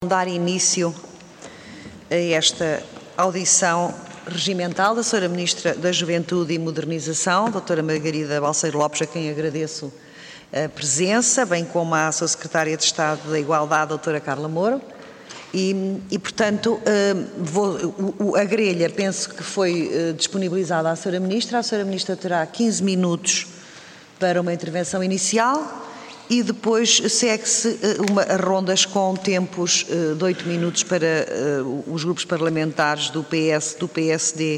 Dar início a esta audição regimental da Sra. Ministra da Juventude e Modernização, Dra. Margarida Balseiro Lopes, a quem agradeço a presença, bem como à Sra. Secretária de Estado da Igualdade, Dra. Carla Moura. Portanto, a grelha penso que foi disponibilizada à Sra. Ministra. A Sra. Ministra terá 15 minutos para uma intervenção inicial e depois segue-se rondas com tempos de 8 minutos para os grupos parlamentares do PS, do PSD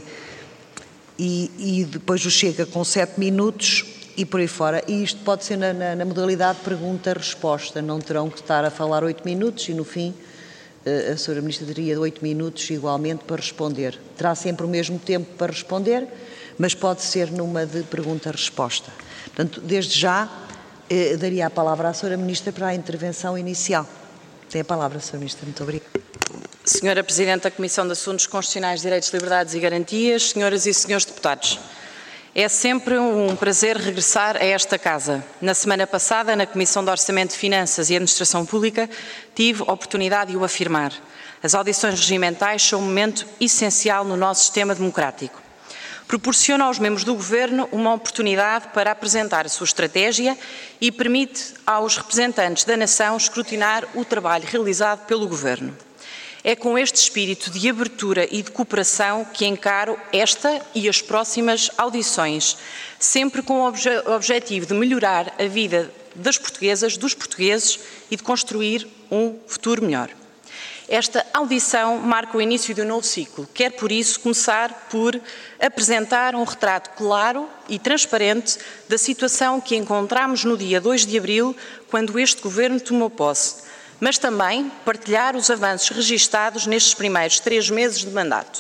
e depois o Chega com 7 minutos e por aí fora. E isto pode ser na modalidade pergunta-resposta, não terão que estar a falar 8 minutos e no fim a Sra. Ministra teria 8 minutos igualmente para responder. Terá sempre o mesmo tempo para responder, mas pode ser numa de pergunta-resposta. Portanto, desde já, daria a palavra à Sra. Ministra para a intervenção inicial. Tem a palavra, Sra. Ministra. Muito obrigada. Senhora Presidente da Comissão de Assuntos Constitucionais, Direitos, Liberdades e Garantias, senhoras e senhores deputados, é sempre um prazer regressar a esta casa. Na semana passada, na Comissão de Orçamento, Finanças e Administração Pública, tive a oportunidade de o afirmar. As audições regimentais são um momento essencial no nosso sistema democrático. Proporciona aos membros do Governo uma oportunidade para apresentar a sua estratégia e permite aos representantes da nação escrutinar o trabalho realizado pelo Governo. É com este espírito de abertura e de cooperação que encaro esta e as próximas audições, sempre com o objetivo de melhorar a vida das portuguesas, dos portugueses e de construir um futuro melhor. Esta audição marca o início de um novo ciclo. Quero, por isso, começar por apresentar um retrato claro e transparente da situação que encontramos no dia 2 de abril, quando este Governo tomou posse, mas também partilhar os avanços registados nestes primeiros 3 meses de mandato.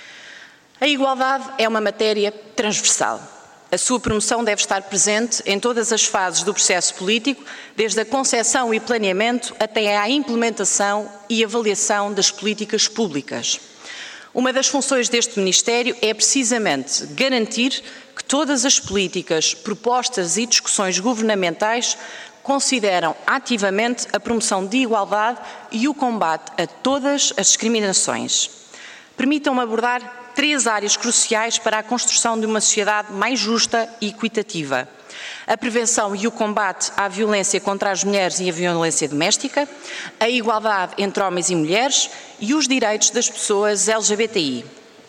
A igualdade é uma matéria transversal. A sua promoção deve estar presente em todas as fases do processo político, desde a concepção e planeamento até à implementação e avaliação das políticas públicas. Uma das funções deste Ministério é precisamente garantir que todas as políticas, propostas e discussões governamentais consideram ativamente a promoção de igualdade e o combate a todas as discriminações. Permitam-me abordar 3 áreas cruciais para a construção de uma sociedade mais justa e equitativa: a prevenção e o combate à violência contra as mulheres e a violência doméstica, a igualdade entre homens e mulheres e os direitos das pessoas LGBTI.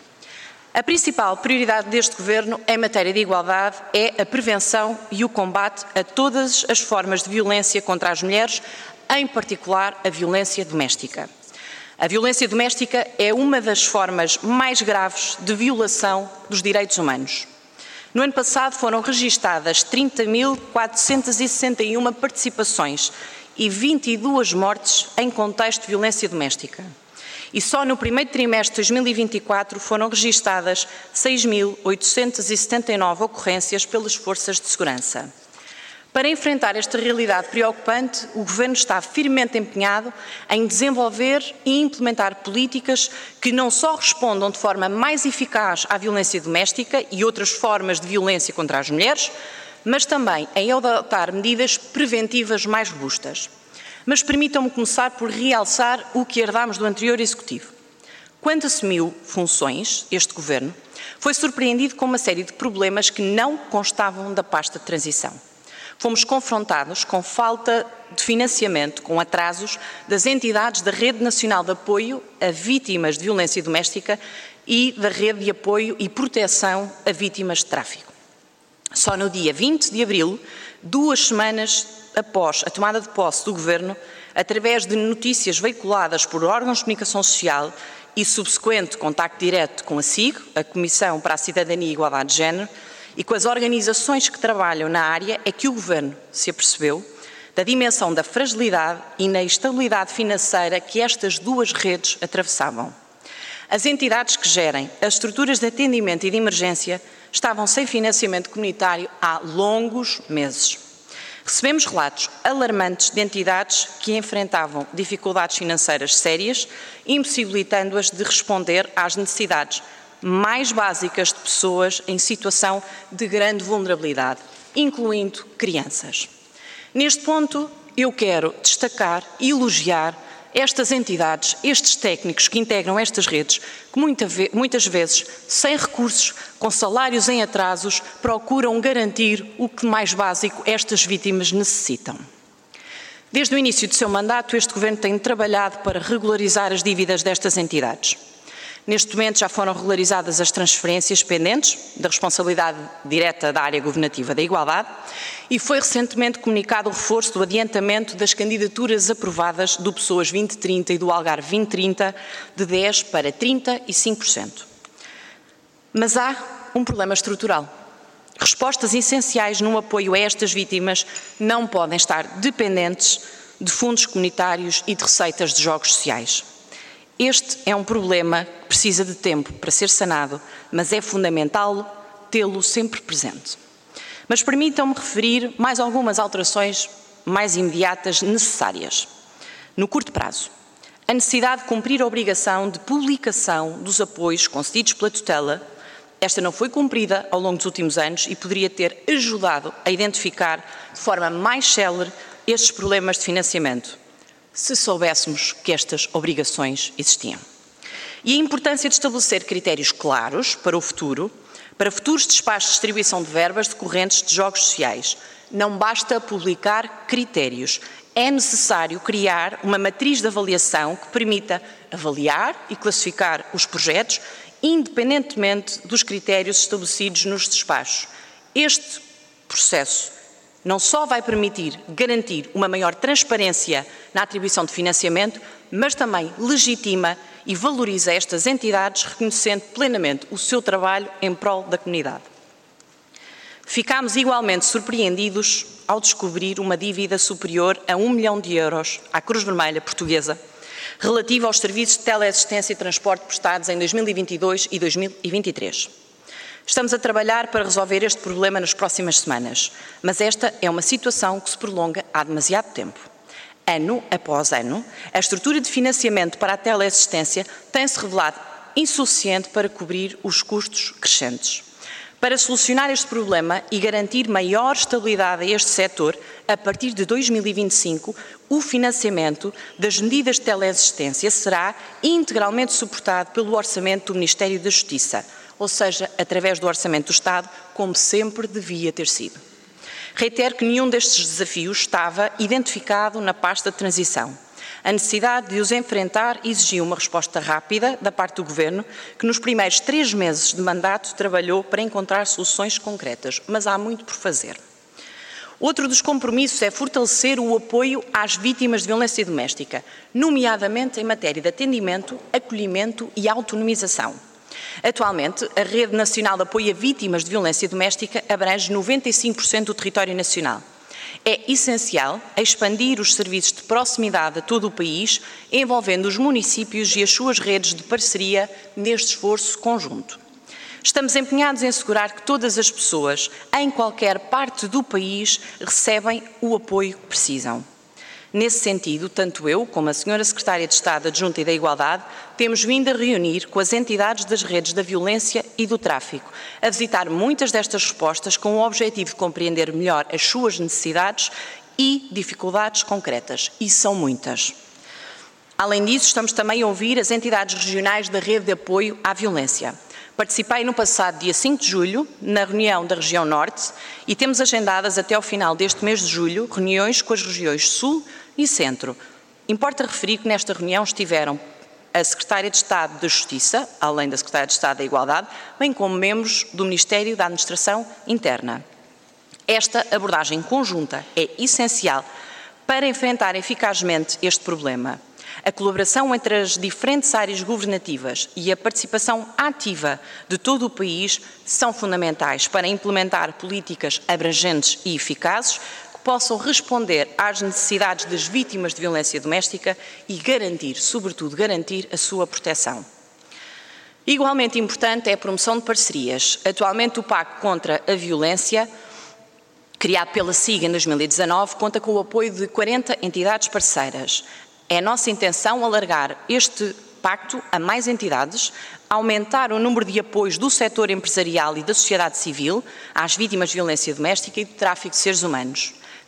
A principal prioridade deste Governo em matéria de igualdade é a prevenção e o combate a todas as formas de violência contra as mulheres, em particular a violência doméstica. A violência doméstica é uma das formas mais graves de violação dos direitos humanos. No ano passado foram registadas 30.461 participações e 22 mortes em contexto de violência doméstica. E só no primeiro trimestre de 2024 foram registadas 6.879 ocorrências pelas forças de segurança. Para enfrentar esta realidade preocupante, o Governo está firmemente empenhado em desenvolver e implementar políticas que não só respondam de forma mais eficaz à violência doméstica e outras formas de violência contra as mulheres, mas também em adotar medidas preventivas mais robustas. Mas permitam-me começar por realçar o que herdámos do anterior Executivo. Quando assumiu funções, este Governo foi surpreendido com uma série de problemas que não constavam da pasta de transição. Fomos confrontados com falta de financiamento, com atrasos das entidades da Rede Nacional de Apoio a Vítimas de Violência Doméstica e da Rede de Apoio e Proteção a Vítimas de Tráfico. Só no dia 20 de abril, 2 semanas após a tomada de posse do Governo, através de notícias veiculadas por órgãos de comunicação social e subsequente contacto direto com a CIG, a Comissão para a Cidadania e Igualdade de Género, e com as organizações que trabalham na área, é que o Governo se apercebeu da dimensão da fragilidade e na instabilidade financeira que estas 2 redes atravessavam. As entidades que gerem as estruturas de atendimento e de emergência estavam sem financiamento comunitário há longos meses. Recebemos relatos alarmantes de entidades que enfrentavam dificuldades financeiras sérias, impossibilitando-as de responder às necessidades mais básicas de pessoas em situação de grande vulnerabilidade, incluindo crianças. Neste ponto, eu quero destacar e elogiar estas entidades, estes técnicos que integram estas redes, que muitas vezes, sem recursos, com salários em atrasos, procuram garantir o que mais básico estas vítimas necessitam. Desde o início do seu mandato, este Governo tem trabalhado para regularizar as dívidas destas entidades. Neste momento já foram regularizadas as transferências pendentes da responsabilidade direta da área governativa da igualdade e foi recentemente comunicado o reforço do adiantamento das candidaturas aprovadas do Pessoas 2030 e do Algarve 2030 de 10% para 35%. Mas há um problema estrutural. Respostas essenciais no apoio a estas vítimas não podem estar dependentes de fundos comunitários e de receitas de jogos sociais. Este é um problema que precisa de tempo para ser sanado, mas é fundamental tê-lo sempre presente. Mas permitam-me referir mais algumas alterações mais imediatas necessárias. No curto prazo, a necessidade de cumprir a obrigação de publicação dos apoios concedidos pela tutela. Esta não foi cumprida ao longo dos últimos anos e poderia ter ajudado a identificar de forma mais célere estes problemas de financiamento, se soubéssemos que estas obrigações existiam. E a importância de estabelecer critérios claros para o futuro, para futuros despachos de distribuição de verbas decorrentes de jogos sociais. Não basta publicar critérios, é necessário criar uma matriz de avaliação que permita avaliar e classificar os projetos independentemente dos critérios estabelecidos nos despachos. Este processo não só vai permitir garantir uma maior transparência na atribuição de financiamento, mas também legitima e valoriza estas entidades, reconhecendo plenamente o seu trabalho em prol da comunidade. Ficámos igualmente surpreendidos ao descobrir uma dívida superior a 1 milhão de euros à Cruz Vermelha Portuguesa, relativa aos serviços de teleassistência e transporte prestados em 2022 e 2023. Estamos a trabalhar para resolver este problema nas próximas semanas, mas esta é uma situação que se prolonga há demasiado tempo. Ano após ano, a estrutura de financiamento para a teleassistência tem-se revelado insuficiente para cobrir os custos crescentes. Para solucionar este problema e garantir maior estabilidade a este setor, a partir de 2025, o financiamento das medidas de teleassistência será integralmente suportado pelo orçamento do Ministério da Justiça, ou seja, através do Orçamento do Estado, como sempre devia ter sido. Reitero que nenhum destes desafios estava identificado na pasta de transição. A necessidade de os enfrentar exigiu uma resposta rápida da parte do Governo, que nos primeiros 3 meses de mandato trabalhou para encontrar soluções concretas, mas há muito por fazer. Outro dos compromissos é fortalecer o apoio às vítimas de violência doméstica, nomeadamente em matéria de atendimento, acolhimento e autonomização. Atualmente, a Rede Nacional de Apoio a Vítimas de Violência Doméstica abrange 95% do território nacional. É essencial expandir os serviços de proximidade a todo o país, envolvendo os municípios e as suas redes de parceria neste esforço conjunto. Estamos empenhados em assegurar que todas as pessoas, em qualquer parte do país, recebem o apoio que precisam. Nesse sentido, tanto eu como a Sra. Secretária de Estado Adjunta e da Igualdade temos vindo a reunir com as entidades das redes da violência e do tráfico, a visitar muitas destas respostas com o objetivo de compreender melhor as suas necessidades e dificuldades concretas, e são muitas. Além disso, estamos também a ouvir as entidades regionais da rede de apoio à violência. Participei no passado dia 5 de julho, na reunião da região Norte, e temos agendadas até ao final deste mês de julho reuniões com as regiões Sul e Centro. Importa referir que nesta reunião estiveram a Secretária de Estado da Justiça, além da Secretária de Estado da Igualdade, bem como membros do Ministério da Administração Interna. Esta abordagem conjunta é essencial para enfrentar eficazmente este problema. A colaboração entre as diferentes áreas governativas e a participação ativa de todo o país são fundamentais para implementar políticas abrangentes e eficazes que possam responder às necessidades das vítimas de violência doméstica e garantir, sobretudo, garantir a sua proteção. Igualmente importante é a promoção de parcerias. Atualmente o Pacto contra a Violência, criado pela SIG em 2019, conta com o apoio de 40 entidades parceiras. É nossa intenção alargar este pacto a mais entidades, aumentar o número de apoios do setor empresarial e da sociedade civil às vítimas de violência doméstica e de tráfico de seres humanos.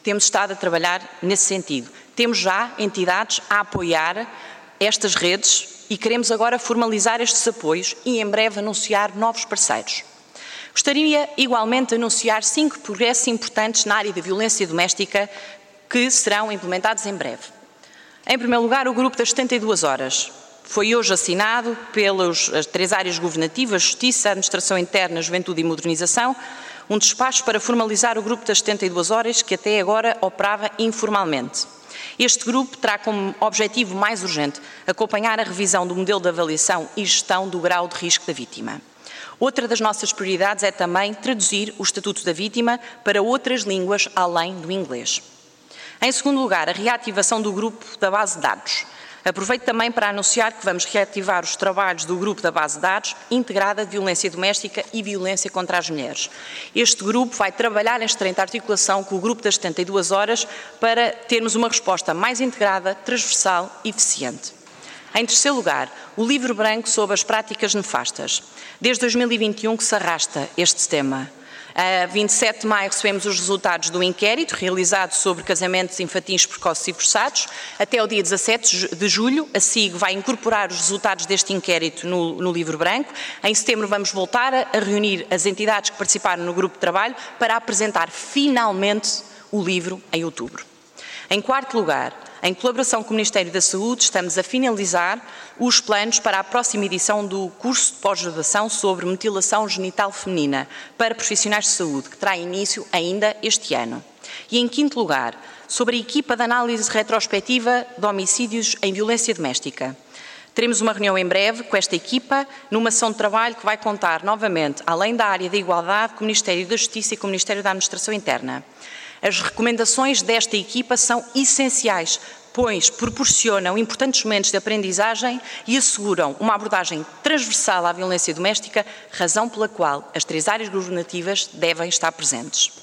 Temos estado a trabalhar nesse sentido. Temos já entidades a apoiar estas redes e queremos agora formalizar estes apoios e em breve anunciar novos parceiros. Gostaria igualmente de anunciar 5 progressos importantes na área da violência doméstica que serão implementados em breve. Em primeiro lugar, o grupo das 72 horas. Foi hoje assinado pelas 3 áreas governativas, Justiça, Administração Interna, Juventude e Modernização, um despacho para formalizar o grupo das 72 horas que até agora operava informalmente. Este grupo terá como objetivo mais urgente acompanhar a revisão do modelo de avaliação e gestão do grau de risco da vítima. Outra das nossas prioridades é também traduzir o Estatuto da Vítima para outras línguas além do inglês. Em segundo lugar, a reativação do grupo da base de dados. Aproveito também para anunciar que vamos reativar os trabalhos do grupo da base de dados integrada de violência doméstica e violência contra as mulheres. Este grupo vai trabalhar em estreita articulação com o grupo das 72 horas para termos uma resposta mais integrada, transversal e eficiente. Em terceiro lugar, o livro branco sobre as práticas nefastas. Desde 2021 que se arrasta este tema. A 27 de maio recebemos os resultados do inquérito realizado sobre casamentos infantis precoces e forçados. Até o dia 17 de julho, a SIG vai incorporar os resultados deste inquérito no livro branco. Em setembro vamos voltar a reunir as entidades que participaram no grupo de trabalho para apresentar finalmente o livro em outubro. Em quarto lugar, em colaboração com o Ministério da Saúde, estamos a finalizar os planos para a próxima edição do curso de pós-graduação sobre mutilação genital feminina para profissionais de saúde, que terá início ainda este ano. E em quinto lugar, sobre a equipa de análise retrospectiva de homicídios em violência doméstica. Teremos uma reunião em breve com esta equipa, numa ação de trabalho que vai contar novamente, além da área da igualdade, com o Ministério da Justiça e com o Ministério da Administração Interna. As recomendações desta equipa são essenciais, pois proporcionam importantes momentos de aprendizagem e asseguram uma abordagem transversal à violência doméstica, razão pela qual as 3 áreas governativas devem estar presentes.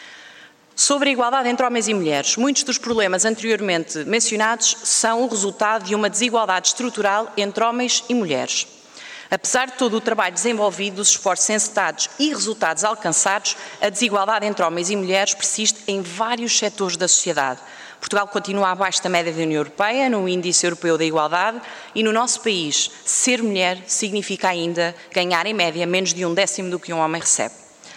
Sobre a igualdade entre homens e mulheres, muitos dos problemas anteriormente mencionados são o resultado de uma desigualdade estrutural entre homens e mulheres. Apesar de todo o trabalho desenvolvido, os esforços encetados e resultados alcançados, a desigualdade entre homens e mulheres persiste em vários setores da sociedade. Portugal continua abaixo da média da União Europeia, no Índice Europeu da Igualdade, e no nosso país, ser mulher significa ainda ganhar, em média, menos de 1/10 do que um homem recebe.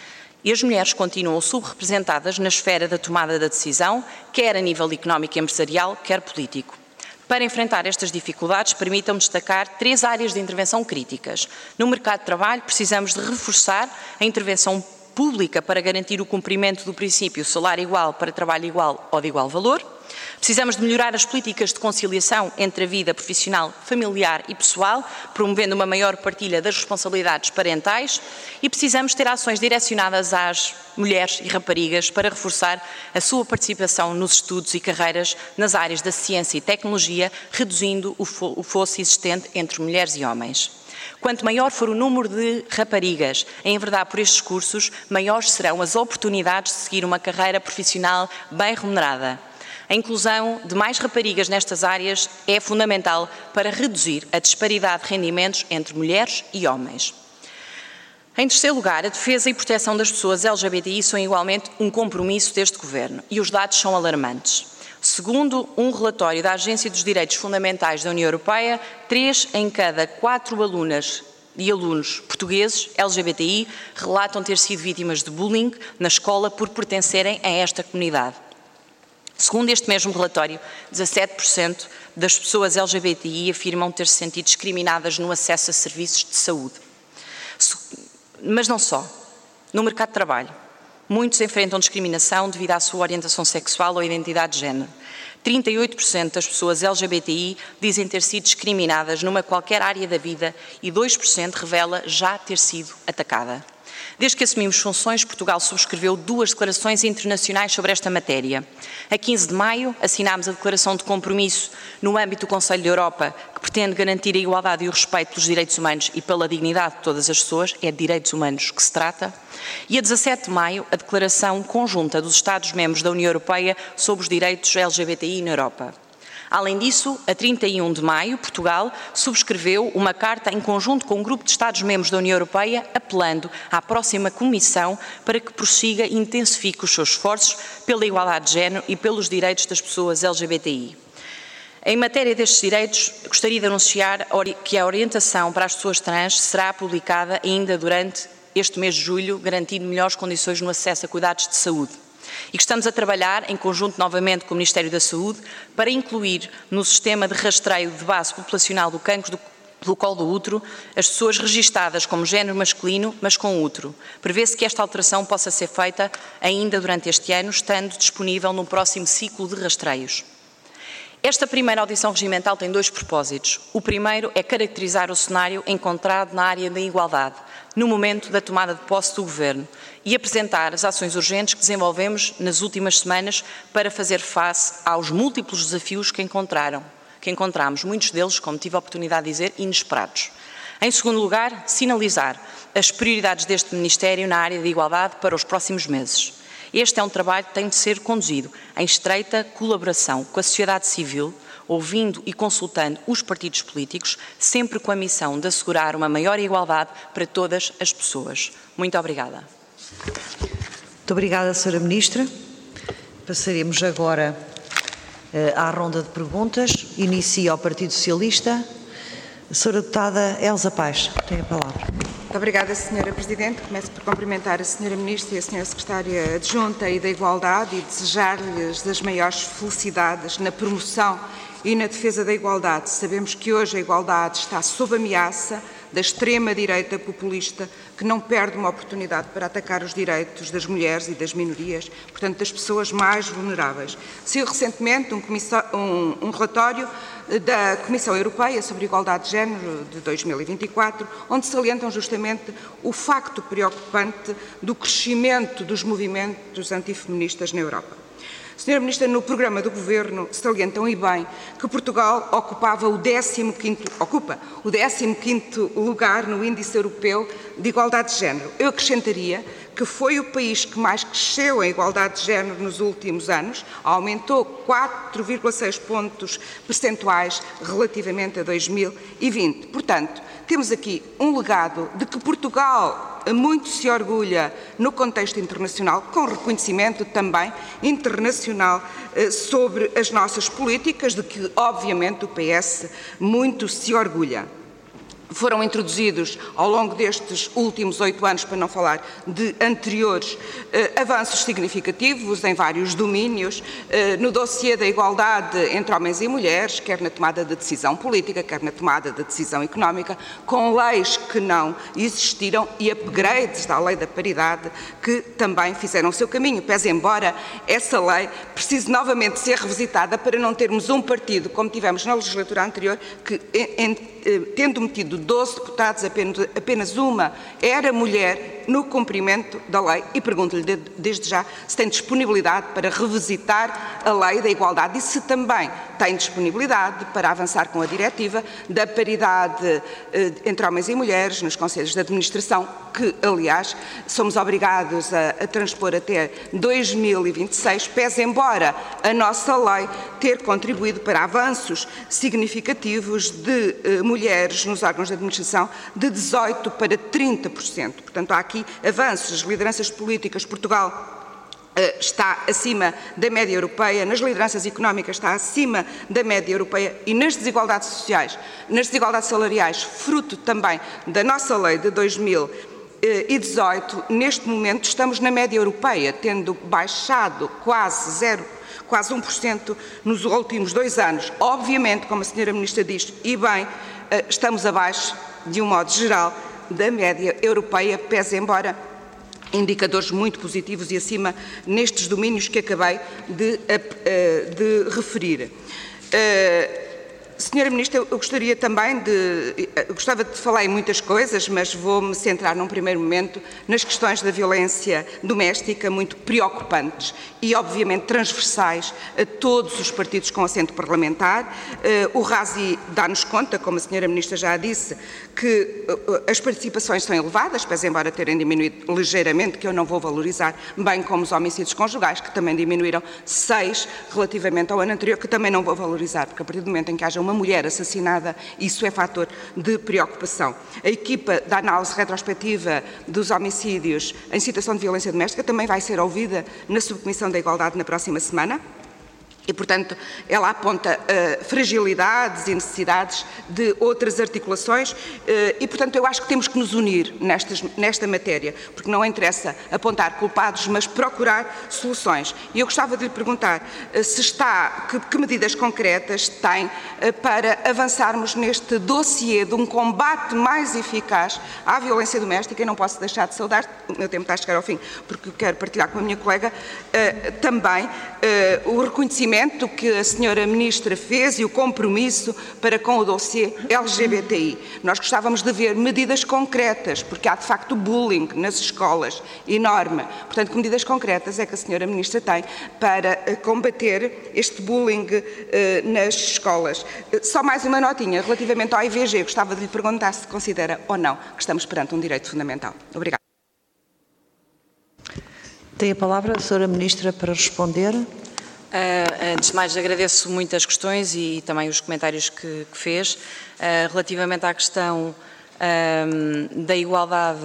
E as mulheres continuam subrepresentadas na esfera da tomada da decisão, quer a nível económico e empresarial, quer político. Para enfrentar estas dificuldades, permitam-me destacar 3 áreas de intervenção críticas. No mercado de trabalho, precisamos de reforçar a intervenção pública para garantir o cumprimento do princípio salário igual para trabalho igual ou de igual valor. Precisamos de melhorar as políticas de conciliação entre a vida profissional, familiar e pessoal, promovendo uma maior partilha das responsabilidades parentais, e precisamos ter ações direcionadas às mulheres e raparigas para reforçar a sua participação nos estudos e carreiras nas áreas da ciência e tecnologia, reduzindo o fosso existente entre mulheres e homens. Quanto maior for o número de raparigas a enverdar por estes cursos, maiores serão as oportunidades de seguir uma carreira profissional bem remunerada. A inclusão de mais raparigas nestas áreas é fundamental para reduzir a disparidade de rendimentos entre mulheres e homens. Em terceiro lugar, a defesa e proteção das pessoas LGBTI são igualmente um compromisso deste Governo e os dados são alarmantes. Segundo um relatório da Agência dos Direitos Fundamentais da União Europeia, 3 em cada 4 alunas e alunos portugueses LGBTI relatam ter sido vítimas de bullying na escola por pertencerem a esta comunidade. Segundo este mesmo relatório, 17% das pessoas LGBTI afirmam ter se sentido discriminadas no acesso a serviços de saúde. Mas não só. No mercado de trabalho, muitos enfrentam discriminação devido à sua orientação sexual ou identidade de género. 38% das pessoas LGBTI dizem ter sido discriminadas numa qualquer área da vida e 2% revela já ter sido atacada. Desde que assumimos funções, Portugal subscreveu 2 declarações internacionais sobre esta matéria. A 15 de maio, assinámos a Declaração de Compromisso no âmbito do Conselho da Europa, que pretende garantir a igualdade e o respeito pelos direitos humanos e pela dignidade de todas as pessoas, é de direitos humanos que se trata. E a 17 de maio, a Declaração Conjunta dos Estados-membros da União Europeia sobre os direitos LGBTI na Europa. Além disso, a 31 de maio, Portugal subscreveu uma carta em conjunto com um grupo de Estados-membros da União Europeia, apelando à próxima Comissão para que prossiga e intensifique os seus esforços pela igualdade de género e pelos direitos das pessoas LGBTI. Em matéria destes direitos, gostaria de anunciar que a orientação para as pessoas trans será publicada ainda durante este mês de julho, garantindo melhores condições no acesso a cuidados de saúde. E que estamos a trabalhar em conjunto novamente com o Ministério da Saúde para incluir no sistema de rastreio de base populacional do cancro pelo colo do útero as pessoas registadas como género masculino, mas com útero. Prevê-se que esta alteração possa ser feita ainda durante este ano, estando disponível no próximo ciclo de rastreios. Esta primeira audição regimental tem dois propósitos. O primeiro é caracterizar o cenário encontrado na área da igualdade, no momento da tomada de posse do Governo, e apresentar as ações urgentes que desenvolvemos nas últimas semanas para fazer face aos múltiplos desafios que encontramos, muitos deles, como tive a oportunidade de dizer, inesperados. Em segundo lugar, sinalizar as prioridades deste Ministério na área da igualdade para os próximos meses. Este é um trabalho que tem de ser conduzido em estreita colaboração com a sociedade civil, ouvindo e consultando os partidos políticos, sempre com a missão de assegurar uma maior igualdade para todas as pessoas. Muito obrigada. Muito obrigada, Sra. Ministra. Passaremos agora à ronda de perguntas. Inicia o Partido Socialista. A Sra. Deputada Elsa Paes tem a palavra. Muito obrigada, Sra. Presidente. Começo por cumprimentar a Sra. Ministra e a Sra. Secretária Adjunta e da Igualdade e desejar-lhes as maiores felicidades na promoção e na defesa da igualdade. Sabemos que hoje a igualdade está sob ameaça da extrema-direita populista, que não perde uma oportunidade para atacar os direitos das mulheres e das minorias, portanto, das pessoas mais vulneráveis. Saiu recentemente um relatório da Comissão Europeia sobre a Igualdade de Género de 2024, onde salientam justamente o facto preocupante do crescimento dos movimentos antifeministas na Europa. Sra. Ministra, no programa do Governo salientam e bem que Portugal ocupa o 15º lugar no Índice Europeu de Igualdade de Género. Eu acrescentaria que foi o país que mais cresceu em igualdade de género nos últimos anos, aumentou 4,6 pontos percentuais relativamente a 2020. Portanto, temos aqui um legado de que Portugal muito se orgulha no contexto internacional, com reconhecimento também internacional sobre as nossas políticas, de que, obviamente, o PS muito se orgulha. Foram introduzidos, ao longo destes últimos 8 anos, para não falar de anteriores, avanços significativos em vários domínios, no dossiê da igualdade entre homens e mulheres, quer na tomada de decisão política, quer na tomada de decisão económica, com leis que não existiram e upgrades da lei da paridade que também fizeram o seu caminho, pese embora essa lei precise novamente ser revisitada para não termos um partido, como tivemos na legislatura anterior, que, tendo metido 12 deputados, apenas uma era mulher no cumprimento da lei, e pergunto-lhe desde já se tem disponibilidade para revisitar a lei da igualdade e se também tem disponibilidade para avançar com a diretiva da paridade entre homens e mulheres nos conselhos de administração, que, aliás, somos obrigados a transpor até 2026, pese embora a nossa lei ter contribuído para avanços significativos de mulheres nos órgãos de administração de 18% para 30%. Portanto, há aqui avanços. As lideranças políticas, Portugal está acima da média europeia, nas lideranças económicas está acima da média europeia e nas desigualdades sociais, nas desigualdades salariais, fruto também da nossa lei de 2018, neste momento estamos na média europeia, tendo baixado quase 1% nos últimos 2 anos. Obviamente, como a Sra. Ministra diz, e bem, estamos abaixo, de um modo geral, da média europeia, pese embora indicadores muito positivos e acima nestes domínios que acabei de referir. Senhora Ministra, eu gostaria também gostava de falar em muitas coisas, mas vou-me centrar num primeiro momento nas questões da violência doméstica, muito preocupantes e obviamente transversais a todos os partidos com assento parlamentar. O RASI dá-nos conta, como a Senhora Ministra já disse, que as participações são elevadas, pese embora terem diminuído ligeiramente, que eu não vou valorizar, bem como os homicídios conjugais, que também diminuíram 6 relativamente ao ano anterior, que também não vou valorizar, porque a partir do momento em que haja uma mulher assassinada, isso é fator de preocupação. A equipa da análise retrospectiva dos homicídios em situação de violência doméstica também vai ser ouvida na Subcomissão da Igualdade na próxima semana. E, portanto, ela aponta fragilidades e necessidades de outras articulações e, portanto, eu acho que temos que nos unir nesta matéria, porque não interessa apontar culpados, mas procurar soluções. E eu gostava de lhe perguntar que medidas concretas tem para avançarmos neste dossiê de um combate mais eficaz à violência doméstica, e não posso deixar de saudar, o meu tempo está a chegar ao fim, porque quero partilhar com a minha colega também o reconhecimento que a Senhora Ministra fez e o compromisso para com o dossiê LGBTI. Nós gostávamos de ver medidas concretas, porque há de facto bullying nas escolas, enorme. Portanto, que medidas concretas é que a Senhora Ministra tem para combater este bullying nas escolas? Só mais uma notinha, relativamente ao IVG, gostava de lhe perguntar se considera ou não que estamos perante um direito fundamental. Obrigada. Tem a palavra a Senhora Ministra para responder. Antes de mais, agradeço muito as questões e também os comentários que fez. Relativamente à questão da igualdade,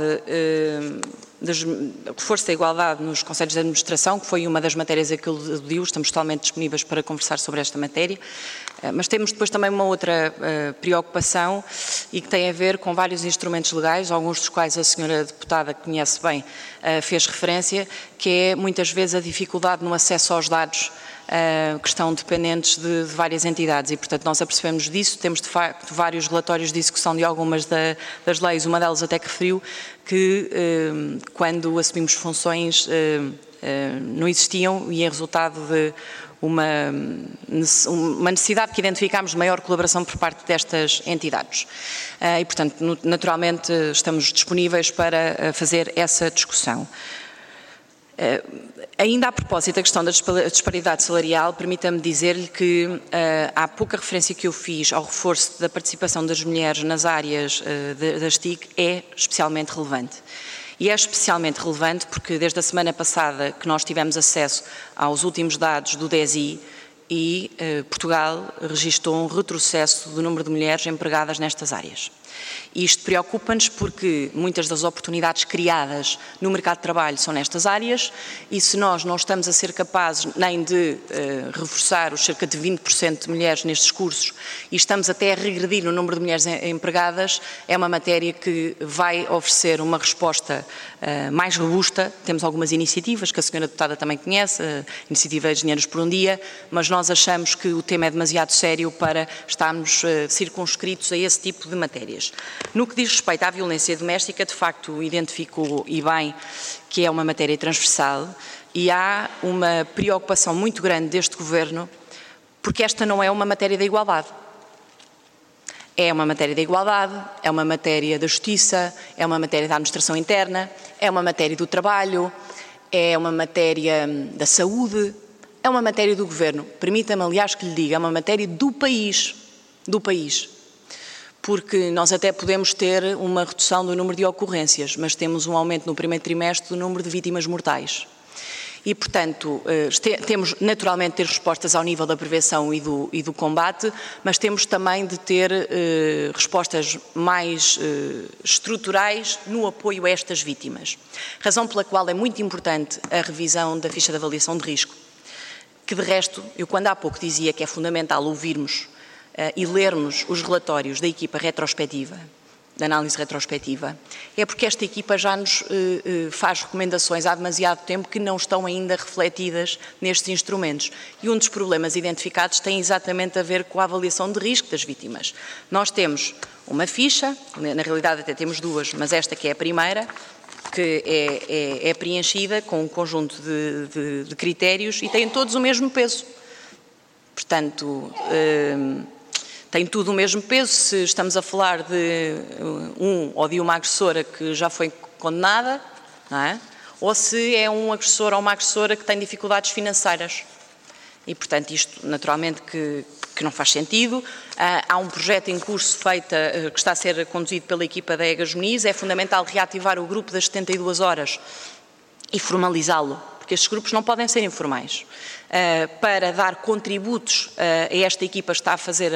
reforço da igualdade nos conselhos de administração, que foi uma das matérias a que ele aludiu, estamos totalmente disponíveis para conversar sobre esta matéria. Mas temos depois também uma outra preocupação e que tem a ver com vários instrumentos legais, alguns dos quais a senhora deputada que conhece bem fez referência, que é muitas vezes a dificuldade no acesso aos dados que estão dependentes de várias entidades e, portanto, nós apercebemos disso, temos de facto vários relatórios de execução de algumas das leis, uma delas até que referiu que quando assumimos funções não existiam e em resultado de uma necessidade que identificámos de maior colaboração por parte destas entidades. E, portanto, naturalmente estamos disponíveis para fazer essa discussão. Ainda a propósito da questão da disparidade salarial, permita-me dizer-lhe que há pouca referência que eu fiz ao reforço da participação das mulheres nas áreas das TIC é especialmente relevante. E é especialmente relevante porque desde a semana passada que nós tivemos acesso aos últimos dados do DESI e Portugal registrou um retrocesso do número de mulheres empregadas nestas áreas. Isto preocupa-nos porque muitas das oportunidades criadas no mercado de trabalho são nestas áreas e se nós não estamos a ser capazes nem de reforçar os cerca de 20% de mulheres nestes cursos e estamos até a regredir no número de mulheres empregadas, é uma matéria que vai oferecer uma resposta mais robusta. Temos algumas iniciativas que a senhora deputada também conhece, a iniciativa Engenheiros por um Dia, mas nós achamos que o tema é demasiado sério para estarmos circunscritos a esse tipo de matérias. No que diz respeito à violência doméstica, de facto identificou e bem que é uma matéria transversal e há uma preocupação muito grande deste Governo porque esta não é uma matéria da igualdade. É uma matéria da igualdade, é uma matéria da justiça, é uma matéria da administração interna, é uma matéria do trabalho, é uma matéria da saúde, é uma matéria do Governo. Permita-me, aliás, que lhe diga, é uma matéria do país. Porque nós até podemos ter uma redução do número de ocorrências, mas temos um aumento no primeiro trimestre do número de vítimas mortais. E, portanto, temos naturalmente de ter respostas ao nível da prevenção e do combate, mas temos também de ter respostas mais estruturais no apoio a estas vítimas. Razão pela qual é muito importante a revisão da ficha de avaliação de risco, que de resto, eu quando há pouco dizia que é fundamental ouvirmos e lermos os relatórios da equipa retrospectiva, da análise retrospectiva, é porque esta equipa já nos faz recomendações há demasiado tempo que não estão ainda refletidas nestes instrumentos. E um dos problemas identificados tem exatamente a ver com a avaliação de risco das vítimas. Nós temos uma ficha, na realidade até temos duas, mas esta que é a primeira, que é preenchida com um conjunto de critérios e têm todos o mesmo peso. Portanto, tem tudo o mesmo peso se estamos a falar de ou de uma agressora que já foi condenada, não é? Ou se é um agressor ou uma agressora que tem dificuldades financeiras. E, portanto, isto naturalmente que não faz sentido. Há um projeto em curso que está a ser conduzido pela equipa da Egas Muniz. É fundamental reativar o grupo das 72 horas e formalizá-lo, porque estes grupos não podem ser informais. Para dar contributos a esta equipa está a fazer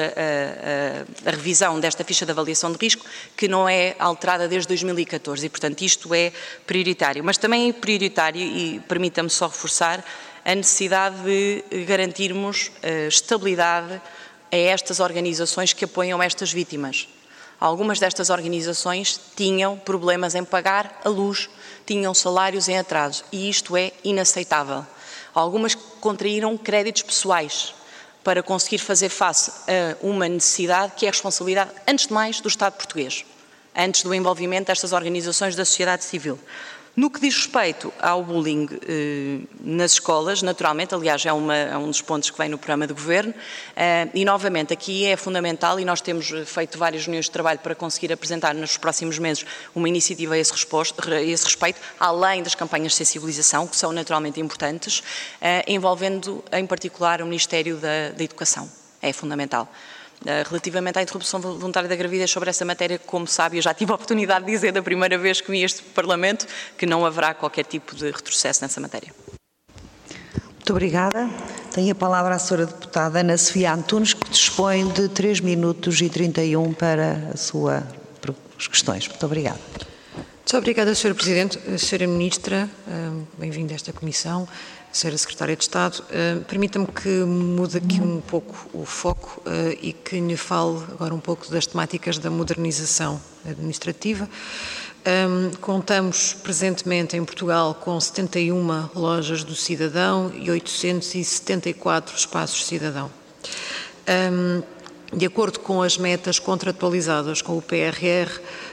a revisão desta ficha de avaliação de risco, que não é alterada desde 2014 e, portanto, isto é prioritário. Mas também é prioritário, e permita-me só reforçar, a necessidade de garantirmos estabilidade a estas organizações que apoiam estas vítimas. Algumas destas organizações tinham problemas em pagar a luz, tinham salários em atraso e isto é inaceitável. Algumas contraíram créditos pessoais para conseguir fazer face a uma necessidade que é a responsabilidade, antes de mais, do Estado português, antes do envolvimento destas organizações da sociedade civil. No que diz respeito ao bullying nas escolas, naturalmente, aliás, é um dos pontos que vem no programa de governo, e novamente aqui é fundamental, e nós temos feito várias reuniões de trabalho para conseguir apresentar nos próximos meses uma iniciativa a esse respeito, além das campanhas de sensibilização, que são naturalmente importantes, envolvendo em particular o Ministério da Educação. É fundamental. Relativamente à interrupção voluntária da gravidez, sobre essa matéria, como sabe, eu já tive a oportunidade de dizer da primeira vez que vim a este Parlamento que não haverá qualquer tipo de retrocesso nessa matéria. Muito obrigada. Tem a palavra a Sra. Deputada Ana Sofia Antunes, que dispõe de 3 minutos e 31 para as questões. Muito obrigada. Muito obrigada, Sra. Presidente. Sra. Ministra, bem-vinda a esta comissão. Sra. Secretária de Estado, permita-me que mude aqui um pouco o foco e que lhe fale agora um pouco das temáticas da modernização administrativa. Contamos presentemente em Portugal com 71 lojas do cidadão e 874 espaços cidadão. De acordo com as metas contratualizadas com o PRR,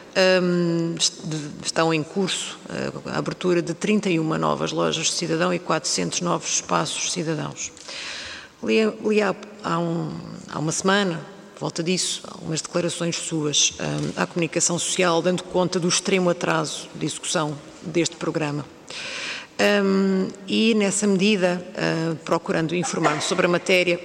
estão em curso a abertura de 31 novas lojas de cidadão e 400 novos espaços cidadãos. Li há uma semana, volta disso, algumas declarações suas à comunicação social, dando conta do extremo atraso de execução deste programa. E, nessa medida, procurando informar-me sobre a matéria,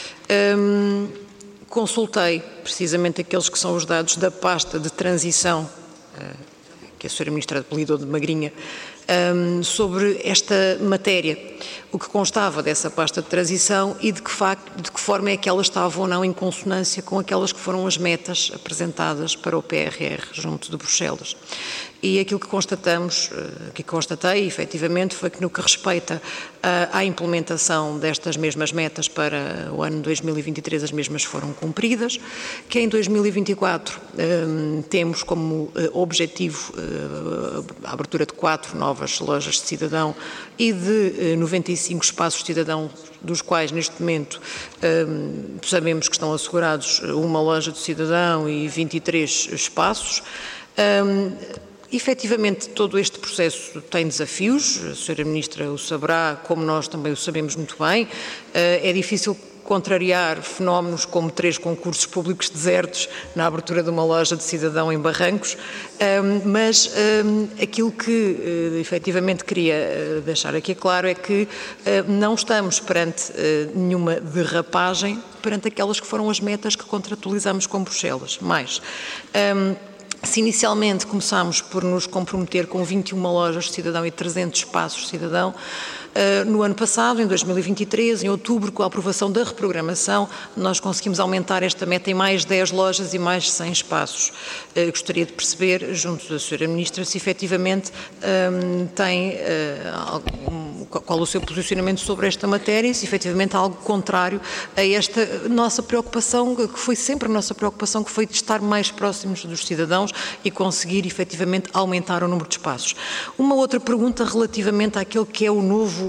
consultei precisamente aqueles que são os dados da pasta de transição, que a Sra. Ministra apelidou de magrinha, sobre esta matéria, o que constava dessa pasta de transição e de que forma é que elas estavam ou não em consonância com aquelas que foram as metas apresentadas para o PRR junto de Bruxelas. E aquilo que constatei, efetivamente, foi que no que respeita à implementação destas mesmas metas para o ano 2023, as mesmas foram cumpridas, que em 2024 temos como objetivo a abertura de 4 novas lojas de cidadão e de 95 espaços de cidadão, dos quais neste momento sabemos que estão assegurados uma loja de cidadão e 23 espaços. Efetivamente, todo este processo tem desafios, a Sra. Ministra o saberá, como nós também o sabemos muito bem. É difícil contrariar fenómenos como 3 concursos públicos desertos na abertura de uma loja de cidadão em Barrancos, mas aquilo que efetivamente queria deixar aqui claro é que não estamos perante nenhuma derrapagem perante aquelas que foram as metas que contratualizamos com Bruxelas. Mais, se inicialmente começámos por nos comprometer com 21 lojas de cidadão e 300 espaços de cidadão, no ano passado, em 2023, em outubro, com a aprovação da reprogramação, nós conseguimos aumentar esta meta em mais 10 lojas e mais 100 espaços. Gostaria de perceber, junto da Sra. Ministra, se efetivamente tem qual o seu posicionamento sobre esta matéria e se efetivamente há algo contrário a esta nossa preocupação, que foi sempre a nossa preocupação, que foi de estar mais próximos dos cidadãos e conseguir efetivamente aumentar o número de espaços. Uma outra pergunta relativamente àquele que é o novo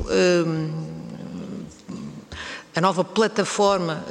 a nova plataforma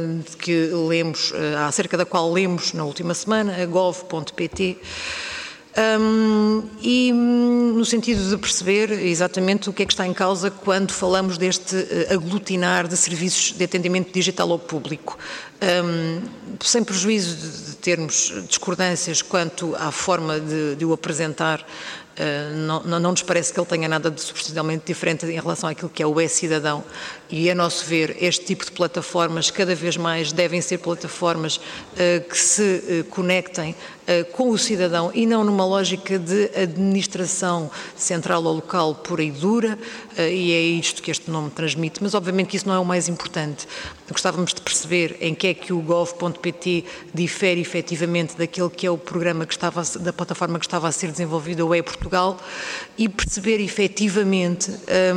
acerca da qual lemos na última semana, a gov.pt. e no sentido de perceber exatamente o que é que está em causa quando falamos deste aglutinar de serviços de atendimento digital ao público. Sem prejuízo de termos discordâncias quanto à forma de o apresentar, não nos parece que ele tenha nada de substancialmente diferente em relação àquilo que é o e-cidadão, e a nosso ver este tipo de plataformas cada vez mais devem ser plataformas que se conectem com o cidadão e não numa lógica de administração central ou local pura e dura, e é isto que este nome transmite, mas obviamente que isso não é o mais importante. Gostávamos de perceber em que é que o gov.pt difere efetivamente daquele que é o programa da plataforma que estava a ser desenvolvida, o e-Portugal, e perceber efetivamente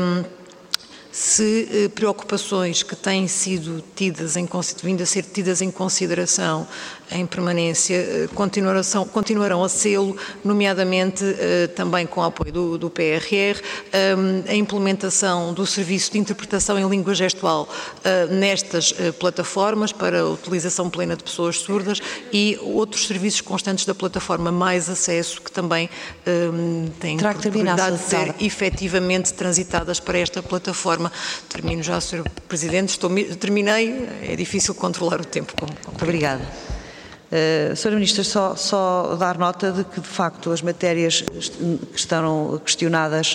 se preocupações que têm sido vindo a ser tidas em consideração em permanência continuarão a sê-lo, nomeadamente também com o apoio do PRR, a implementação do serviço de interpretação em língua gestual nestas plataformas para a utilização plena de pessoas surdas e outros serviços constantes da plataforma Mais Acesso que também têm possibilidade de ser efetivamente transitadas para esta plataforma. Termino já, Sr. Presidente. Terminei. É difícil controlar o tempo. Muito obrigada. Sra. Ministra, só dar nota de que, de facto, as matérias que estão questionadas,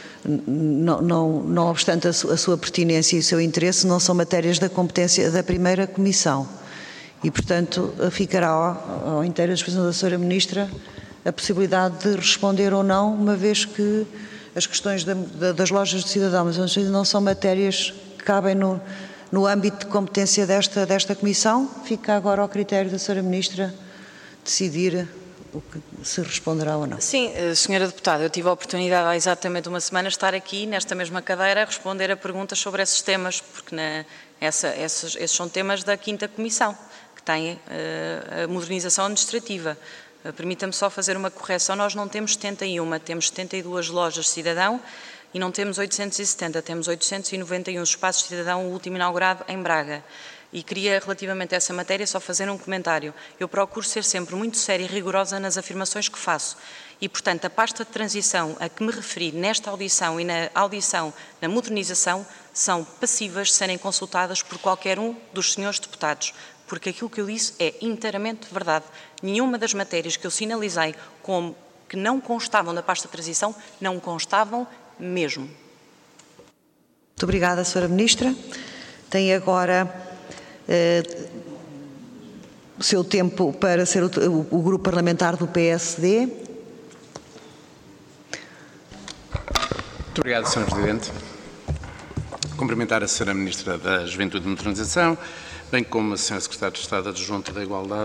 não obstante a sua pertinência e o seu interesse, não são matérias da competência da primeira Comissão. E, portanto, ficará ao inteiro disposição da Sra. Ministra a possibilidade de responder ou não, uma vez que as questões das lojas de cidadão, mas não são matérias que cabem no âmbito de competência desta Comissão. Fica agora ao critério da Sra. Ministra decidir se responderá ou não. Sim, Sra. Deputada, eu tive a oportunidade há exatamente uma semana de estar aqui, nesta mesma cadeira, a responder a perguntas sobre esses temas, porque esses são temas da 5ª Comissão, que tem a modernização administrativa. Permita-me só fazer uma correção, nós não temos 71, temos 72 lojas de cidadão e não temos 870, temos 891 espaços de cidadão, o último inaugurado em Braga. E queria, relativamente a essa matéria, só fazer um comentário. Eu procuro ser sempre muito séria e rigorosa nas afirmações que faço. E, portanto, a pasta de transição a que me referi nesta audição e na audição na modernização são passíveis de serem consultadas por qualquer um dos senhores deputados, porque aquilo que eu disse é inteiramente verdade. Nenhuma das matérias que eu sinalizei como que não constavam na pasta de transição, não constavam mesmo. Muito obrigada, Sra. Ministra. Tem agora o seu tempo para ser o grupo parlamentar do PSD. Muito obrigado, Sr. Presidente. Cumprimentar a Sra. Ministra da Juventude e Modernização, bem como a Sra. Secretária de Estado Adjunta da Igualdade.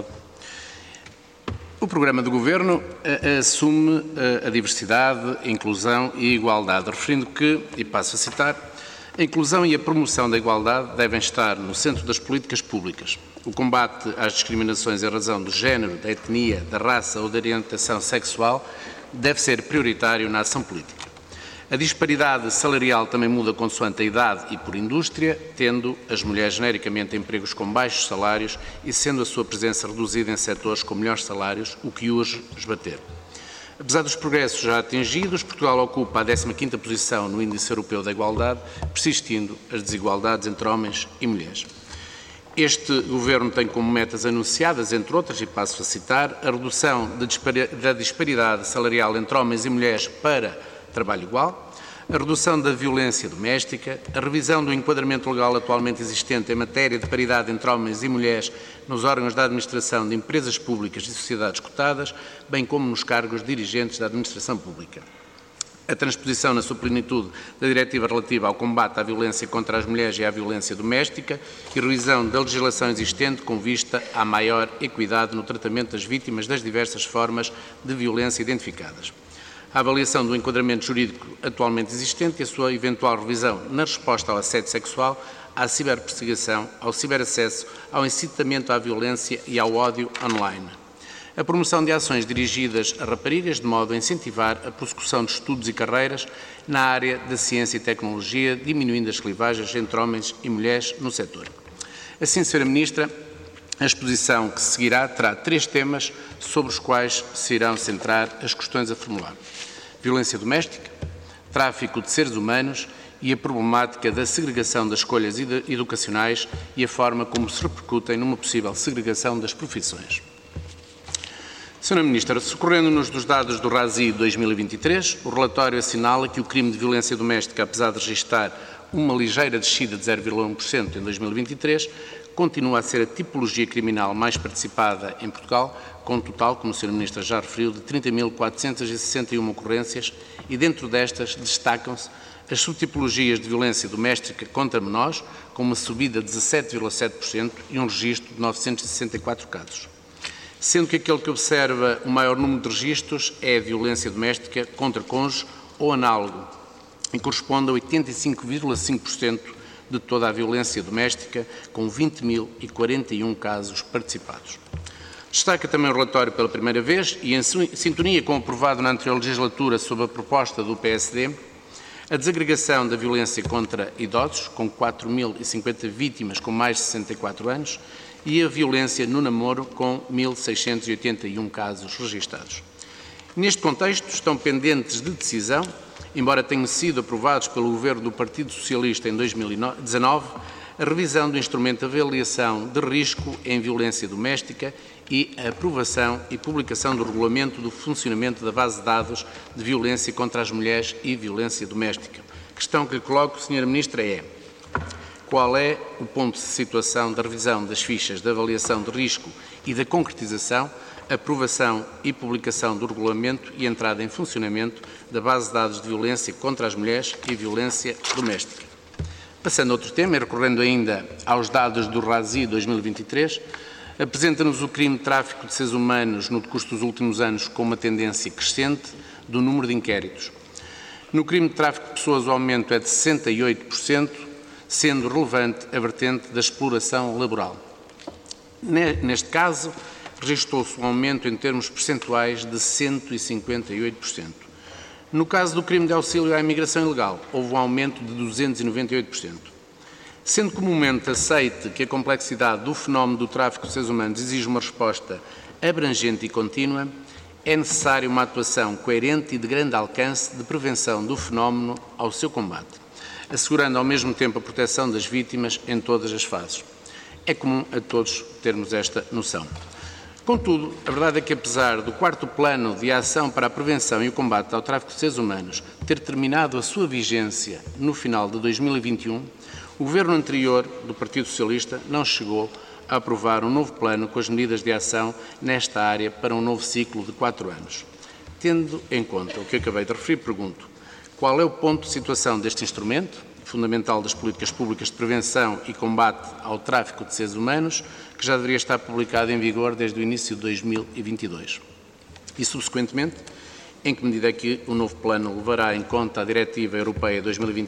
O programa do Governo assume a diversidade, a inclusão e a igualdade, referindo que, e passo a citar, a inclusão e a promoção da igualdade devem estar no centro das políticas públicas. O combate às discriminações em razão do género, da etnia, da raça ou da orientação sexual deve ser prioritário na ação política. A disparidade salarial também muda consoante a idade e por indústria, tendo as mulheres genericamente empregos com baixos salários e sendo a sua presença reduzida em setores com melhores salários, o que urge esbater. Apesar dos progressos já atingidos, Portugal ocupa a 15ª posição no Índice Europeu da Igualdade, persistindo as desigualdades entre homens e mulheres. Este Governo tem como metas anunciadas, entre outras, e passo a citar, a redução da disparidade salarial entre homens e mulheres para trabalho igual, a redução da violência doméstica, a revisão do enquadramento legal atualmente existente em matéria de paridade entre homens e mulheres nos órgãos da administração de empresas públicas e sociedades cotadas, bem como nos cargos dirigentes da administração pública. A transposição na sua plenitude da diretiva relativa ao combate à violência contra as mulheres e à violência doméstica e revisão da legislação existente com vista à maior equidade no tratamento das vítimas das diversas formas de violência identificadas. A avaliação do enquadramento jurídico atualmente existente e a sua eventual revisão na resposta ao assédio sexual, à ciberperseguição, ao ciberacesso, ao incitamento à violência e ao ódio online. A promoção de ações dirigidas a raparigas de modo a incentivar a prossecução de estudos e carreiras na área da ciência e tecnologia, diminuindo as clivagens entre homens e mulheres no setor. Assim, Sra. Ministra, A exposição que seguirá terá 3 temas sobre os quais se irão centrar as questões a formular: violência doméstica, tráfico de seres humanos e a problemática da segregação das escolhas educacionais e a forma como se repercutem numa possível segregação das profissões. Sra. Ministra, socorrendo-nos dos dados do RASI 2023, o relatório assinala que o crime de violência doméstica, apesar de registrar uma ligeira descida de 0,1% em 2023, continua a ser a tipologia criminal mais participada em Portugal, com um total, como a Sra. Ministra já referiu, de 30.461 ocorrências, e dentro destas destacam-se as subtipologias de violência doméstica contra menores, com uma subida de 17,7% e um registro de 964 casos. Sendo que aquele que observa o maior número de registros é a violência doméstica contra cônjuge ou análogo, e corresponde a 85,5% de toda a violência doméstica, com 20.041 casos participados. Destaca também o relatório pela primeira vez, e em sintonia com o aprovado na anterior legislatura sob a proposta do PSD, a desagregação da violência contra idosos, com 4.050 vítimas com mais de 64 anos, e a violência no namoro, com 1.681 casos registados. Neste contexto, estão pendentes de decisão, embora tenham sido aprovados pelo Governo do Partido Socialista em 2019, a revisão do instrumento de avaliação de risco em violência doméstica e a aprovação e publicação do regulamento do funcionamento da base de dados de violência contra as mulheres e violência doméstica. A questão que lhe coloco, Sra. Ministra, é: qual é o ponto de situação da revisão das fichas de avaliação de risco e da concretização, aprovação e publicação do regulamento e entrada em funcionamento da base de dados de violência contra as mulheres e violência doméstica? Passando a outro tema, e recorrendo ainda aos dados do RASI 2023, apresenta-nos o crime de tráfico de seres humanos no decurso dos últimos anos com uma tendência crescente do número de inquéritos. No crime de tráfico de pessoas o aumento é de 68%, sendo relevante a vertente da exploração laboral. Neste caso, registrou-se um aumento em termos percentuais de 158%. No caso do crime de auxílio à imigração ilegal, houve um aumento de 298%. Sendo comumente aceite que a complexidade do fenómeno do tráfico de seres humanos exige uma resposta abrangente e contínua, é necessária uma atuação coerente e de grande alcance de prevenção do fenómeno ao seu combate, assegurando ao mesmo tempo a proteção das vítimas em todas as fases. É comum a todos termos esta noção. Contudo, a verdade é que, apesar do 4º Plano de Ação para a Prevenção e o Combate ao Tráfico de Seres Humanos ter terminado a sua vigência no final de 2021, o Governo anterior, do Partido Socialista, não chegou a aprovar um novo plano com as medidas de ação nesta área para um novo ciclo de 4 anos. Tendo em conta o que acabei de referir, pergunto: qual é o ponto de situação deste instrumento, fundamental das políticas públicas de prevenção e combate ao tráfico de seres humanos, que já deveria estar publicado em vigor desde o início de 2022? E, subsequentemente, em que medida é que o novo plano levará em conta a Diretiva Europeia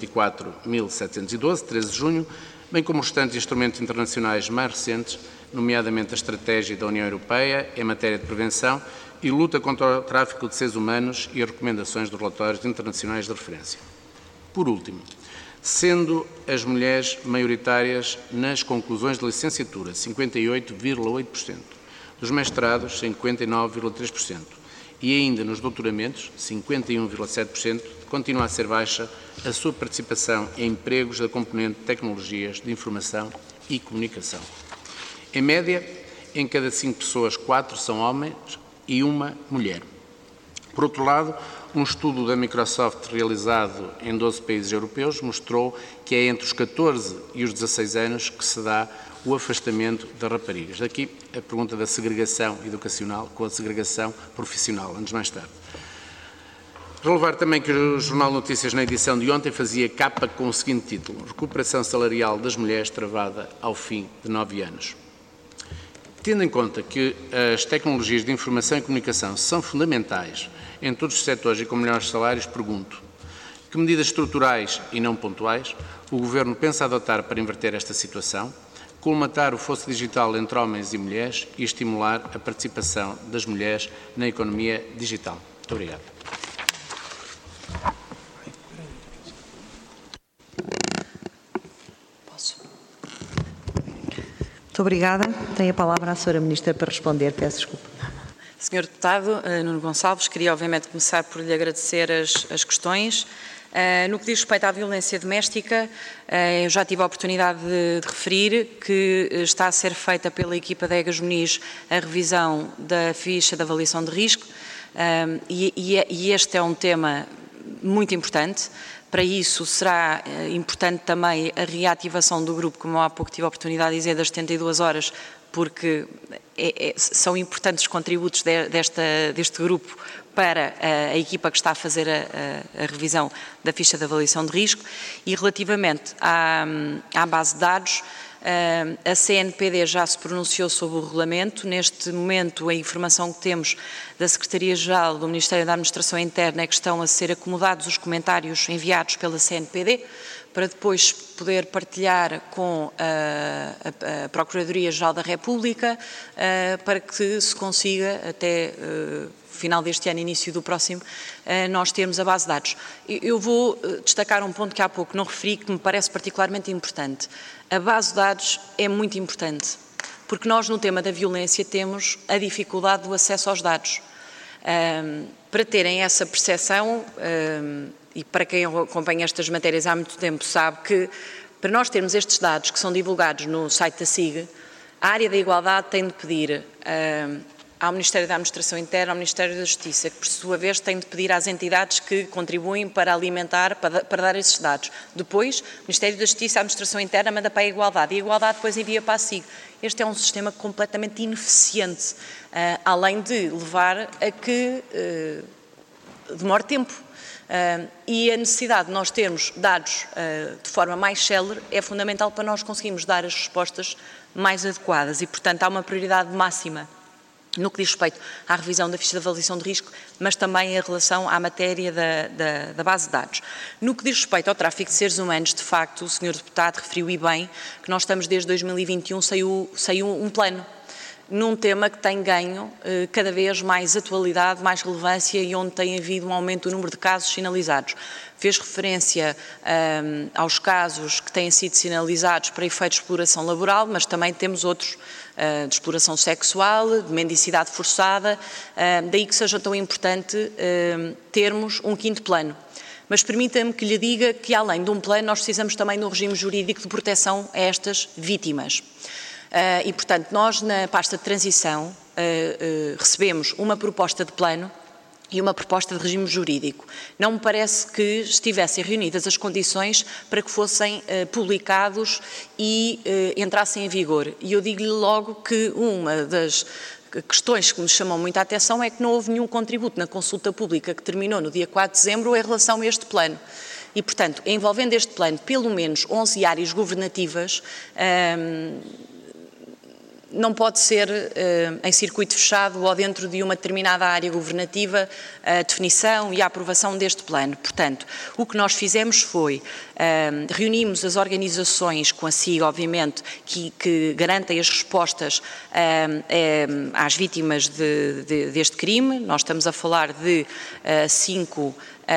2024/1712, 13 de junho, bem como os restantes instrumentos internacionais mais recentes, nomeadamente a Estratégia da União Europeia em matéria de prevenção e luta contra o tráfico de seres humanos e as recomendações dos relatórios internacionais de referência? Por último, sendo as mulheres maioritárias nas conclusões de licenciatura, 58,8%, dos mestrados, 59,3%, e ainda nos doutoramentos, 51,7%, continua a ser baixa a sua participação em empregos da componente de tecnologias de informação e comunicação. Em média, em cada 5 pessoas, 4 são homens e 1 mulher. Por outro lado, um estudo da Microsoft realizado em 12 países europeus mostrou que é entre os 14 e os 16 anos que se dá o afastamento das raparigas. Daqui a pergunta da segregação educacional com a segregação profissional, antes mais tarde. Relevar também que o Jornal de Notícias, na edição de ontem, fazia capa com o seguinte título: Recuperação salarial das mulheres travada ao fim de 9 anos. Tendo em conta que as tecnologias de informação e comunicação são fundamentais em todos os setores e com melhores salários, pergunto: que medidas estruturais e não pontuais o Governo pensa adotar para inverter esta situação, colmatar o fosso digital entre homens e mulheres e estimular a participação das mulheres na economia digital? Muito obrigado. Muito Muito obrigada. Tem a palavra a Sra. Ministra para responder. Peço desculpa. Sr. Deputado Nuno Gonçalves, queria obviamente começar por lhe agradecer as questões. No que diz respeito à violência doméstica, eu já tive a oportunidade de referir que está a ser feita pela equipa da Egas Muniz a revisão da ficha de avaliação de risco e este é um tema muito importante. Para isso será importante também a reativação do grupo, como há pouco tive a oportunidade de dizer, das 72 horas, porque são importantes os contributos deste grupo para a equipa que está a fazer a revisão da ficha de avaliação de risco. E relativamente à base de dados, a CNPD já se pronunciou sobre o regulamento. Neste momento, a informação que temos da Secretaria-Geral do Ministério da Administração Interna é que estão a ser acomodados os comentários enviados pela CNPD, para depois poder partilhar com a Procuradoria-Geral da República, para que se consiga, até final deste ano, início do próximo, nós termos a base de dados. Eu vou destacar um ponto que há pouco não referi, que me parece particularmente importante. A base de dados é muito importante, porque nós no tema da violência temos a dificuldade do acesso aos dados. Para terem essa percepção, e para quem acompanha estas matérias há muito tempo sabe que, para nós termos estes dados que são divulgados no site da SIG, a área da igualdade tem de pedir ao Ministério da Administração Interna, ao Ministério da Justiça, que por sua vez tem de pedir às entidades que contribuem para alimentar, para dar esses dados. Depois, o Ministério da Justiça, a Administração Interna manda para a Igualdade, e a Igualdade depois envia para a SIG. Este é um sistema completamente ineficiente, além de levar a que demore tempo. E a necessidade de nós termos dados de forma mais célere é fundamental para nós conseguirmos dar as respostas mais adequadas e, portanto, há uma prioridade máxima no que diz respeito à revisão da ficha de avaliação de risco, mas também em relação à matéria da base de dados. No que diz respeito ao tráfico de seres humanos, de facto, o Sr. Deputado referiu e bem que nós estamos desde 2021, saiu um plano, num tema que tem ganho cada vez mais atualidade, mais relevância e onde tem havido um aumento do número de casos sinalizados. Fez referência aos casos que têm sido sinalizados para efeitos de exploração laboral, mas também temos outros de exploração sexual, de mendicidade forçada, daí que seja tão importante termos um quinto plano. Mas permita-me que lhe diga que, além de um plano, nós precisamos também de um regime jurídico de proteção a estas vítimas. E, portanto, nós na pasta de transição recebemos uma proposta de plano e uma proposta de regime jurídico. Não me parece que estivessem reunidas as condições para que fossem publicados e entrassem em vigor. E eu digo-lhe logo que uma das questões que me chamam muita atenção é que não houve nenhum contributo na consulta pública que terminou no dia 4 de dezembro em relação a este plano. E, portanto, envolvendo este plano pelo menos 11 áreas governativas, não pode ser em circuito fechado ou dentro de uma determinada área governativa a definição e a aprovação deste plano. Portanto, o que nós fizemos foi, reunimos as organizações com a SIG, obviamente, que garantem as respostas às vítimas deste crime. Nós estamos a falar de 5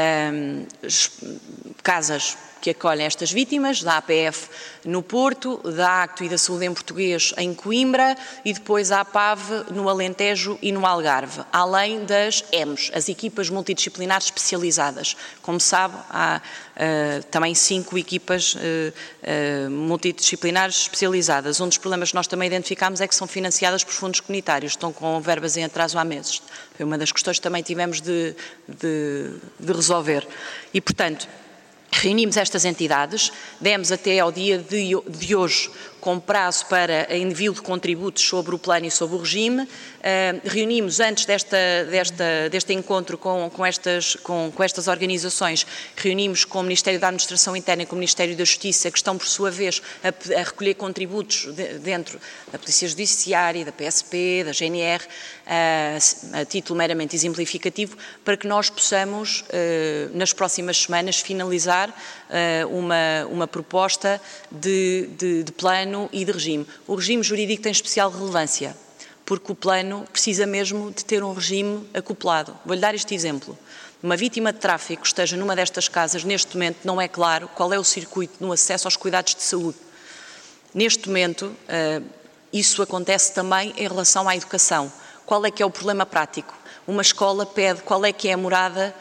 casas que acolhem estas vítimas, da APF no Porto, da ACTO e da Saúde em Português em Coimbra e depois a APAV no Alentejo e no Algarve, além das EMS, as equipas multidisciplinares especializadas. Como sabe, há também 5 equipas multidisciplinares especializadas. Um dos problemas que nós também identificámos é que são financiadas por fundos comunitários, estão com verbas em atraso há meses. Foi uma das questões que também tivemos de resolver. E, portanto, reunimos estas entidades, demos até ao dia de hoje com prazo para envio de contributos sobre o plano e sobre o regime. Reunimos antes deste encontro com estas organizações, reunimos com o Ministério da Administração Interna e com o Ministério da Justiça, que estão por sua vez a recolher contributos dentro da Polícia Judiciária, da PSP, da GNR, a título meramente exemplificativo, para que nós possamos, nas próximas semanas, finalizar uma proposta de plano e de regime. O regime jurídico tem especial relevância, porque o plano precisa mesmo de ter um regime acoplado. Vou-lhe dar este exemplo. Uma vítima de tráfico esteja numa destas casas, neste momento não é claro qual é o circuito no acesso aos cuidados de saúde. Neste momento, Isso acontece também em relação à educação. Qual é que é o problema prático? Uma escola pede qual é que é a morada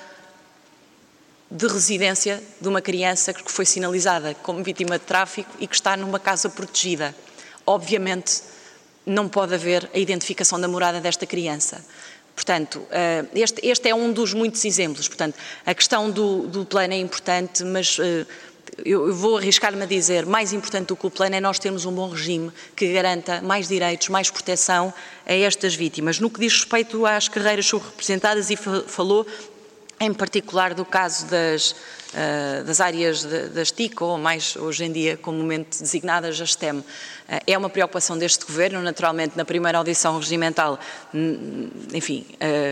de residência de uma criança que foi sinalizada como vítima de tráfico e que está numa casa protegida. Obviamente, não pode haver a identificação da morada desta criança. Portanto, este é um dos muitos exemplos. Portanto, a questão do plano é importante, mas eu vou arriscar-me a dizer, mais importante do que o plano é nós termos um bom regime que garanta mais direitos, mais proteção a estas vítimas. No que diz respeito às carreiras subrepresentadas, e falou em particular do caso das áreas das TIC, ou mais hoje em dia comumente designadas as STEM. É uma preocupação deste Governo, naturalmente na primeira audição regimental, enfim,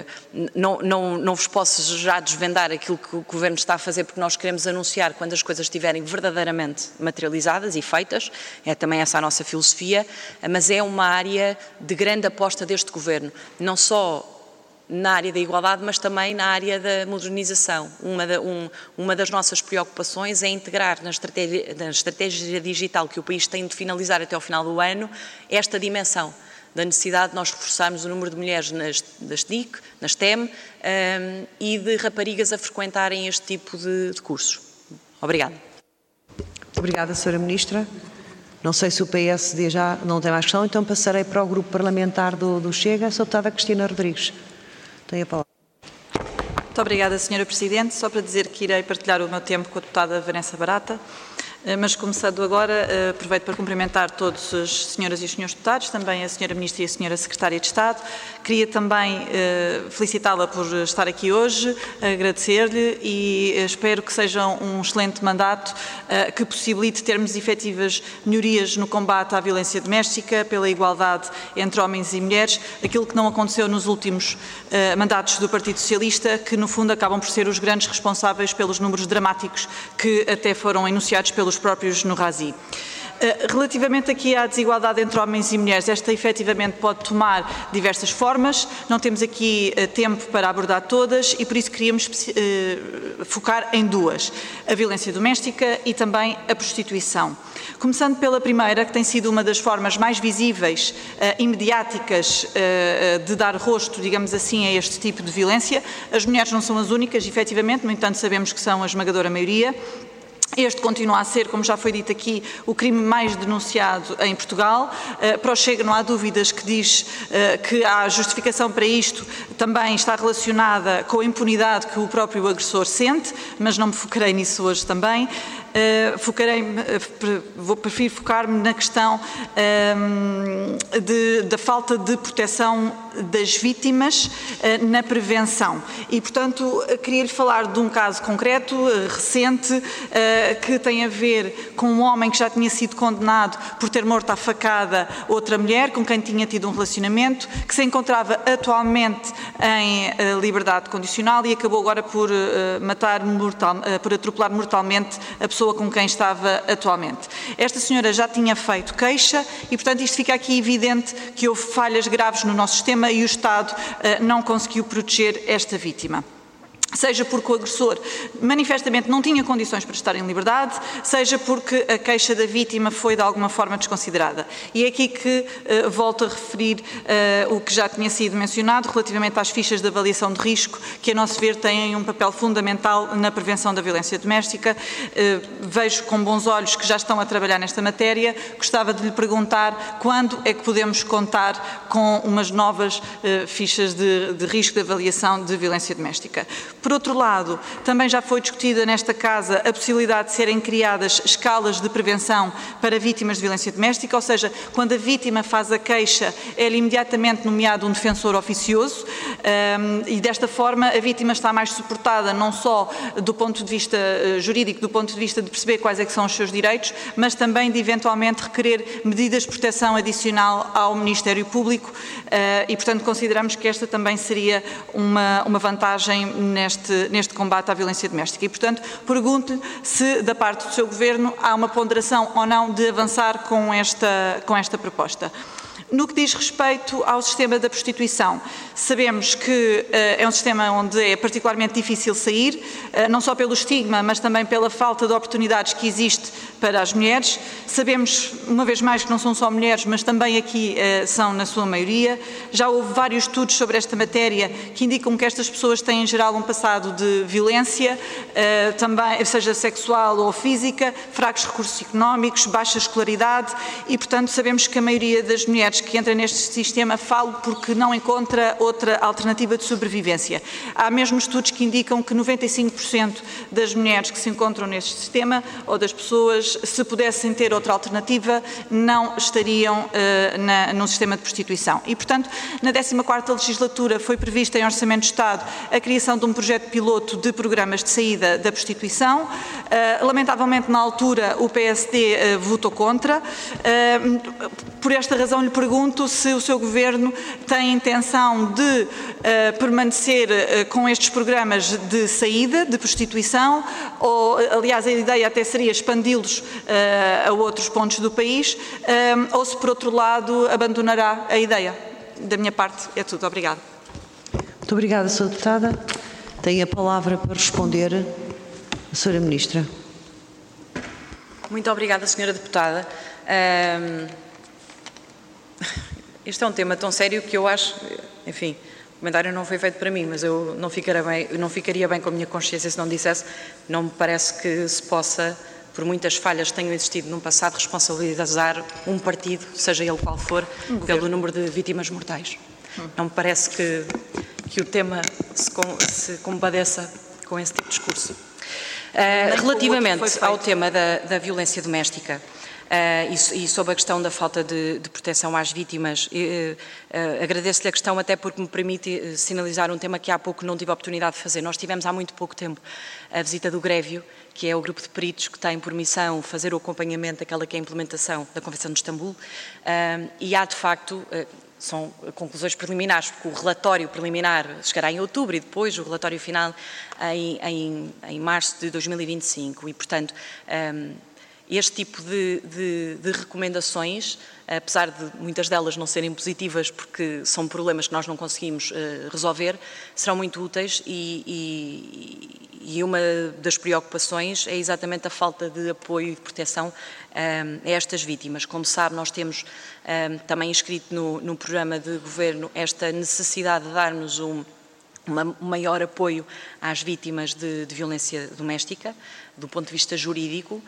não vos posso já desvendar aquilo que o Governo está a fazer, porque nós queremos anunciar quando as coisas estiverem verdadeiramente materializadas e feitas, é também essa a nossa filosofia, mas é uma área de grande aposta deste Governo, não só na área da igualdade, mas também na área da modernização. Uma das nossas preocupações é integrar na estratégia digital que o país tem de finalizar até ao final do ano esta dimensão da necessidade de nós reforçarmos o número de mulheres nas TIC, nas STEM e de raparigas a frequentarem este tipo de cursos. Obrigada. Obrigada, Sra. Ministra. Não sei se o PSD já não tem mais questão, então passarei para o Grupo Parlamentar do Chega, a Sra. Deputada Cristina Rodrigues. Tem a palavra. Muito obrigada, Sra. Presidente. Só para dizer que irei partilhar o meu tempo com a deputada Vanessa Barata, mas começando agora, aproveito para cumprimentar todos as senhoras e os senhores deputados, também a Sra. Ministra e a Sra. Secretária de Estado. Queria também felicitá-la por estar aqui hoje, agradecer-lhe e espero que seja um excelente mandato que possibilite termos efetivas melhorias no combate à violência doméstica, pela igualdade entre homens e mulheres, aquilo que não aconteceu nos últimos mandatos do Partido Socialista, que no fundo acabam por ser os grandes responsáveis pelos números dramáticos que até foram enunciados pelos próprios no Razi. Relativamente aqui à desigualdade entre homens e mulheres, esta efetivamente pode tomar diversas formas, não temos aqui tempo para abordar todas e por isso queríamos focar em duas, a violência doméstica e também a prostituição. Começando pela primeira, que tem sido uma das formas mais visíveis e mediáticas de dar rosto, digamos assim, a este tipo de violência. As mulheres não são as únicas, efetivamente, no entanto sabemos que são a esmagadora maioria. Este continua a ser, como já foi dito aqui, o crime mais denunciado em Portugal. Para o Chega não há dúvidas que diz que a justificação para isto também está relacionada com a impunidade que o próprio agressor sente, mas não me focarei nisso hoje também. Prefiro focar-me na questão da falta de proteção das vítimas na prevenção. E, portanto, queria-lhe falar de um caso concreto, recente, que tem a ver com um homem que já tinha sido condenado por ter morto à facada outra mulher com quem tinha tido um relacionamento, que se encontrava atualmente em liberdade condicional e acabou agora por por atropelar mortalmente a pessoa com quem estava atualmente. Esta senhora já tinha feito queixa e, portanto, isto fica aqui evidente que houve falhas graves no nosso sistema e o Estado não conseguiu proteger esta vítima. Seja porque o agressor manifestamente não tinha condições para estar em liberdade, seja porque a queixa da vítima foi de alguma forma desconsiderada. E é aqui que volto a referir o que já tinha sido mencionado relativamente às fichas de avaliação de risco, que a nosso ver têm um papel fundamental na prevenção da violência doméstica. Vejo com bons olhos que já estão a trabalhar nesta matéria. Gostava de lhe perguntar quando é que podemos contar com umas novas fichas de risco de avaliação de violência doméstica. Por outro lado, também já foi discutida nesta Casa a possibilidade de serem criadas escalas de prevenção para vítimas de violência doméstica, ou seja, quando a vítima faz a queixa, é-lhe imediatamente nomeado um defensor oficioso e desta forma a vítima está mais suportada não só do ponto de vista jurídico, do ponto de vista de perceber quais é que são os seus direitos, mas também de eventualmente requerer medidas de proteção adicional ao Ministério Público e, portanto, consideramos que esta também seria uma vantagem neste combate à violência doméstica. E, portanto, pergunto-lhe se, da parte do seu Governo, há uma ponderação ou não de avançar com esta proposta. No que diz respeito ao sistema da prostituição, sabemos que é um sistema onde é particularmente difícil sair, não só pelo estigma, mas também pela falta de oportunidades que existe para as mulheres. Sabemos, uma vez mais, que não são só mulheres, mas também aqui são na sua maioria. Já houve vários estudos sobre esta matéria que indicam que estas pessoas têm, em geral, um passado de violência, também, seja sexual ou física, fracos recursos económicos, baixa escolaridade e, portanto, sabemos que a maioria das mulheres que entram neste sistema falam porque não encontra outra alternativa de sobrevivência. Há mesmo estudos que indicam que 95% das mulheres que se encontram neste sistema, ou das pessoas, se pudessem ter outra alternativa, não estariam no sistema de prostituição. E, portanto, na 14ª legislatura foi prevista em Orçamento de Estado a criação de um projeto piloto de programas de saída da prostituição. Lamentavelmente, na altura, o PSD votou contra. Por esta razão, lhe pergunto se o seu Governo tem intenção de permanecer com estes programas de saída de prostituição, ou, aliás, a ideia até seria expandi-los a outros pontos do país, ou se, por outro lado, abandonará a ideia. Da minha parte, é tudo. Obrigada. Muito obrigada, Sra. Deputada. Tem a palavra para responder a Sra. Ministra. Muito obrigada, Sra. Deputada. Este é um tema tão sério que eu acho, enfim, o comentário não foi feito para mim, mas eu não ficaria bem com a minha consciência se não dissesse, não me parece que se possa, por muitas falhas que tenham existido no passado, responsabilizar um partido, seja ele qual for, pelo número de vítimas mortais. Não me parece que o tema se compadeça com esse tipo de discurso. Relativamente ao tema da violência doméstica, e sobre a questão da falta de proteção às vítimas, agradeço-lhe a questão até porque me permite sinalizar um tema que há pouco não tive a oportunidade de fazer. Nós tivemos há muito pouco tempo a visita do Grevio, que é o grupo de peritos que tem por missão fazer o acompanhamento daquela que é a implementação da Convenção de Istambul, e há de facto, são conclusões preliminares, porque o relatório preliminar chegará em outubro e depois o relatório final em março de 2025 e, portanto, este tipo de recomendações, apesar de muitas delas não serem positivas porque são problemas que nós não conseguimos resolver, serão muito úteis e uma das preocupações é exatamente a falta de apoio e de proteção a estas vítimas. Como sabe, nós temos também inscrito no programa de governo esta necessidade de darmos um maior apoio às vítimas de violência doméstica, do ponto de vista jurídico,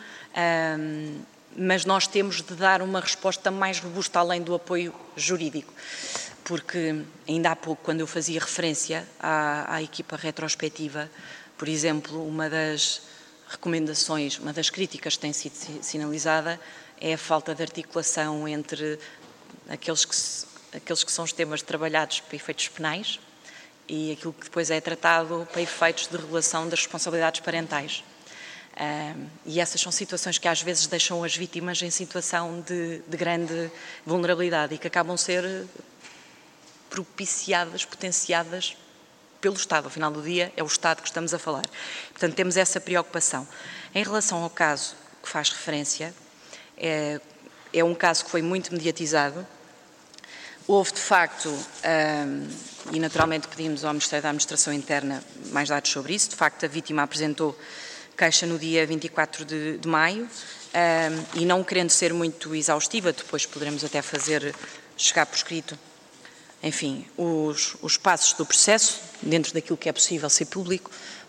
mas nós temos de dar uma resposta mais robusta além do apoio jurídico, porque ainda há pouco, quando eu fazia referência à equipa retrospectiva, por exemplo, uma das recomendações, uma das críticas que tem sido sinalizada é a falta de articulação entre aqueles que são os temas trabalhados para efeitos penais e aquilo que depois é tratado para efeitos de regulação das responsabilidades parentais. E essas são situações que às vezes deixam as vítimas em situação de grande vulnerabilidade e que acabam ser propiciadas, potenciadas pelo Estado. Ao final do dia é o Estado que estamos a falar. Portanto, temos essa preocupação. Em relação ao caso que faz referência, é um caso que foi muito mediatizado. Houve, de facto, e naturalmente pedimos ao Ministério da Administração Interna mais dados sobre isso, de facto a vítima apresentou queixa no dia 24 de maio e não querendo ser muito exaustiva, depois poderemos até fazer chegar por escrito, enfim, os passos do processo, dentro daquilo que é possível ser público.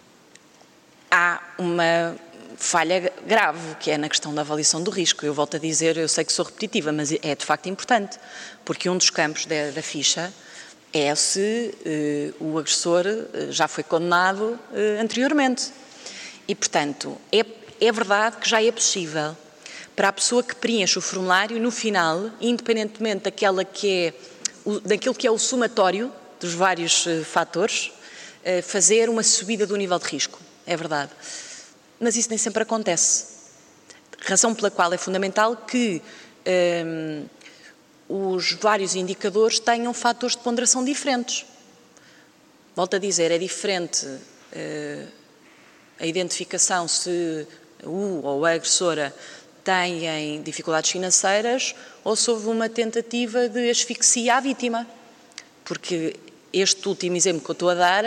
Há uma falha grave, que é na questão da avaliação do risco. Eu volto a dizer, eu sei que sou repetitiva, mas é de facto importante, porque um dos campos da ficha é se o agressor já foi condenado anteriormente. E, portanto, é verdade que já é possível para a pessoa que preenche o formulário, no final, independentemente daquilo que é o somatório dos vários fatores, fazer uma subida do nível de risco. É verdade. Mas isso nem sempre acontece. Razão pela qual é fundamental que os vários indicadores tenham fatores de ponderação diferentes. Volto a dizer, é diferente a identificação se o ou a agressora têm dificuldades financeiras ou se houve uma tentativa de asfixia à vítima. Porque este último exemplo que eu estou a dar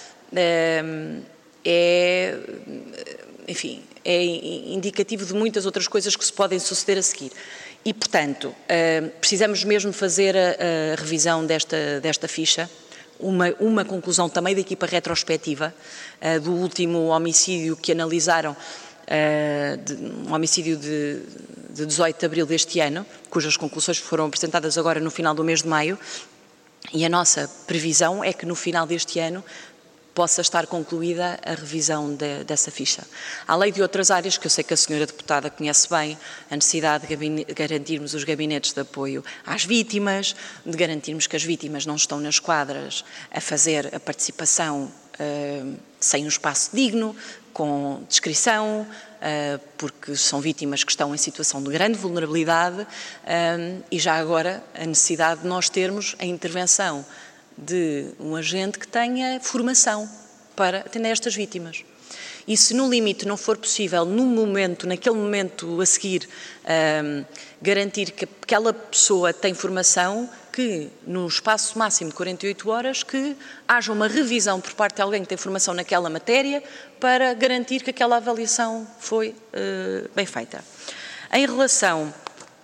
enfim, é indicativo de muitas outras coisas que se podem suceder a seguir. E, portanto, precisamos mesmo fazer a revisão desta ficha, uma conclusão também da equipa retrospectiva do último homicídio que analisaram, um homicídio de 18 de abril deste ano, cujas conclusões foram apresentadas agora no final do mês de maio, e a nossa previsão é que no final deste ano possa estar concluída a revisão dessa ficha. Além de outras áreas que eu sei que a senhora deputada conhece bem, a necessidade de garantirmos os gabinetes de apoio às vítimas, de garantirmos que as vítimas não estão nas quadras a fazer a participação sem um espaço digno, com descrição, porque são vítimas que estão em situação de grande vulnerabilidade, e já agora a necessidade de nós termos a intervenção de um agente que tenha formação para atender estas vítimas. E se no limite não for possível, naquele momento a seguir, garantir que aquela pessoa tem formação, que no espaço máximo de 48 horas que haja uma revisão por parte de alguém que tem formação naquela matéria para garantir que aquela avaliação foi bem feita. Em relação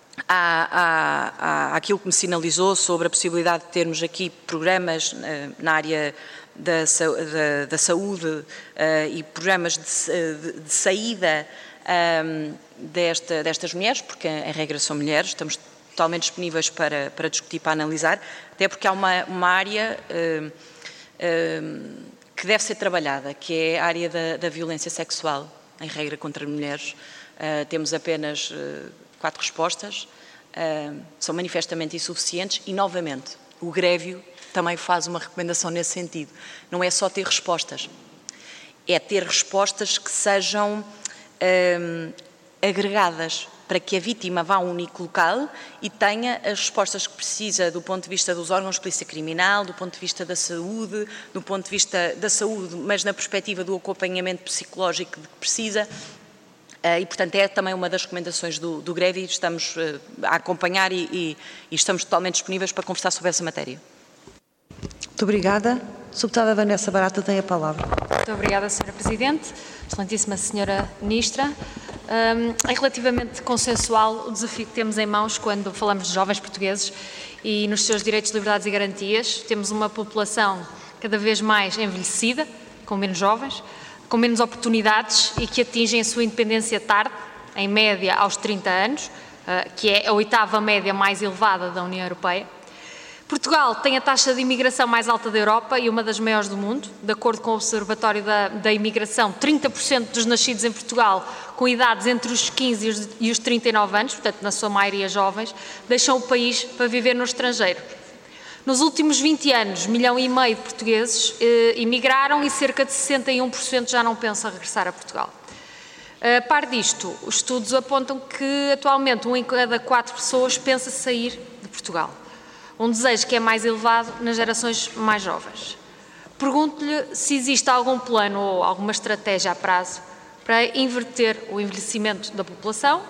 àquilo que me sinalizou sobre a possibilidade de termos aqui programas na área da saúde e programas de saída destas mulheres, porque em regra são mulheres, estamos totalmente disponíveis para discutir, para analisar, até porque há uma área que deve ser trabalhada, que é a área da violência sexual, em regra contra mulheres. Temos apenas 4 respostas, são manifestamente insuficientes e, novamente, o Grevio também faz uma recomendação nesse sentido. Não é só ter respostas, é ter respostas que sejam agregadas, para que a vítima vá a um único local e tenha as respostas que precisa do ponto de vista dos órgãos de polícia criminal, do ponto de vista da saúde, do ponto de vista da saúde, mas na perspectiva do acompanhamento psicológico de que precisa. E, portanto, é também uma das recomendações do Grevio e estamos a acompanhar e estamos totalmente disponíveis para conversar sobre essa matéria. Muito obrigada. Deputada Vanessa Barata tem a palavra. Muito obrigada, Sra. Presidente. Excelentíssima Sra. Ministra. É relativamente consensual o desafio que temos em mãos quando falamos de jovens portugueses e nos seus direitos, liberdades e garantias. Temos uma população cada vez mais envelhecida, com menos jovens, com menos oportunidades e que atingem a sua independência tarde, em média aos 30 anos, que é a 8ª média mais elevada da União Europeia. Portugal tem a taxa de imigração mais alta da Europa e uma das maiores do mundo. De acordo com o Observatório da Imigração, 30% dos nascidos em Portugal com idades entre os 15 e os 39 anos, portanto, na sua maioria jovens, deixam o país para viver no estrangeiro. Nos últimos 20 anos, 1,5 milhão de portugueses imigraram e cerca de 61% já não pensam regressar a Portugal. A par disto, os estudos apontam que atualmente 1 em cada 4 pessoas pensa sair de Portugal. Um desejo que é mais elevado nas gerações mais jovens. Pergunto-lhe se existe algum plano ou alguma estratégia a prazo para inverter o envelhecimento da população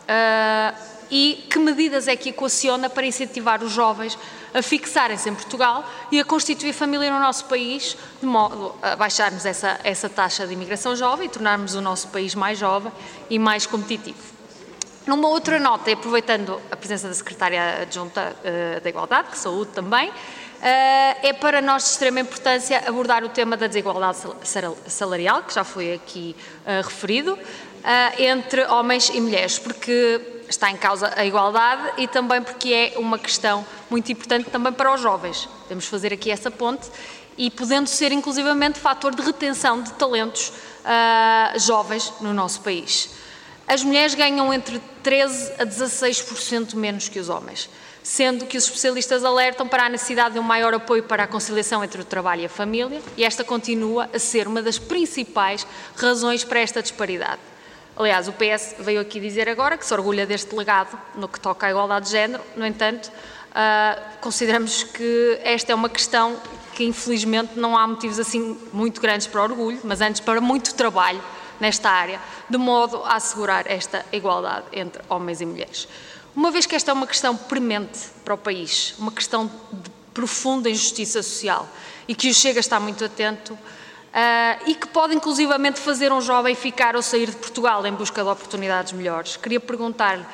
e que medidas é que equaciona para incentivar os jovens a fixarem-se em Portugal e a constituir família no nosso país, de modo a baixarmos essa taxa de imigração jovem e tornarmos o nosso país mais jovem e mais competitivo. Numa outra nota, e aproveitando a presença da Secretária Adjunta da Igualdade, que saúde também, é para nós de extrema importância abordar o tema da desigualdade salarial, que já foi aqui referido, entre homens e mulheres, porque está em causa a igualdade e também porque é uma questão muito importante também para os jovens. Devemos fazer aqui essa ponte e podendo ser inclusivamente fator de retenção de talentos jovens no nosso país. As mulheres ganham entre 13% a 16% menos que os homens, sendo que os especialistas alertam para a necessidade de um maior apoio para a conciliação entre o trabalho e a família, e esta continua a ser uma das principais razões para esta disparidade. Aliás, o PS veio aqui dizer agora que se orgulha deste legado no que toca à igualdade de género, no entanto, consideramos que esta é uma questão que infelizmente não há motivos assim muito grandes para orgulho, mas antes para muito trabalho nesta área, de modo a assegurar esta igualdade entre homens e mulheres. Uma vez que esta é uma questão premente para o país, uma questão de profunda injustiça social e que o Chega está muito atento e que pode inclusivamente fazer um jovem ficar ou sair de Portugal em busca de oportunidades melhores, queria perguntar-lhe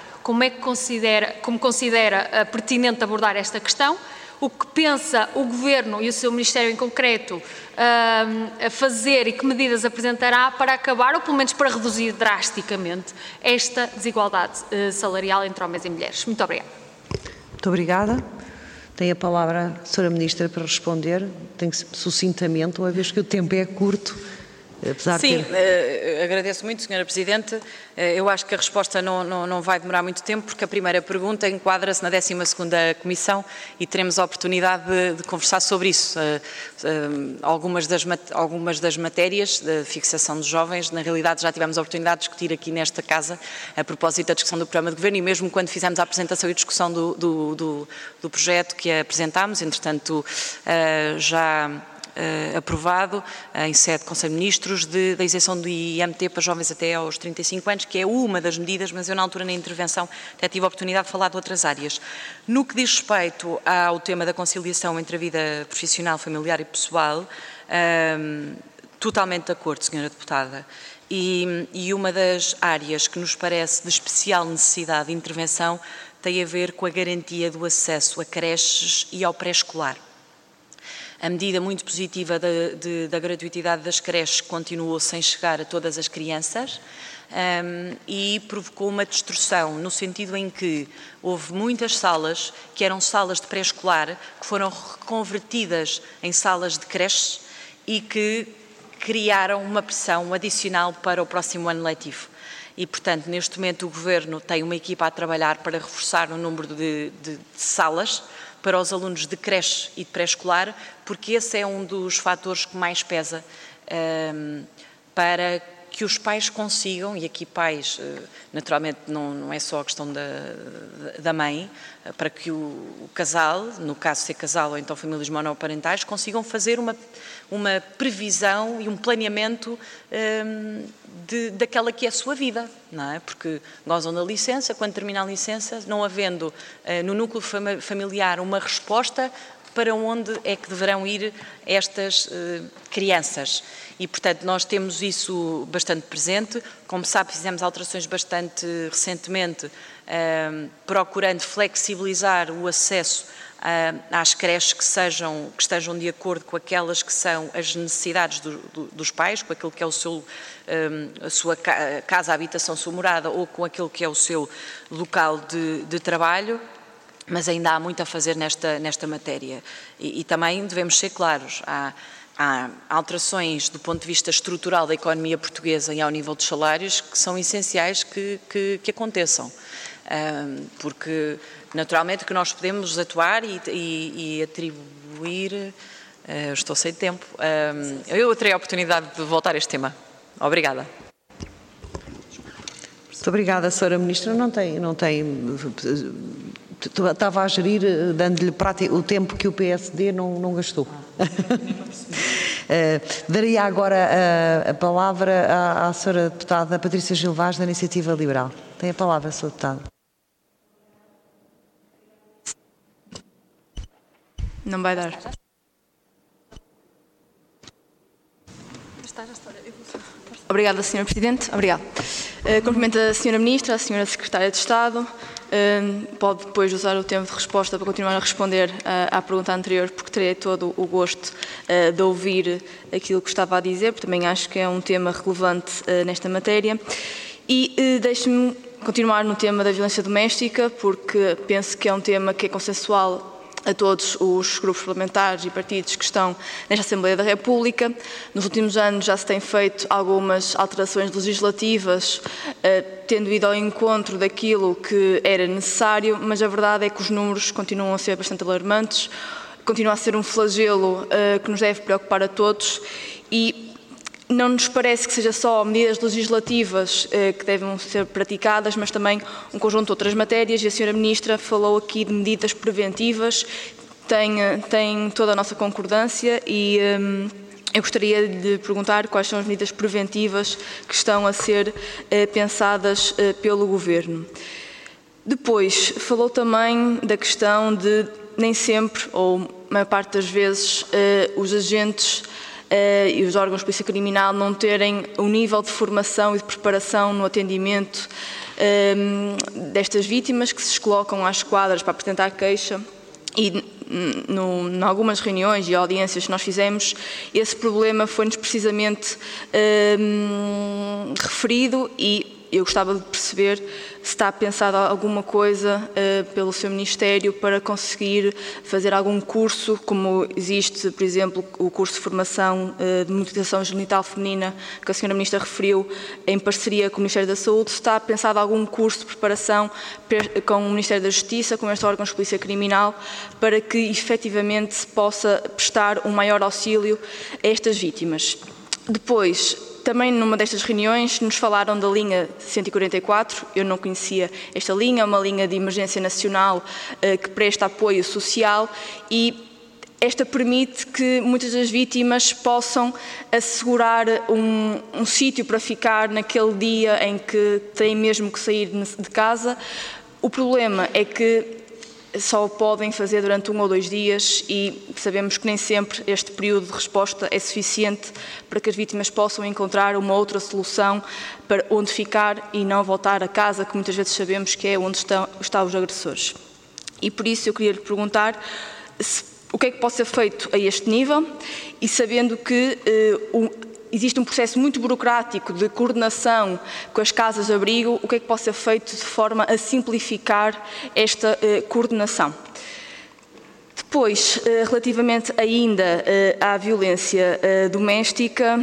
como considera pertinente abordar esta questão, o que pensa o Governo e o seu Ministério em concreto a fazer e que medidas apresentará para acabar, ou pelo menos para reduzir drasticamente, esta desigualdade salarial entre homens e mulheres. Muito obrigada. Muito obrigada. Tem a palavra a Sra. Ministra para responder. Tem que ser sucintamente, uma vez que o tempo é curto. Sim, agradeço muito, Sra. Presidente. Eu acho que a resposta não vai demorar muito tempo, porque a primeira pergunta enquadra-se na 12ª Comissão e teremos a oportunidade de conversar sobre isso. Algumas das matérias da fixação dos jovens, na realidade já tivemos a oportunidade de discutir aqui nesta Casa, a propósito da discussão do programa de Governo e mesmo quando fizemos a apresentação e discussão do projeto que apresentámos, entretanto já aprovado em sede de Conselho de Ministros da isenção do IMT para jovens até aos 35 anos, que é uma das medidas, mas eu na altura na intervenção até tive a oportunidade de falar de outras áreas. No que diz respeito ao tema da conciliação entre a vida profissional, familiar e pessoal, totalmente de acordo, Sra. Deputada. E uma das áreas que nos parece de especial necessidade de intervenção tem a ver com a garantia do acesso a creches e ao pré-escolar. A medida muito positiva da gratuitidade das creches continuou sem chegar a todas as crianças e provocou uma distorção, no sentido em que houve muitas salas que eram salas de pré-escolar que foram reconvertidas em salas de creches e que criaram uma pressão adicional para o próximo ano letivo. E, portanto, neste momento o Governo tem uma equipa a trabalhar para reforçar o número de salas para os alunos de creche e de pré-escolar, porque esse é um dos fatores que mais pesa para que os pais consigam, e aqui pais, naturalmente não é só a questão da mãe, para que o casal, no caso ser casal ou então famílias monoparentais, consigam fazer uma previsão e um planeamento daquela que é a sua vida, não é? Porque gozam da licença, quando termina a licença, não havendo no núcleo familiar uma resposta para onde é que deverão ir estas crianças. E, portanto, nós temos isso bastante presente. Como sabe, fizemos alterações bastante recentemente, procurando flexibilizar o acesso às creches que estejam de acordo com aquelas que são as necessidades dos pais, com aquilo que é a sua casa, a habitação, a sua morada, ou com aquilo que é o seu local de trabalho. Mas ainda há muito a fazer nesta matéria. E também devemos ser claros, há alterações do ponto de vista estrutural da economia portuguesa e ao nível dos salários que são essenciais que aconteçam. Porque, naturalmente, que nós podemos atuar e atribuir... estou sem tempo. Eu terei a oportunidade de voltar a este tema. Obrigada. Muito obrigada, Sra. Ministra. Não tem... Estava a gerir, dando-lhe o tempo que o PSD não gastou. Daria agora a palavra à Sra. Deputada Patrícia Gil Vaz, da Iniciativa Liberal. Tem a palavra, Sra. Deputada. Não vai dar. Obrigada, Sra. Presidente. Obrigada. Cumprimento a Sra. Ministra, a Sra. Secretária de Estado. Pode depois usar o tempo de resposta para continuar a responder à pergunta anterior, porque terei todo o gosto de ouvir aquilo que estava a dizer, porque também acho que é um tema relevante nesta matéria. E deixe-me continuar no tema da violência doméstica, porque penso que é um tema que é consensual a todos os grupos parlamentares e partidos que estão nesta Assembleia da República. Nos últimos anos já se têm feito algumas alterações legislativas, tendo ido ao encontro daquilo que era necessário, mas a verdade é que os números continuam a ser bastante alarmantes, continua a ser um flagelo que nos deve preocupar a todos e não nos parece que seja só medidas legislativas que devem ser praticadas, mas também um conjunto de outras matérias, e a Sra. Ministra falou aqui de medidas preventivas, tem toda a nossa concordância e eu gostaria de lhe perguntar quais são as medidas preventivas que estão a ser pensadas pelo Governo. Depois, falou também da questão de nem sempre, ou a maior parte das vezes, os agentes e os órgãos de polícia criminal não terem um nível de formação e de preparação no atendimento destas vítimas que se colocam às esquadras para apresentar queixa. E em algumas reuniões e audiências que nós fizemos, esse problema foi-nos precisamente referido e eu gostava de perceber se está pensada alguma coisa pelo seu Ministério para conseguir fazer algum curso, como existe, por exemplo, o curso de formação de mutilação genital feminina que a Sra. Ministra referiu em parceria com o Ministério da Saúde. Se está pensado algum curso de preparação com o Ministério da Justiça, com estes órgãos de polícia criminal, para que efetivamente se possa prestar um maior auxílio a estas vítimas. Depois, também numa destas reuniões nos falaram da linha 144, eu não conhecia esta linha, é uma linha de emergência nacional que presta apoio social e esta permite que muitas das vítimas possam assegurar um sítio para ficar naquele dia em que têm mesmo que sair de casa. O problema é que só o podem fazer durante 1 ou 2 dias e sabemos que nem sempre este período de resposta é suficiente para que as vítimas possam encontrar uma outra solução para onde ficar e não voltar a casa, que muitas vezes sabemos que é onde estão os agressores. E por isso eu queria lhe perguntar o que é que pode ser feito a este nível e sabendo que existe um processo muito burocrático de coordenação com as casas de abrigo, o que é que pode ser feito de forma a simplificar esta coordenação. Depois, relativamente ainda à violência doméstica,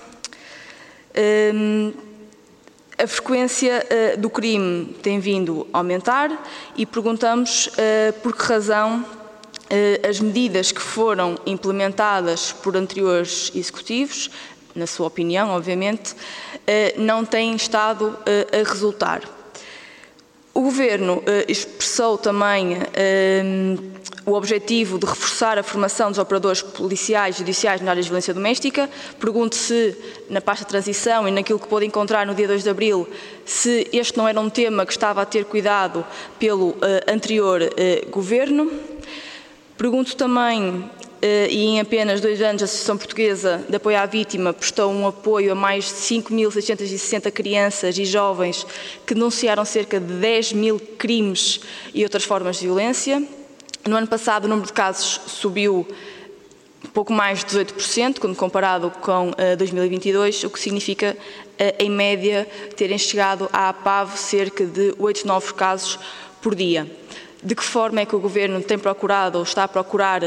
a frequência do crime tem vindo a aumentar e perguntamos por que razão as medidas que foram implementadas por anteriores executivos, na sua opinião, obviamente, não têm estado a resultar. O Governo expressou também o objetivo de reforçar a formação dos operadores policiais e judiciais na área de violência doméstica. Pergunto se, na pasta de transição e naquilo que pôde encontrar no dia 2 de abril, se este não era um tema que estava a ter cuidado pelo anterior Governo. Pergunto também, e em apenas 2 anos, a Associação Portuguesa de Apoio à Vítima prestou um apoio a mais de 5.660 crianças e jovens que denunciaram cerca de 10.000 crimes e outras formas de violência. No ano passado, o número de casos subiu pouco mais de 18%, quando comparado com 2022, o que significa, em média, terem chegado à APAV cerca de 8 novos casos por dia. De que forma é que o Governo tem procurado ou está a procurar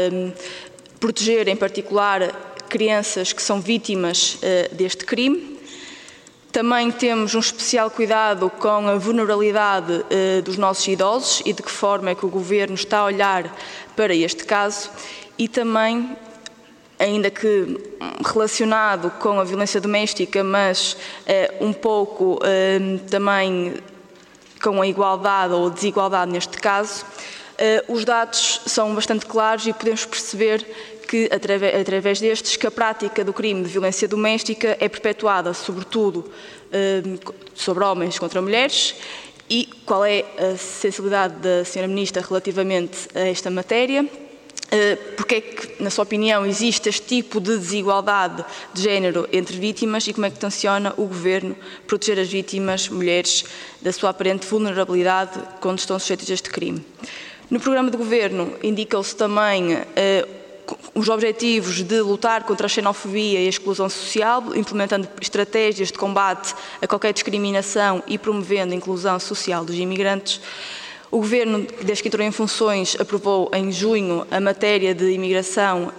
proteger, em particular, crianças que são vítimas deste crime? Também temos um especial cuidado com a vulnerabilidade dos nossos idosos e de que forma é que o Governo está a olhar para este caso e também, ainda que relacionado com a violência doméstica, mas um pouco também com a igualdade ou desigualdade neste caso, os dados são bastante claros e podemos perceber que, através destes, que a prática do crime de violência doméstica é perpetuada, sobretudo, sobre homens contra mulheres. E qual é a sensibilidade da Sra. Ministra relativamente a esta matéria? Porque é que, na sua opinião, existe este tipo de desigualdade de género entre vítimas e como é que tenciona o Governo proteger as vítimas, mulheres, da sua aparente vulnerabilidade quando estão sujeitas a este crime? No programa de Governo indicam-se também os objetivos de lutar contra a xenofobia e a exclusão social, implementando estratégias de combate a qualquer discriminação e promovendo a inclusão social dos imigrantes. O Governo, desde que entrou em funções, aprovou em junho na matéria de imigração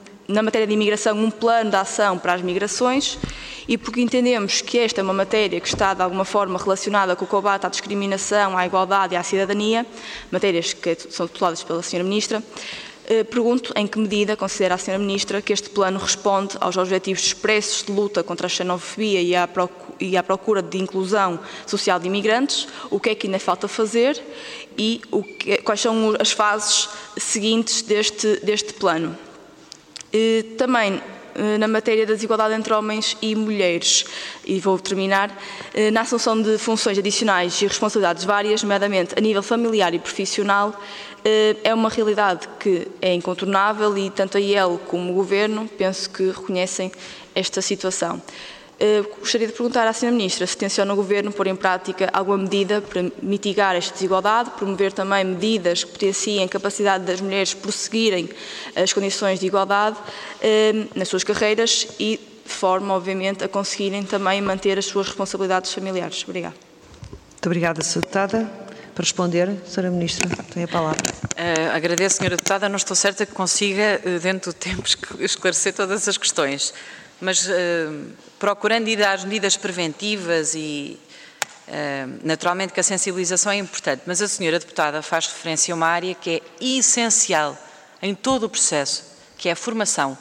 um plano de ação para as migrações e porque entendemos que esta é uma matéria que está de alguma forma relacionada com o combate à discriminação, à igualdade e à cidadania, matérias que são tuteladas pela Sra. Ministra, pergunto em que medida considera a Sra. Ministra que este plano responde aos objetivos expressos de luta contra a xenofobia e à procura de inclusão social de imigrantes, o que é que ainda falta fazer e quais são as fases seguintes deste plano. Também na matéria da desigualdade entre homens e mulheres. E vou terminar. Na assunção de funções adicionais e responsabilidades várias, nomeadamente a nível familiar e profissional, é uma realidade que é incontornável e tanto a IEL como o Governo penso que reconhecem esta situação. Gostaria de perguntar à Sra. Ministra se tenciona o Governo pôr em prática alguma medida para mitigar esta desigualdade, promover também medidas que potenciem a capacidade das mulheres prosseguirem as condições de igualdade nas suas carreiras e de forma, obviamente, a conseguirem também manter as suas responsabilidades familiares. Obrigada. Muito obrigada, Sra. Deputada. Para responder, Sra. Ministra, tem a palavra. Agradeço, Sra. Deputada. Não estou certa que consiga, dentro do tempo, esclarecer todas as questões, mas procurando ir às medidas preventivas e, naturalmente, que a sensibilização é importante, mas a Sra. Deputada faz referência a uma área que é essencial em todo o processo, que é a formação.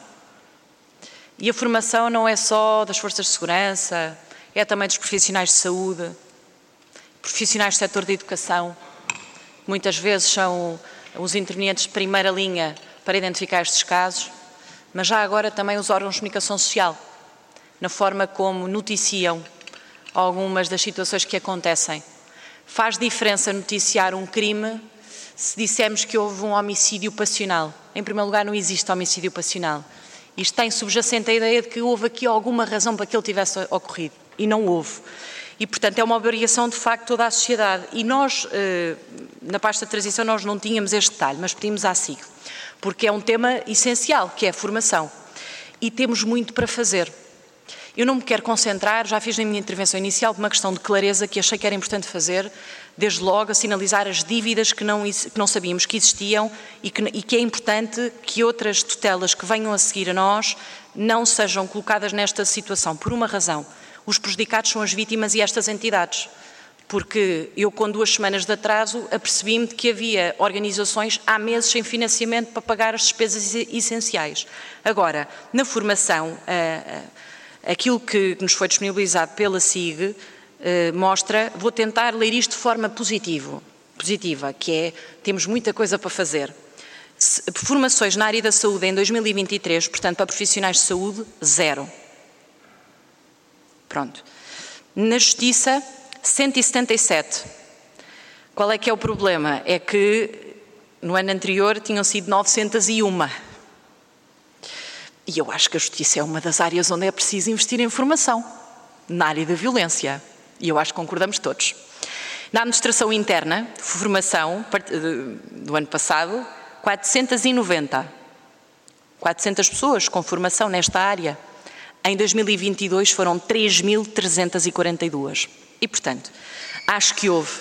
E a formação não é só das forças de segurança, é também dos profissionais de saúde, profissionais do setor da educação, que muitas vezes são os intervenientes de primeira linha para identificar estes casos, mas já agora também os órgãos de comunicação social, na forma como noticiam algumas das situações que acontecem. Faz diferença noticiar um crime se dissermos que houve um homicídio passional. Em primeiro lugar, não existe homicídio passional. Isto tem subjacente a ideia de que houve aqui alguma razão para que ele tivesse ocorrido, e não houve. E, portanto, é uma obrigação, de facto, de toda a sociedade. E nós, na pasta de transição, nós não tínhamos este detalhe, mas pedimos à SIG, porque é um tema essencial, que é a formação. E temos muito para fazer. Eu não me quero concentrar, já fiz na minha intervenção inicial, uma questão de clareza que achei que era importante fazer, desde logo a sinalizar as dívidas que não sabíamos que existiam e que é importante que outras tutelas que venham a seguir a nós não sejam colocadas nesta situação, por uma razão. Os prejudicados são as vítimas e estas entidades, porque eu, com 2 semanas de atraso, apercebi-me de que havia organizações há meses sem financiamento para pagar as despesas essenciais. Agora, na formação, aquilo que nos foi disponibilizado pela SIG mostra, vou tentar ler isto de forma positiva, que é, temos muita coisa para fazer. Formações na área da saúde em 2023, portanto, para profissionais de saúde, 0. Pronto. Na Justiça, 177. Qual é que é o problema? É que no ano anterior tinham sido 901. E eu acho que a Justiça é uma das áreas onde é preciso investir em formação, na área da violência. E eu acho que concordamos todos. Na Administração Interna, formação do ano passado, 490. 400 pessoas com formação nesta área. Em 2022 foram 3.342. E, portanto, acho que houve,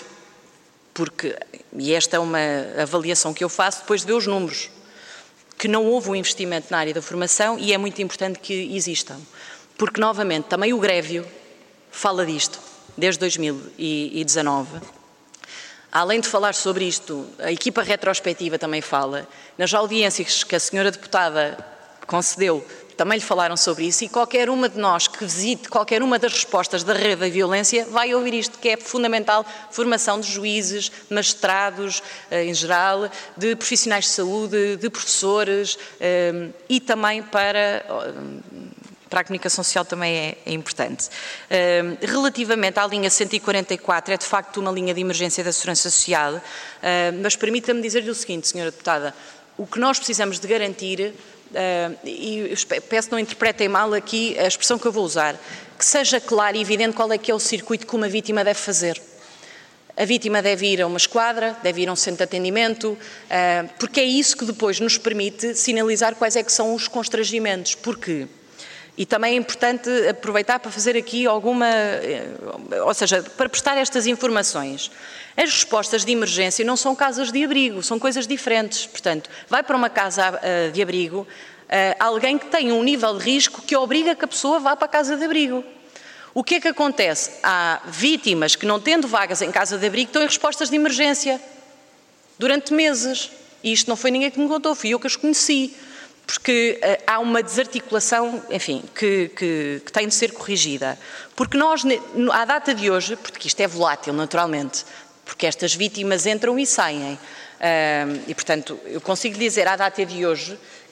e esta é uma avaliação que eu faço depois de ver os números, que não houve um investimento na área da formação e é muito importante que existam. Porque, novamente, também o Grevio fala disto, desde 2019. Além de falar sobre isto, a equipa retrospectiva também fala. Nas audiências que a Sra. Deputada concedeu, também lhe falaram sobre isso, e qualquer uma de nós que visite qualquer uma das respostas da rede da violência vai ouvir isto, que é fundamental, formação de juízes, magistrados, em geral, de profissionais de saúde, de professores, e também para a comunicação social também é importante. Relativamente à linha 144, é de facto uma linha de emergência da Segurança Social, mas permita-me dizer-lhe o seguinte, Sra. Deputada, o que nós precisamos de garantir, e peço que não interpretem mal aqui a expressão que eu vou usar, que seja claro e evidente qual é que é o circuito que uma vítima deve fazer. A vítima deve ir a uma esquadra, deve ir a um centro de atendimento, porque é isso que depois nos permite sinalizar quais é que são os constrangimentos. Porquê? E também é importante aproveitar para fazer aqui ou seja, para prestar estas informações. As respostas de emergência não são casas de abrigo, são coisas diferentes. Portanto, vai para uma casa de abrigo alguém que tem um nível de risco que obriga que a pessoa vá para a casa de abrigo. O que é que acontece? Há vítimas que, não tendo vagas em casa de abrigo, estão em respostas de emergência durante meses. E isto não foi ninguém que me contou, fui eu que as conheci. Porque há uma desarticulação, enfim, que tem de ser corrigida. Porque nós, à data de hoje, porque isto é volátil naturalmente, porque estas vítimas entram e saem, e portanto eu consigo dizer à data de hoje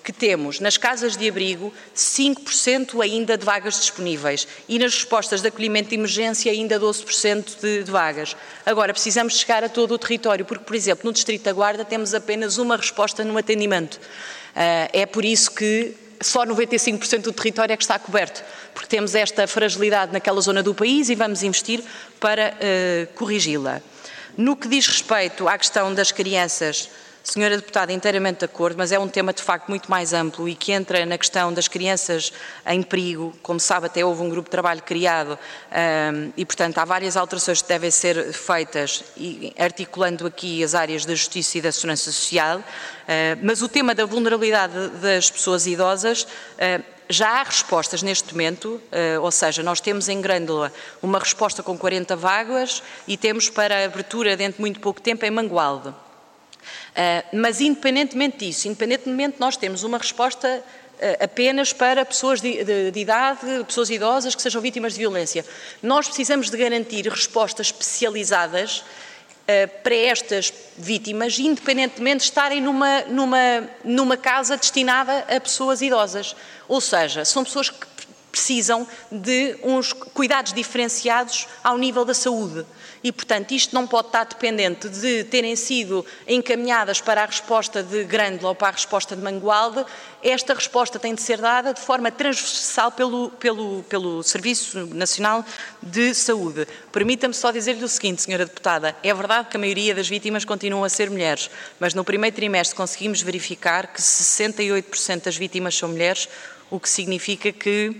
que temos nas casas de abrigo 5% ainda de vagas disponíveis e nas respostas de acolhimento de emergência ainda 12% de vagas. Agora, precisamos chegar a todo o território, porque, por exemplo, no Distrito da Guarda temos apenas uma resposta no atendimento. É por isso que só 95% do território é que está coberto, porque temos esta fragilidade naquela zona do país e vamos investir para corrigi-la. No que diz respeito à questão das crianças, Senhora Deputada, inteiramente de acordo, mas é um tema de facto muito mais amplo e que entra na questão das crianças em perigo. Como sabe, até houve um grupo de trabalho criado e, portanto, há várias alterações que devem ser feitas, e articulando aqui as áreas da Justiça e da Segurança Social, mas o tema da vulnerabilidade das pessoas idosas, já há respostas neste momento, ou seja, nós temos em Grândola uma resposta com 40 vagas e temos para abertura dentro de muito pouco tempo em Mangualde. Mas independentemente disso, nós temos uma resposta apenas para pessoas de idade, pessoas idosas que sejam vítimas de violência. Nós precisamos de garantir respostas especializadas para estas vítimas, independentemente de estarem numa casa destinada a pessoas idosas. Ou seja, são pessoas que precisam de uns cuidados diferenciados ao nível da saúde. E, portanto, isto não pode estar dependente de terem sido encaminhadas para a resposta de Grândola ou para a resposta de Mangualde. Esta resposta tem de ser dada de forma transversal pelo Serviço Nacional de Saúde. Permita-me só dizer-lhe o seguinte, Senhora Deputada, é verdade que a maioria das vítimas continuam a ser mulheres, mas no primeiro trimestre conseguimos verificar que 68% das vítimas são mulheres, o que significa que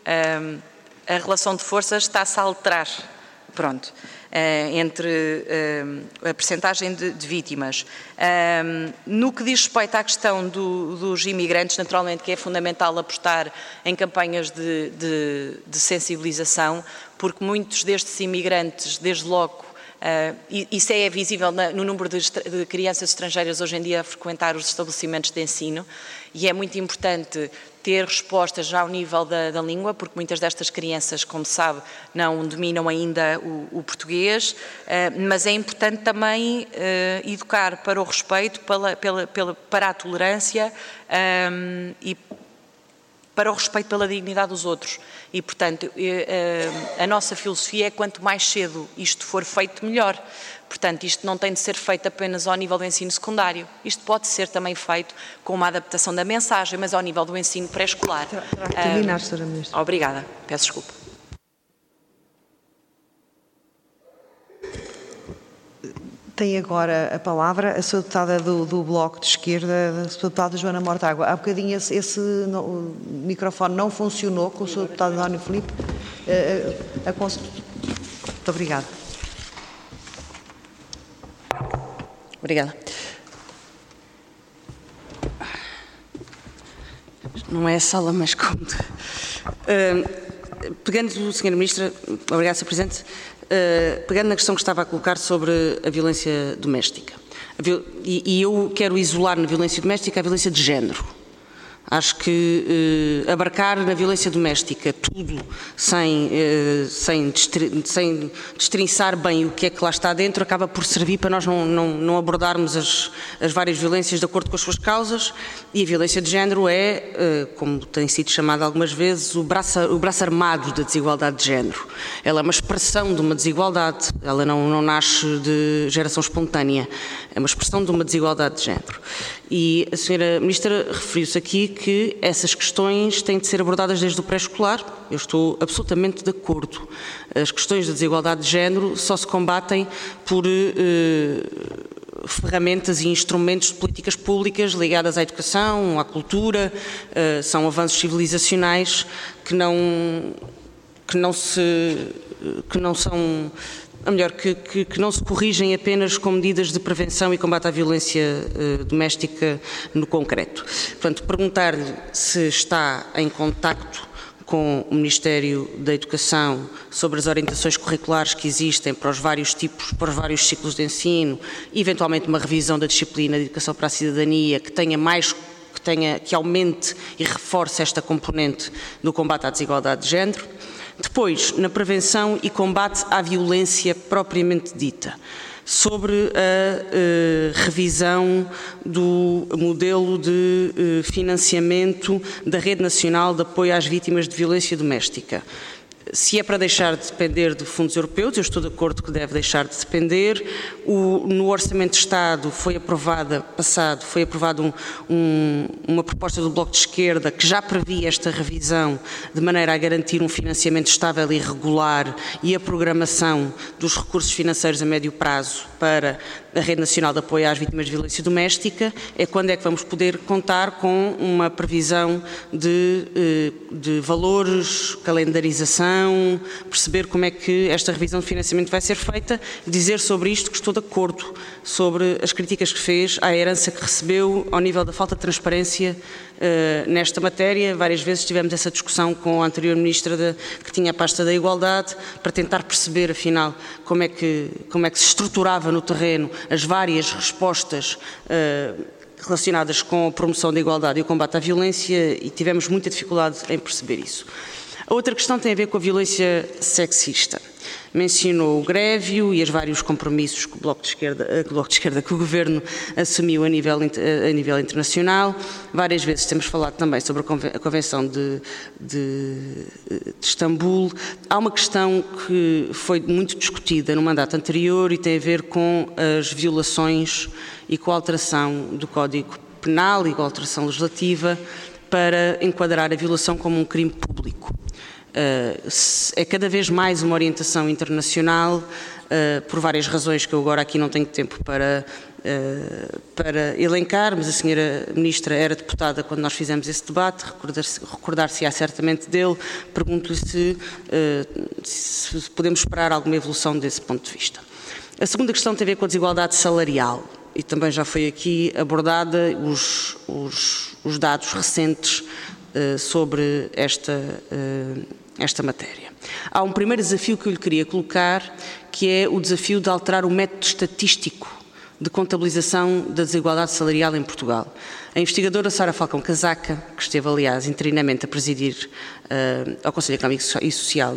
a relação de forças está-se a alterar. Pronto. Entre a percentagem de vítimas. No que diz respeito à questão dos imigrantes, naturalmente que é fundamental apostar em campanhas de sensibilização, porque muitos destes imigrantes, desde logo, isso é visível no número de crianças estrangeiras hoje em dia a frequentar os estabelecimentos de ensino, e é muito importante ter respostas já ao nível da língua, porque muitas destas crianças, como sabe, não dominam ainda o português, mas é importante também educar para o respeito, para a tolerância e para o respeito pela dignidade dos outros. E, portanto, a nossa filosofia é quanto mais cedo isto for feito, melhor. Portanto, isto não tem de ser feito apenas ao nível do ensino secundário. Isto pode ser também feito com uma adaptação da mensagem, mas ao nível do ensino pré-escolar. Terá que terminar, Sra. Ministra. Obrigada. Peço desculpa. Tem agora a palavra a Sra. Deputada do Bloco de Esquerda, a Sra. Deputada Joana Mortágua. Há bocadinho esse microfone não funcionou com o Sr. Deputado António Filipe. Muito obrigada. Obrigada. Não é a sala mais cômoda. Pegando, Sra. Ministra, obrigada, Sr. Presidente, pegando na questão que estava a colocar sobre a violência doméstica, e eu quero isolar na violência doméstica a violência de género. Acho que abarcar na violência doméstica tudo sem destrinçar bem o que é que lá está dentro acaba por servir para nós não abordarmos as várias violências de acordo com as suas causas, e a violência de género é, como tem sido chamada algumas vezes, o braço armado da desigualdade de género. Ela é uma expressão de uma desigualdade, ela não nasce de geração espontânea, é uma expressão de uma desigualdade de género. E a Sra. Ministra referiu-se aqui que essas questões têm de ser abordadas desde o pré-escolar. Eu estou absolutamente de acordo. As questões da desigualdade de género só se combatem por ferramentas e instrumentos de políticas públicas ligadas à educação, à cultura, são avanços civilizacionais que não se corrigem apenas com medidas de prevenção e combate à violência doméstica no concreto. Portanto, perguntar-lhe se está em contacto com o Ministério da Educação sobre as orientações curriculares que existem para os vários tipos, para os vários ciclos de ensino, eventualmente uma revisão da disciplina de Educação para a Cidadania que aumente e reforce esta componente do combate à desigualdade de género. Depois, na prevenção e combate à violência propriamente dita. sobre a revisão do modelo de financiamento da Rede Nacional de Apoio às Vítimas de Violência Doméstica. Se é para deixar de depender de fundos europeus, eu estou de acordo que deve deixar de depender. No Orçamento de Estado foi aprovada uma proposta do Bloco de Esquerda que já previa esta revisão de maneira a garantir um financiamento estável e regular e a programação dos recursos financeiros a médio prazo para a Rede Nacional de Apoio às Vítimas de Violência Doméstica. É quando é que vamos poder contar com uma previsão de valores, calendarização, perceber como é que esta revisão de financiamento vai ser feita, dizer sobre isto que estou de acordo sobre as críticas que fez à herança que recebeu ao nível da falta de transparência nesta matéria. Várias vezes tivemos essa discussão com a anterior Ministra que tinha a pasta da Igualdade para tentar perceber, afinal, como é que se estruturava no terreno as várias respostas relacionadas com a promoção da igualdade e o combate à violência, e tivemos muita dificuldade em perceber isso. A outra questão tem a ver com a violência sexista. Mencionou o Grevio e os vários compromissos que o Bloco de Esquerda, que o Governo assumiu a nível internacional. Várias vezes temos falado também sobre a Convenção de Istambul. Há uma questão que foi muito discutida no mandato anterior e tem a ver com as violações e com a alteração do Código Penal e com a alteração legislativa para enquadrar a violação como um crime público. É cada vez mais uma orientação internacional, por várias razões que eu agora aqui não tenho tempo para elencar, mas a senhora Ministra era deputada quando nós fizemos esse debate, recordar-se-á certamente dele. Pergunto-lhe se podemos esperar alguma evolução desse ponto de vista. A segunda questão tem a ver com a desigualdade salarial, e também já foi aqui abordada os dados recentes sobre esta matéria. Há um primeiro desafio que eu lhe queria colocar, que é o desafio de alterar o método estatístico de contabilização da desigualdade salarial em Portugal. A investigadora Sara Falcão Casaca, que esteve, aliás, interinamente a presidir ao Conselho Económico e Social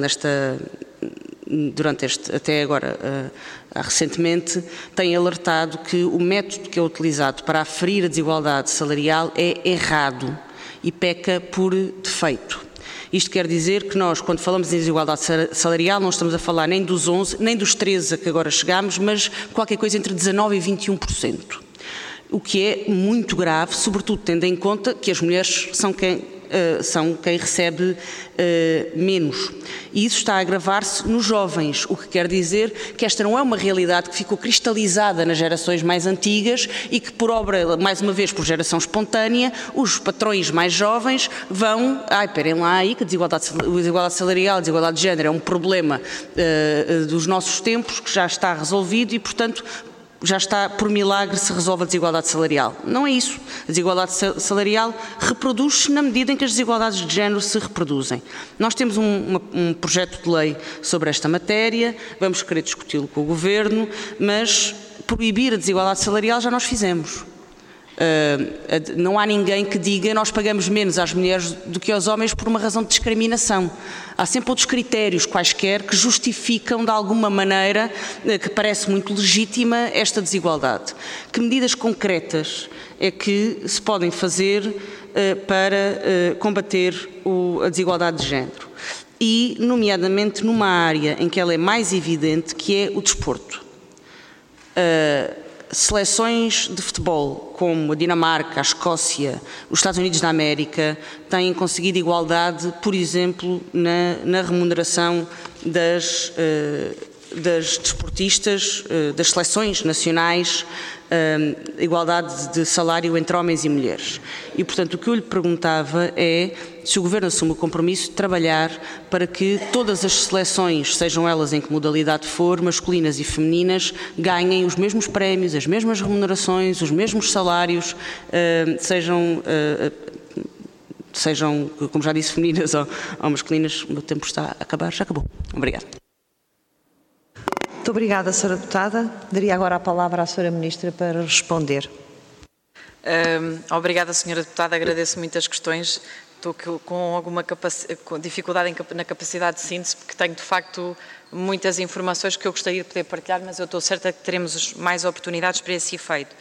até agora, recentemente, tem alertado que o método que é utilizado para aferir a desigualdade salarial é errado e peca por defeito. Isto quer dizer que nós, quando falamos em desigualdade salarial, não estamos a falar nem dos 11, nem dos 13 a que agora chegamos, mas qualquer coisa entre 19% e 21%. O que é muito grave, sobretudo tendo em conta que as mulheres são quem recebe menos. E isso está a agravar-se nos jovens, o que quer dizer que esta não é uma realidade que ficou cristalizada nas gerações mais antigas e que, por obra, mais uma vez, por geração espontânea, os patrões mais jovens vão, esperem lá aí, que a desigualdade salarial, a desigualdade de género é um problema dos nossos tempos, que já está resolvido e, portanto, já está, por milagre, se resolve a desigualdade salarial. Não é isso. A desigualdade salarial reproduz-se na medida em que as desigualdades de género se reproduzem. Nós temos um projeto de lei sobre esta matéria, vamos querer discuti-lo com o Governo, mas proibir a desigualdade salarial já nós fizemos. Não há ninguém que diga nós pagamos menos às mulheres do que aos homens por uma razão de discriminação. Há sempre outros critérios quaisquer que justificam de alguma maneira, que parece muito legítima, esta desigualdade. Que medidas concretas é que se podem fazer para combater a desigualdade de género? E, nomeadamente, numa área em que ela é mais evidente, que é o desporto. Seleções de futebol, como a Dinamarca, a Escócia, os Estados Unidos da América, têm conseguido igualdade, por exemplo, na remuneração das desportistas, das seleções nacionais, igualdade de salário entre homens e mulheres. E, portanto, o que eu lhe perguntava é se o Governo assume o compromisso de trabalhar para que todas as seleções, sejam elas em que modalidade for, masculinas e femininas, ganhem os mesmos prémios, as mesmas remunerações, os mesmos salários, sejam, como já disse, femininas ou masculinas. O meu tempo está a acabar, já acabou. Obrigada. Muito obrigada, Sra. Deputada. Daria agora a palavra à Sra. Ministra para responder. Obrigada, Sra. Deputada. Agradeço muito as questões. Estou com alguma dificuldade na capacidade de síntese, porque tenho, de facto, muitas informações que eu gostaria de poder partilhar, mas eu estou certa que teremos mais oportunidades para esse efeito.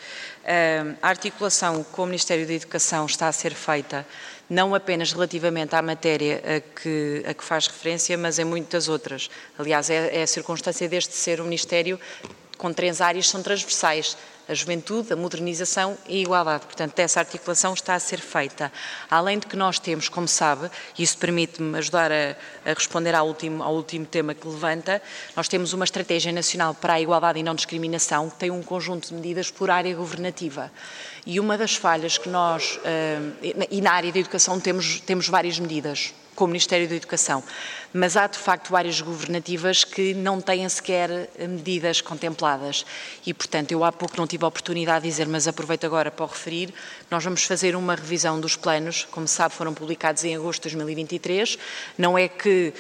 A articulação com o Ministério da Educação está a ser feita não apenas relativamente à matéria a que faz referência, mas em muitas outras. Aliás, é a circunstância deste ser um Ministério com 3 áreas que são transversais: a juventude, a modernização e a igualdade. Portanto, essa articulação está a ser feita. Além de que nós temos, como sabe, e isso permite-me ajudar a responder ao último tema que levanta, nós temos uma Estratégia Nacional para a Igualdade e Não Discriminação, que tem um conjunto de medidas por área governativa. E uma das falhas que nós, e na área da educação temos várias medidas, com o Ministério da Educação, mas há de facto áreas governativas que não têm sequer medidas contempladas e, portanto, eu há pouco não tive a oportunidade de dizer, mas aproveito agora para o referir, nós vamos fazer uma revisão dos planos, como sabe foram publicados em agosto de 2023, não é que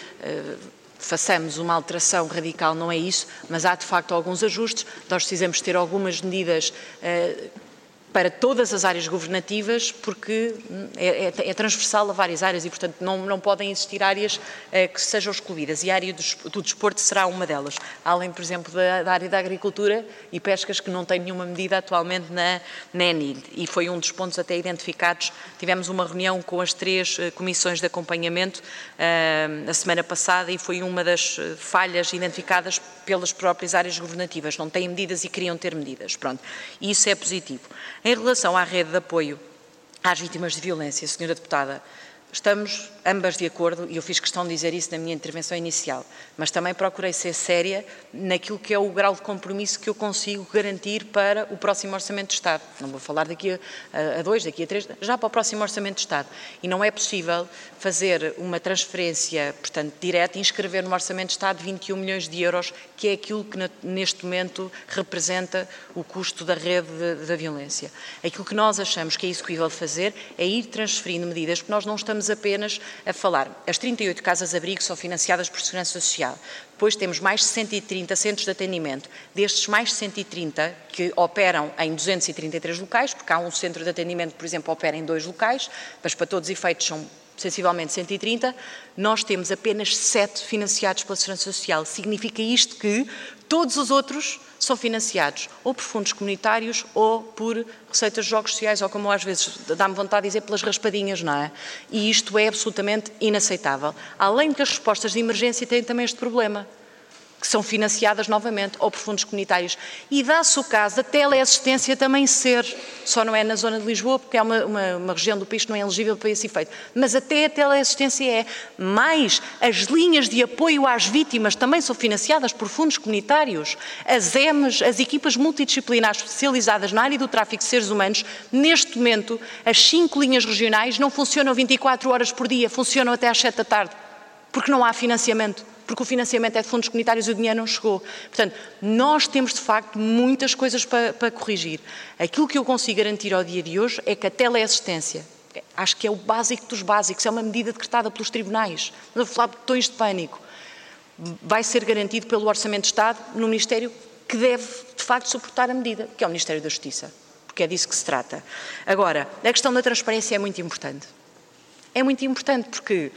façamos uma alteração radical, não é isso, mas há de facto alguns ajustes, nós precisamos ter algumas medidas para todas as áreas governativas, porque é transversal a várias áreas e, portanto, não podem existir áreas que sejam excluídas. E a área do desporto será uma delas. Além, por exemplo, da área da agricultura e pescas, que não tem nenhuma medida atualmente na ENID. E foi um dos pontos até identificados. Tivemos uma reunião com as 3 comissões de acompanhamento a semana passada e foi uma das falhas identificadas pelas próprias áreas governativas. Não têm medidas e queriam ter medidas. Pronto. E isso é positivo. Em relação à rede de apoio às vítimas de violência, Sra. Deputada, estamos ambas de acordo, e eu fiz questão de dizer isso na minha intervenção inicial, mas também procurei ser séria naquilo que é o grau de compromisso que eu consigo garantir para o próximo Orçamento de Estado. Não vou falar daqui a 2, daqui a 3, já para o próximo Orçamento de Estado. E não é possível fazer uma transferência, portanto, direta e inscrever no Orçamento de Estado 21 milhões de euros, que é aquilo que neste momento representa o custo da rede da violência. Aquilo que nós achamos que é execuível fazer é ir transferindo medidas, porque nós não estamos apenas a falar. As 38 casas-abrigo são financiadas por Segurança Social. Depois temos mais de 130 centros de atendimento. Destes mais de 130 que operam em 233 locais, porque há um centro de atendimento, por exemplo, opera em 2 locais, mas para todos os efeitos são sensivelmente 130, nós temos apenas 7 financiados pela Segurança Social. Significa isto que todos os outros são financiados ou por fundos comunitários ou por receitas de jogos sociais, ou como às vezes dá-me vontade de dizer, pelas raspadinhas, não é? E isto é absolutamente inaceitável. Além de que as respostas de emergência têm também este problema, que são financiadas novamente ou por fundos comunitários. E dá-se o caso da teleassistência também ser, só não é na zona de Lisboa, porque é uma região do país que não é elegível para esse efeito, mas até a teleassistência é. Mais as linhas de apoio às vítimas também são financiadas por fundos comunitários. As EMES, as equipas multidisciplinares especializadas na área do tráfico de seres humanos, neste momento, as 5 linhas regionais não funcionam 24 horas por dia, funcionam até às 7 da tarde, porque não há financiamento. Porque o financiamento é de fundos comunitários e o dinheiro não chegou. Portanto, nós temos, de facto, muitas coisas para corrigir. Aquilo que eu consigo garantir ao dia de hoje é que a teleassistência, acho que é o básico dos básicos, é uma medida decretada pelos tribunais, não vou falar de botões de pânico, vai ser garantido pelo Orçamento de Estado no Ministério que deve, de facto, suportar a medida, que é o Ministério da Justiça, porque é disso que se trata. Agora, a questão da transparência é muito importante. É muito importante porque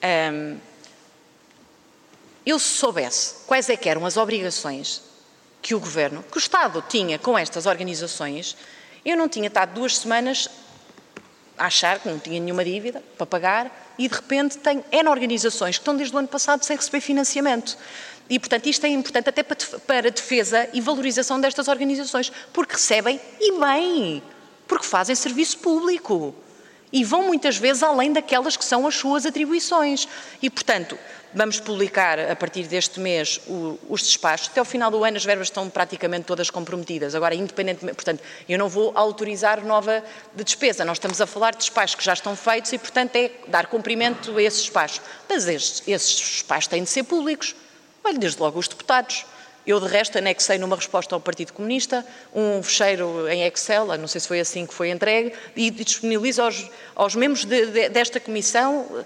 eu, se soubesse quais é que eram as obrigações que o Governo, que o Estado tinha com estas organizações, eu não tinha estado 2 semanas a achar que não tinha nenhuma dívida para pagar e, de repente, tenho N organizações que estão desde o ano passado sem receber financiamento. E, portanto, isto é importante até para a defesa e valorização destas organizações, porque recebem e bem, porque fazem serviço público e vão muitas vezes além daquelas que são as suas atribuições. E, portanto, vamos publicar a partir deste mês os despachos. Até ao final do ano as verbas estão praticamente todas comprometidas. Agora, independentemente, portanto, eu não vou autorizar nova de despesa. Nós estamos a falar de despachos que já estão feitos e, portanto, é dar cumprimento a esses despachos. Mas esses despachos têm de ser públicos. Olha, desde logo os deputados. Eu, de resto, anexei numa resposta ao Partido Comunista um fecheiro em Excel, não sei se foi assim que foi entregue, e disponibilizo aos membros desta Comissão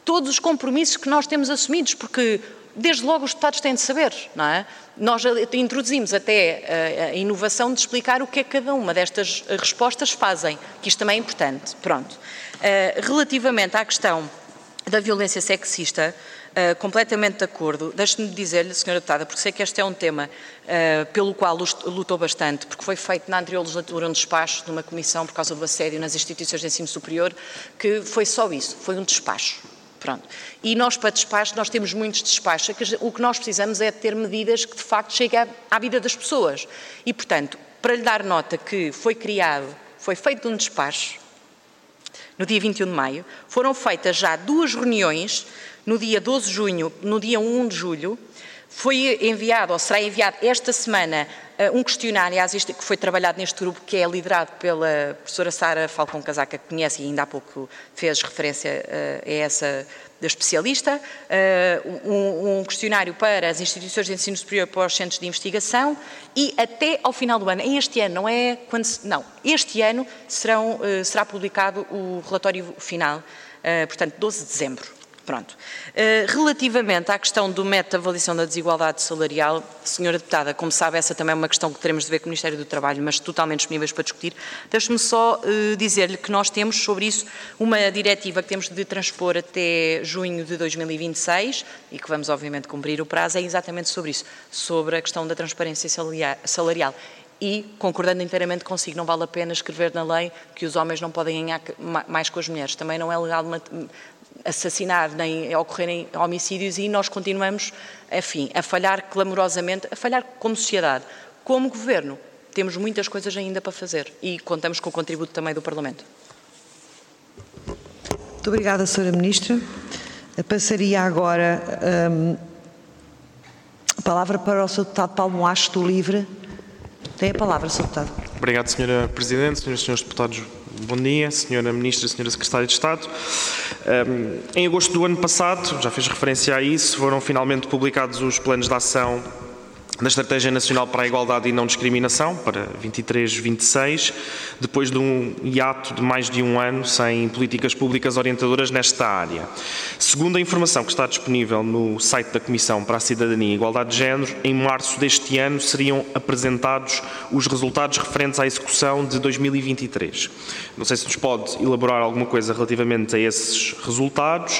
todos os compromissos que nós temos assumidos, porque desde logo os deputados têm de saber, não é? Nós introduzimos até a inovação de explicar o que é que cada uma destas respostas fazem, que isto também é importante. Pronto. Relativamente à questão da violência sexista, completamente de acordo. Deixe-me dizer-lhe, Sra. Deputada, porque sei que este é um tema pelo qual lutou bastante, porque foi feito na anterior legislatura um despacho de uma comissão por causa do assédio nas instituições de ensino superior, que foi só isso, foi um despacho. Pronto. E nós, para despacho, nós temos muitos despachos. O que nós precisamos é ter medidas que, de facto, cheguem à vida das pessoas. E, portanto, para lhe dar nota que foi feito um despacho, no dia 21 de maio, foram feitas já 2 reuniões, no dia 12 de junho, no dia 1 de julho, foi enviado, ou será enviado esta semana, um questionário que foi trabalhado neste grupo, que é liderado pela professora Sara Falcão Casaca, que conhece e ainda há pouco fez referência a essa especialista, um questionário para as instituições de ensino superior, para os centros de investigação, e até ao final do ano, este ano, não é quando não, este ano será publicado o relatório final, portanto, 12 de dezembro. Pronto. Relativamente à questão do método de avaliação da desigualdade salarial, Senhora Deputada, como sabe, essa também é uma questão que teremos de ver com o Ministério do Trabalho, mas totalmente disponíveis para discutir. Deixe-me só dizer-lhe que nós temos sobre isso uma diretiva que temos de transpor até junho de 2026 e que vamos, obviamente, cumprir o prazo, é exatamente sobre isso, sobre a questão da transparência salarial. E, concordando inteiramente consigo, não vale a pena escrever na lei que os homens não podem ganhar mais com as mulheres. Também não é legal assassinar nem ocorrerem homicídios e nós continuamos, enfim, a falhar clamorosamente, a falhar como sociedade. Como Governo, temos muitas coisas ainda para fazer e contamos com o contributo também do Parlamento. Muito obrigada, Sra. Ministra. Passaria agora a palavra para o Sr. Deputado Paulo Moacho do LIVRE. Tem a palavra, Sr. Deputado. Obrigado, Sra. Presidente, Sras. e Srs. Deputados, bom dia, Sra. Ministra, Sra. Secretária de Estado. Em agosto do ano passado, já fez referência a isso, foram finalmente publicados os planos de ação da Estratégia Nacional para a Igualdade e Não Discriminação, para 23-26, depois de um hiato de mais de um ano sem políticas públicas orientadoras nesta área. Segundo a informação que está disponível no site da Comissão para a Cidadania e Igualdade de Género, em março deste ano seriam apresentados os resultados referentes à execução de 2023. Não sei se nos pode elaborar alguma coisa relativamente a esses resultados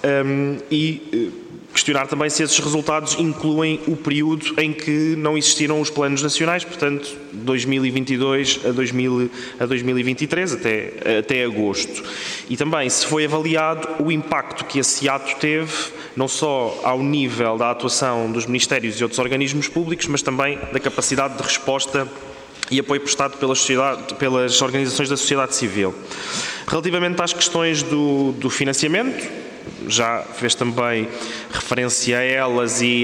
questionar também se esses resultados incluem o período em que não existiram os planos nacionais, portanto, 2022 a 2023, até agosto. E também se foi avaliado o impacto que esse ato teve, não só ao nível da atuação dos ministérios e outros organismos públicos, mas também da capacidade de resposta e apoio prestado pelas organizações da sociedade civil. Relativamente às questões do financiamento, já fez também referência a elas e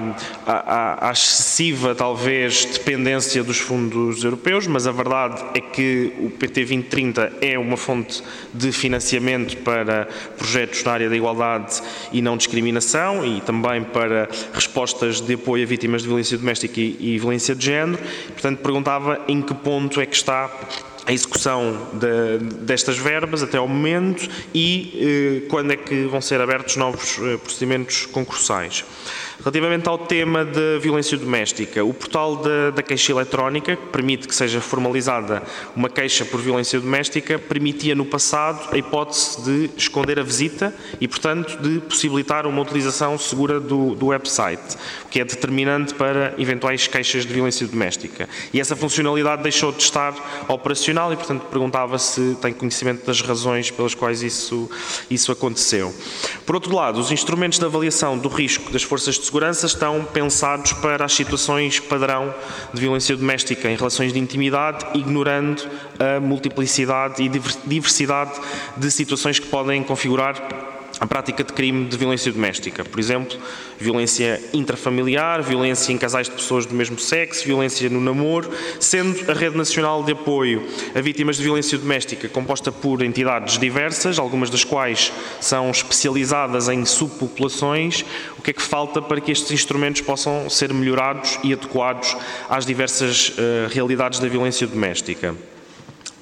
à excessiva, talvez, dependência dos fundos europeus, mas a verdade é que o PT 2030 é uma fonte de financiamento para projetos na área da igualdade e não discriminação e também para respostas de apoio a vítimas de violência doméstica e violência de género. Portanto, perguntava em que ponto é que está a execução destas verbas até ao momento e quando é que vão ser abertos novos procedimentos concursais. Relativamente ao tema da violência doméstica, o portal da queixa eletrónica, que permite que seja formalizada uma queixa por violência doméstica, permitia no passado a hipótese de esconder a visita e, portanto, de possibilitar uma utilização segura do website, o que é determinante para eventuais queixas de violência doméstica. E essa funcionalidade deixou de estar operacional e, portanto, perguntava se tem conhecimento das razões pelas quais isso aconteceu. Por outro lado, os instrumentos de avaliação do risco das forças de segurança estão pensados para as situações padrão de violência doméstica em relações de intimidade, ignorando a multiplicidade e diversidade de situações que podem configurar a prática de crime de violência doméstica. Por exemplo, violência intrafamiliar, violência em casais de pessoas do mesmo sexo, violência no namoro, sendo a Rede Nacional de Apoio a Vítimas de Violência Doméstica composta por entidades diversas, algumas das quais são especializadas em subpopulações. O que é que falta para que estes instrumentos possam ser melhorados e adequados às diversas realidades da violência doméstica?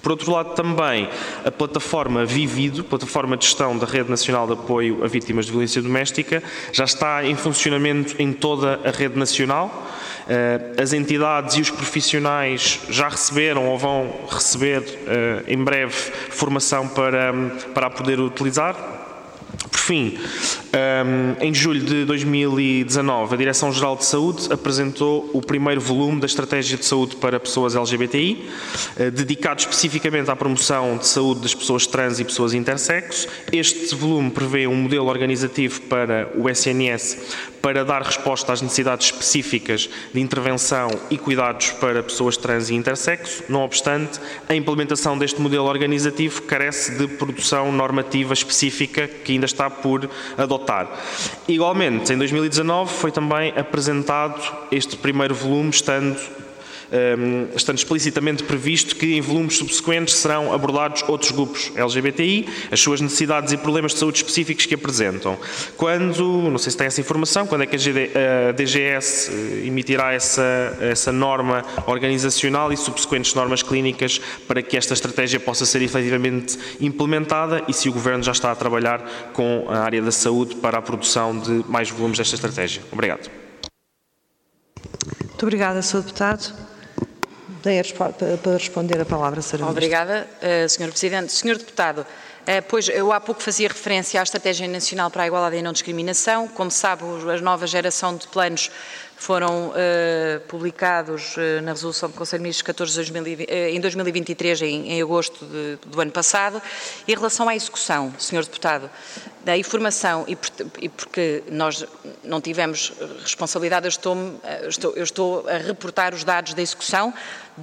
Por outro lado, também a plataforma Vivido, plataforma de gestão da Rede Nacional de Apoio a Vítimas de Violência Doméstica, já está em funcionamento em toda a rede nacional. As entidades e os profissionais já receberam ou vão receber em breve formação para a poder utilizar. Por fim, em julho de 2019, a Direção-Geral de Saúde apresentou o primeiro volume da Estratégia de Saúde para Pessoas LGBTI, dedicado especificamente à promoção de saúde das pessoas trans e pessoas intersexo. Este volume prevê um modelo organizativo para o SNS para dar resposta às necessidades específicas de intervenção e cuidados para pessoas trans e intersexo. Não obstante, a implementação deste modelo organizativo carece de produção normativa específica que ainda está por adotar. Igualmente, em 2019 foi também apresentado este primeiro volume, estando explicitamente previsto que em volumes subsequentes serão abordados outros grupos LGBTI, as suas necessidades e problemas de saúde específicos que apresentam. Não sei se tem essa informação, quando é que a DGS emitirá essa norma organizacional e subsequentes normas clínicas para que esta estratégia possa ser efetivamente implementada, e se o Governo já está a trabalhar com a área da saúde para a produção de mais volumes desta estratégia. Obrigado. Muito obrigada, Sr. Deputado. Para responder a palavra, Sra. Ministra. Obrigada, Sr. Presidente. Sr. Deputado, pois eu há pouco fazia referência à Estratégia Nacional para a Igualdade e a Não Discriminação. Como sabe, a nova geração de planos foram publicados na Resolução do Conselho de Ministros 14 em 2023, em agosto do ano passado. Em relação à execução, Sr. Deputado, da informação, e porque nós não tivemos responsabilidade, eu estou a reportar os dados da execução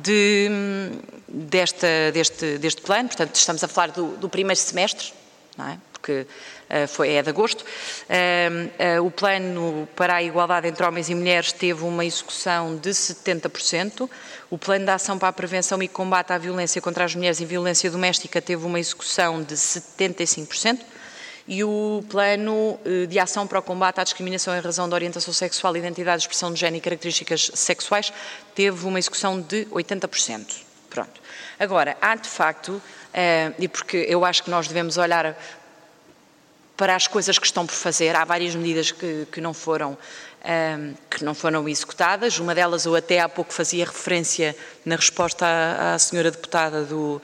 deste plano. Portanto, estamos a falar do primeiro semestre, não é? Porque é de agosto. O plano para a igualdade entre homens e mulheres teve uma execução de 70%. O plano de ação para a prevenção e combate à violência contra as mulheres e violência doméstica teve uma execução de 75%. E o plano de ação para o combate à discriminação em razão de orientação sexual, identidade, expressão de género e características sexuais teve uma execução de 80%. Pronto. Agora, há de facto, e porque eu acho que nós devemos olhar para as coisas que estão por fazer, há várias medidas que não foram executadas. Uma delas eu até há pouco fazia referência na resposta à senhora deputada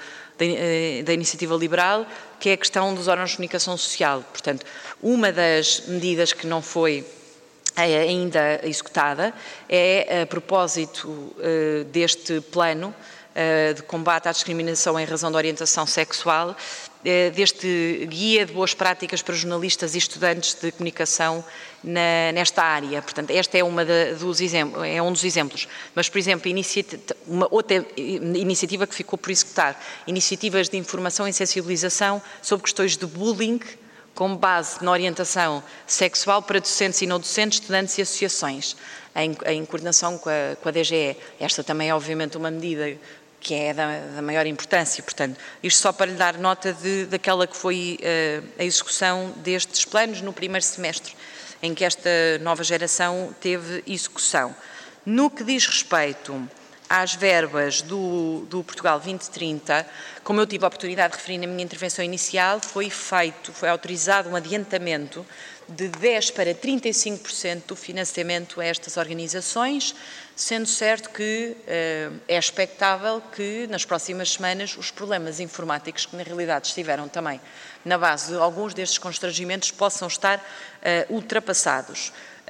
da Iniciativa Liberal, que é a questão dos órgãos de comunicação social. Portanto, uma das medidas que não foi ainda executada é, a propósito deste plano de combate à discriminação em razão de orientação sexual, deste guia de boas práticas para jornalistas e estudantes de comunicação nesta área. Portanto, este é um dos exemplos. Mas, por exemplo, uma outra iniciativa que ficou por executar, iniciativas de informação e sensibilização sobre questões de bullying com base na orientação sexual para docentes e não docentes, estudantes e associações, em coordenação com a DGE. Esta também é, obviamente, uma medida que é da maior importância. Portanto, isto só para lhe dar nota daquela que foi a execução destes planos no primeiro semestre, em que esta nova geração teve execução. No que diz respeito às verbas do Portugal 2030, como eu tive a oportunidade de referir na minha intervenção inicial, foi autorizado um adiantamento de 10% para 35% do financiamento a estas organizações, sendo certo que é expectável que nas próximas semanas os problemas informáticos que na realidade estiveram também na base de alguns destes constrangimentos possam estar ultrapassados.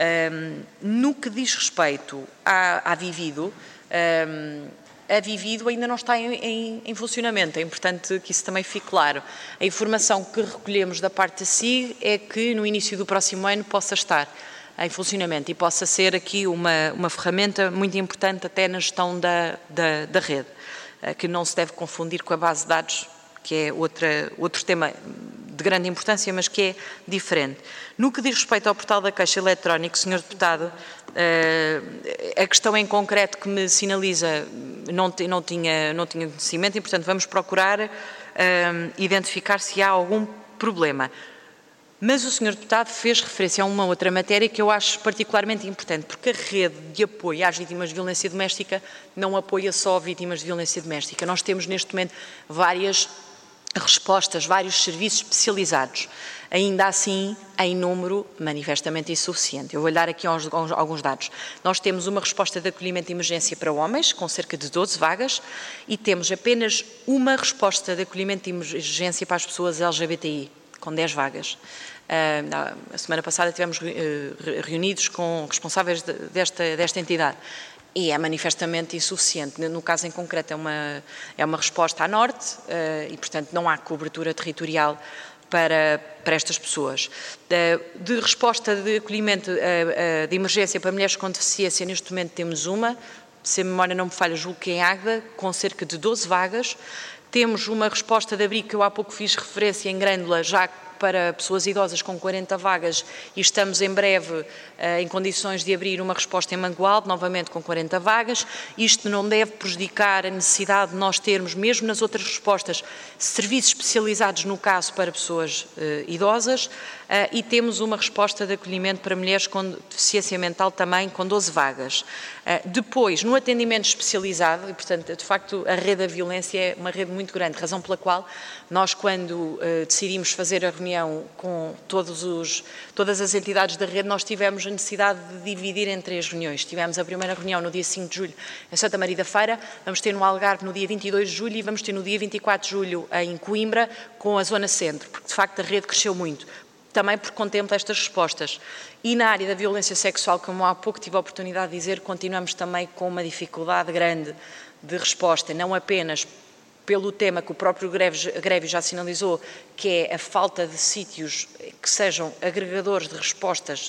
No que diz respeito à Vivido, a Vivido ainda não está em funcionamento, é importante que isso também fique claro. A informação que recolhemos da parte da SIG é que no início do próximo ano possa estar em funcionamento e possa ser aqui uma ferramenta muito importante até na gestão da rede, que não se deve confundir com a base de dados, que é outro tema de grande importância, mas que é diferente. No que diz respeito ao portal da Caixa Eletrónico, Sr. Deputado, a questão em concreto que me sinaliza não tinha conhecimento e, portanto, vamos procurar identificar se há algum problema. Mas o Sr. Deputado fez referência a uma outra matéria que eu acho particularmente importante, porque a rede de apoio às vítimas de violência doméstica não apoia só vítimas de violência doméstica. Nós temos neste momento várias respostas, vários serviços especializados, ainda assim em número manifestamente insuficiente. Eu vou dar aqui alguns dados. Nós temos uma resposta de acolhimento de emergência para homens, com cerca de 12 vagas, e temos apenas uma resposta de acolhimento de emergência para as pessoas LGBTI, com 10 vagas. A semana passada estivemos reunidos com responsáveis desta entidade e é manifestamente insuficiente. No caso em concreto é uma resposta a norte e, portanto, não há cobertura territorial para estas pessoas. De resposta de acolhimento de emergência para mulheres com deficiência, neste momento temos uma, se a memória não me falha, julgo que em Águeda, com cerca de 12 vagas. Temos uma resposta de abrigo que eu há pouco fiz referência em Grândola, já para pessoas idosas com 40 vagas, e estamos em breve em condições de abrir uma resposta em Mangualde, novamente com 40 vagas. Isto não deve prejudicar a necessidade de nós termos, mesmo nas outras respostas, serviços especializados no caso para pessoas idosas, e temos uma resposta de acolhimento para mulheres com deficiência mental também com 12 vagas. Depois, no atendimento especializado, e portanto, de facto, a rede da violência é uma rede muito grande, razão pela qual nós, quando decidimos fazer a reunião com todas as entidades da rede, nós tivemos a necessidade de dividir em 3 reuniões. Tivemos a primeira reunião no dia 5 de julho em Santa Maria da Feira, vamos ter no Algarve no dia 22 de julho e vamos ter no dia 24 de julho em Coimbra, com a Zona Centro, porque de facto a rede cresceu muito, também porque contempla estas respostas. E na área da violência sexual, como há pouco tive a oportunidade de dizer, continuamos também com uma dificuldade grande de resposta, não apenas pelo tema que o próprio Greve já sinalizou, que é a falta de sítios que sejam agregadores de respostas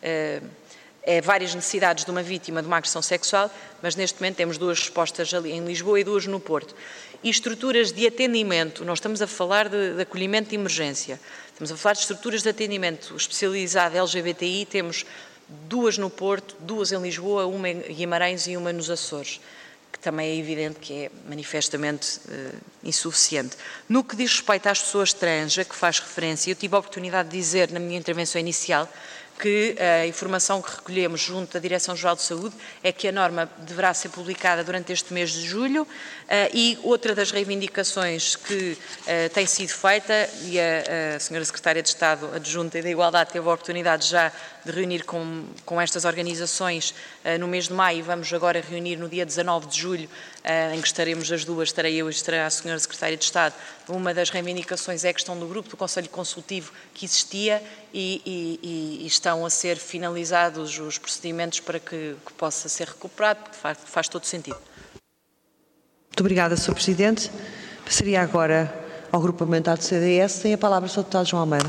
a várias necessidades de uma vítima de uma agressão sexual, mas neste momento temos 2 respostas ali em Lisboa e 2 no Porto. E estruturas de atendimento, nós estamos a falar de acolhimento de emergência, estamos a falar de estruturas de atendimento especializado LGBTI, temos 2 no Porto, 2 em Lisboa, uma em Guimarães e uma nos Açores, que também é evidente que é manifestamente insuficiente. No que diz respeito às pessoas trans, a que faz referência, eu tive a oportunidade de dizer na minha intervenção inicial que a informação que recolhemos junto da Direção-Geral de Saúde é que a norma deverá ser publicada durante este mês de julho e outra das reivindicações que tem sido feita, e a Sra. Secretária de Estado Adjunta e da Igualdade teve a oportunidade já de reunir com estas organizações no mês de maio, e vamos agora reunir no dia 19 de julho, em que estaremos as duas, estarei eu e estará a Sra. Secretária de Estado. Uma das reivindicações é a questão do grupo do Conselho Consultivo que existia e estão a ser finalizados os procedimentos para que possa ser recuperado, porque faz todo sentido. Muito obrigada, Sr. Presidente. Passaria agora ao Grupo Parlamentar do CDS. Tem a palavra o Sr. Deputado João Almeida.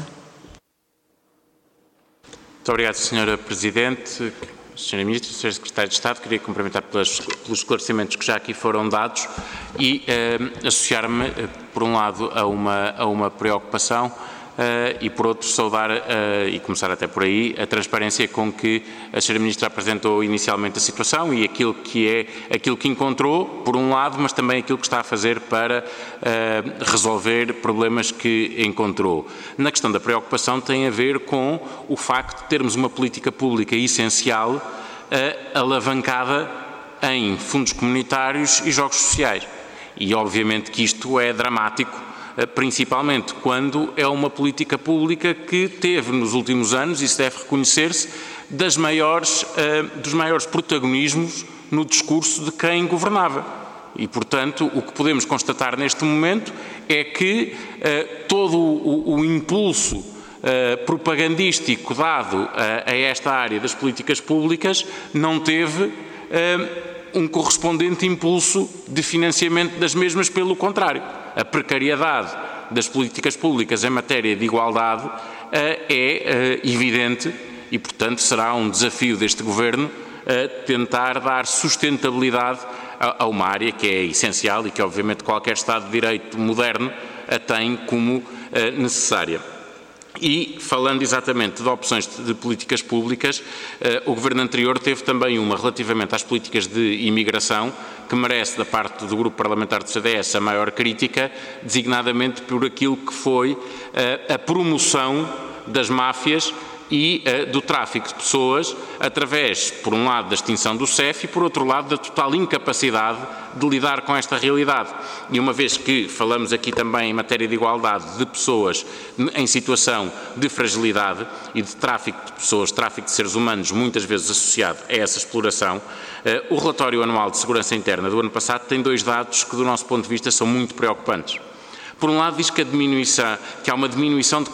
Muito obrigado, Sra. Presidente. Sra. Ministra, Sr. Secretário de Estado, queria cumprimentar pelos esclarecimentos que já aqui foram dados e associar-me, por um lado, a uma preocupação e, por outro, saudar e começar até por aí a transparência com que a Sra. Ministra apresentou inicialmente a situação e aquilo que encontrou, por um lado, mas também aquilo que está a fazer para resolver problemas que encontrou. Na questão da preocupação tem a ver com o facto de termos uma política pública essencial alavancada em fundos comunitários e jogos sociais. E, obviamente, que isto é dramático, principalmente quando é uma política pública que teve nos últimos anos, isso deve reconhecer-se, dos maiores protagonismos no discurso de quem governava. E, portanto, o que podemos constatar neste momento é que todo o impulso propagandístico dado a esta área das políticas públicas não teve um correspondente impulso de financiamento das mesmas, pelo contrário. A precariedade das políticas públicas em matéria de igualdade é evidente e, portanto, será um desafio deste Governo tentar dar sustentabilidade a uma área que é essencial e que, obviamente, qualquer Estado de Direito moderno a tem como necessária. E, falando exatamente de opções de políticas públicas, o Governo anterior teve também uma relativamente às políticas de imigração, que merece, da parte do Grupo Parlamentar do CDS, a maior crítica, designadamente por aquilo que foi a promoção das máfias e do tráfico de pessoas através, por um lado, da extinção do CEF e, por outro lado, da total incapacidade de lidar com esta realidade. E uma vez que falamos aqui também em matéria de igualdade de pessoas em situação de fragilidade e de tráfico de pessoas, tráfico de seres humanos, muitas vezes associado a essa exploração, o relatório anual de segurança interna do ano passado tem 2 dados que, do nosso ponto de vista, são muito preocupantes. Por um lado, diz que há uma diminuição de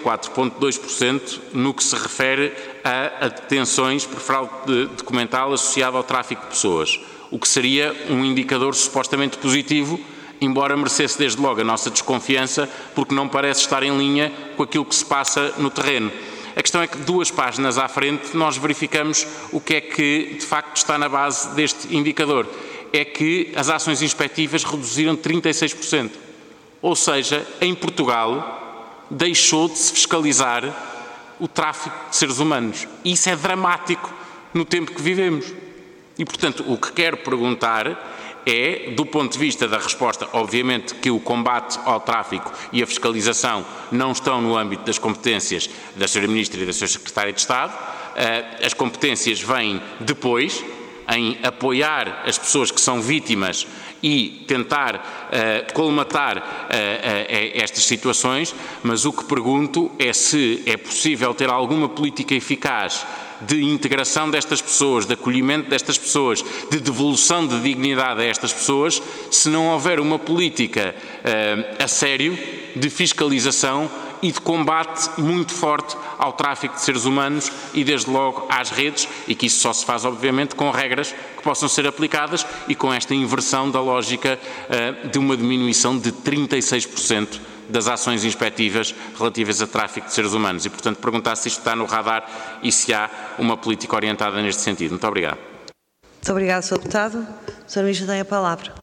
44,2% no que se refere a detenções por fraude documental associada ao tráfico de pessoas, o que seria um indicador supostamente positivo, embora merecesse desde logo a nossa desconfiança, porque não parece estar em linha com aquilo que se passa no terreno. A questão é que 2 páginas à frente nós verificamos o que é que de facto está na base deste indicador. É que as ações inspectivas reduziram 36%. Ou seja, em Portugal deixou de se fiscalizar o tráfico de seres humanos. E isso é dramático no tempo que vivemos. E, portanto, o que quero perguntar é, do ponto de vista da resposta, obviamente que o combate ao tráfico e a fiscalização não estão no âmbito das competências da Sra. Ministra e da Sra. Secretária de Estado. As competências vêm depois, em apoiar as pessoas que são vítimas e tentar colmatar estas situações, mas o que pergunto é se é possível ter alguma política eficaz de integração destas pessoas, de acolhimento destas pessoas, de devolução de dignidade a estas pessoas, se não houver uma política a sério de fiscalização e de combate muito forte ao tráfico de seres humanos e, desde logo, às redes, e que isso só se faz, obviamente, com regras que possam ser aplicadas e com esta inversão da lógica de uma diminuição de 36% das ações inspectivas relativas a tráfico de seres humanos. E, portanto, perguntar se isto está no radar e se há uma política orientada neste sentido. Muito obrigado. Muito obrigado, Sr. Deputado. Sr. Ministro, tem a palavra.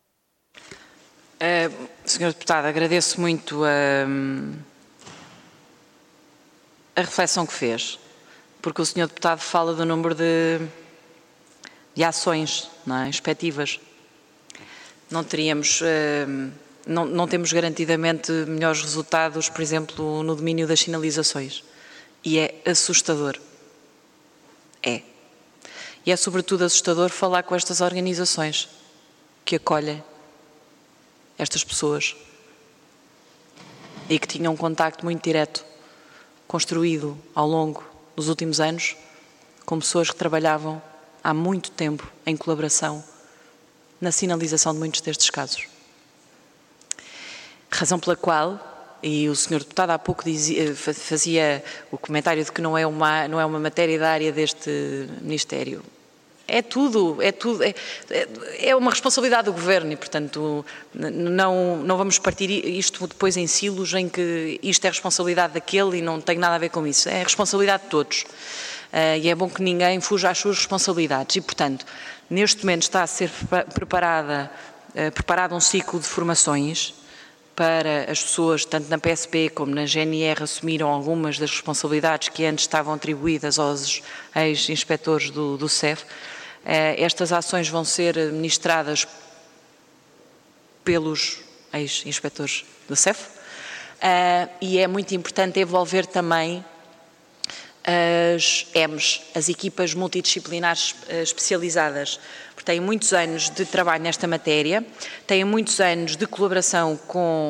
Sr. Deputado, agradeço muito a reflexão que fez, porque o Sr. Deputado fala do número de ações, não é, inspectivas. Não teríamos, não temos garantidamente melhores resultados, por exemplo, no domínio das sinalizações. E é assustador. É. E é sobretudo assustador falar com estas organizações que acolhem estas pessoas e que tinham um contacto muito direto construído ao longo dos últimos anos com pessoas que trabalhavam há muito tempo em colaboração na sinalização de muitos destes casos. Razão pela qual, e o Sr. Deputado há pouco fazia o comentário de que não é uma matéria da área deste Ministério. É uma responsabilidade do Governo e, portanto, não vamos partir isto depois em silos em que isto é responsabilidade daquele e não tem nada a ver com isso. É responsabilidade de todos. E é bom que ninguém fuja às suas responsabilidades. E, portanto, neste momento está a ser preparado um ciclo de formações para as pessoas, tanto na PSP como na GNR, assumiram algumas das responsabilidades que antes estavam atribuídas aos ex-inspectores do CEF. Estas ações vão ser ministradas pelos ex-inspectores do CEF e é muito importante envolver também as EMs, as equipas multidisciplinares especializadas, porque têm muitos anos de trabalho nesta matéria, têm muitos anos de colaboração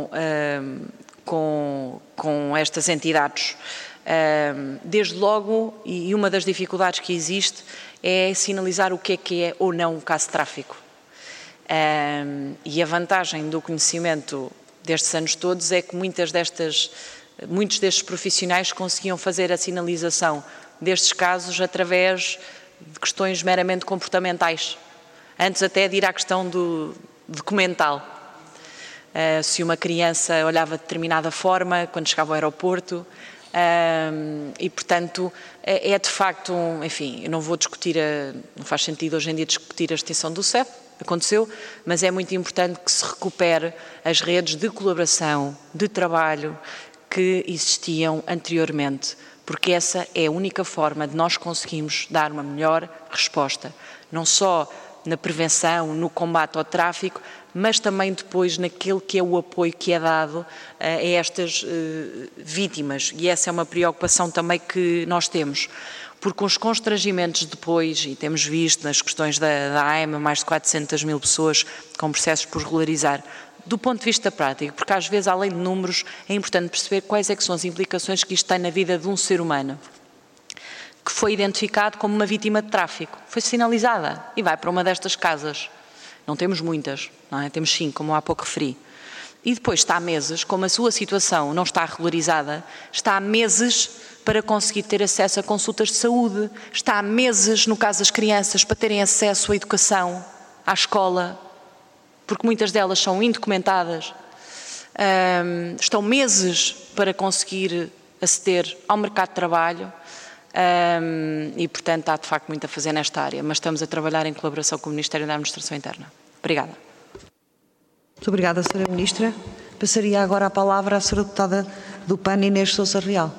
com estas entidades. Desde logo, e uma das dificuldades que existe é sinalizar o que é ou não um caso de tráfico. E a vantagem do conhecimento destes anos todos é que muitos destes profissionais conseguiam fazer a sinalização destes casos através de questões meramente comportamentais, antes até de ir à questão do documental. Se uma criança olhava de determinada forma quando chegava ao aeroporto, e, portanto, é de facto, enfim, eu não vou discutir, não faz sentido hoje em dia discutir a extinção do CEF, aconteceu, mas é muito importante que se recupere as redes de colaboração, de trabalho que existiam anteriormente, porque essa é a única forma de nós conseguirmos dar uma melhor resposta, não só na prevenção, no combate ao tráfico, mas também depois naquele que é o apoio que é dado a estas vítimas. E essa é uma preocupação também que nós temos. Porque os constrangimentos depois, e temos visto nas questões da AEMA, mais de 400 mil pessoas com processos por regularizar, do ponto de vista prático, porque às vezes, além de números, é importante perceber quais é que são as implicações que isto tem na vida de um ser humano, que foi identificado como uma vítima de tráfico, foi sinalizada e vai para uma destas casas. Não temos muitas, não é? Temos 5, como há pouco referi. E depois está há meses, como a sua situação não está regularizada, está há meses para conseguir ter acesso a consultas de saúde, está há meses, no caso das crianças, para terem acesso à educação, à escola, porque muitas delas são indocumentadas, estão meses para conseguir aceder ao mercado de trabalho e, portanto, há de facto muito a fazer nesta área, mas estamos a trabalhar em colaboração com o Ministério da Administração Interna. Obrigada. Muito obrigada, Sra. Ministra. Passaria agora a palavra à Sra. Deputada do PAN, Inês Sousa Real.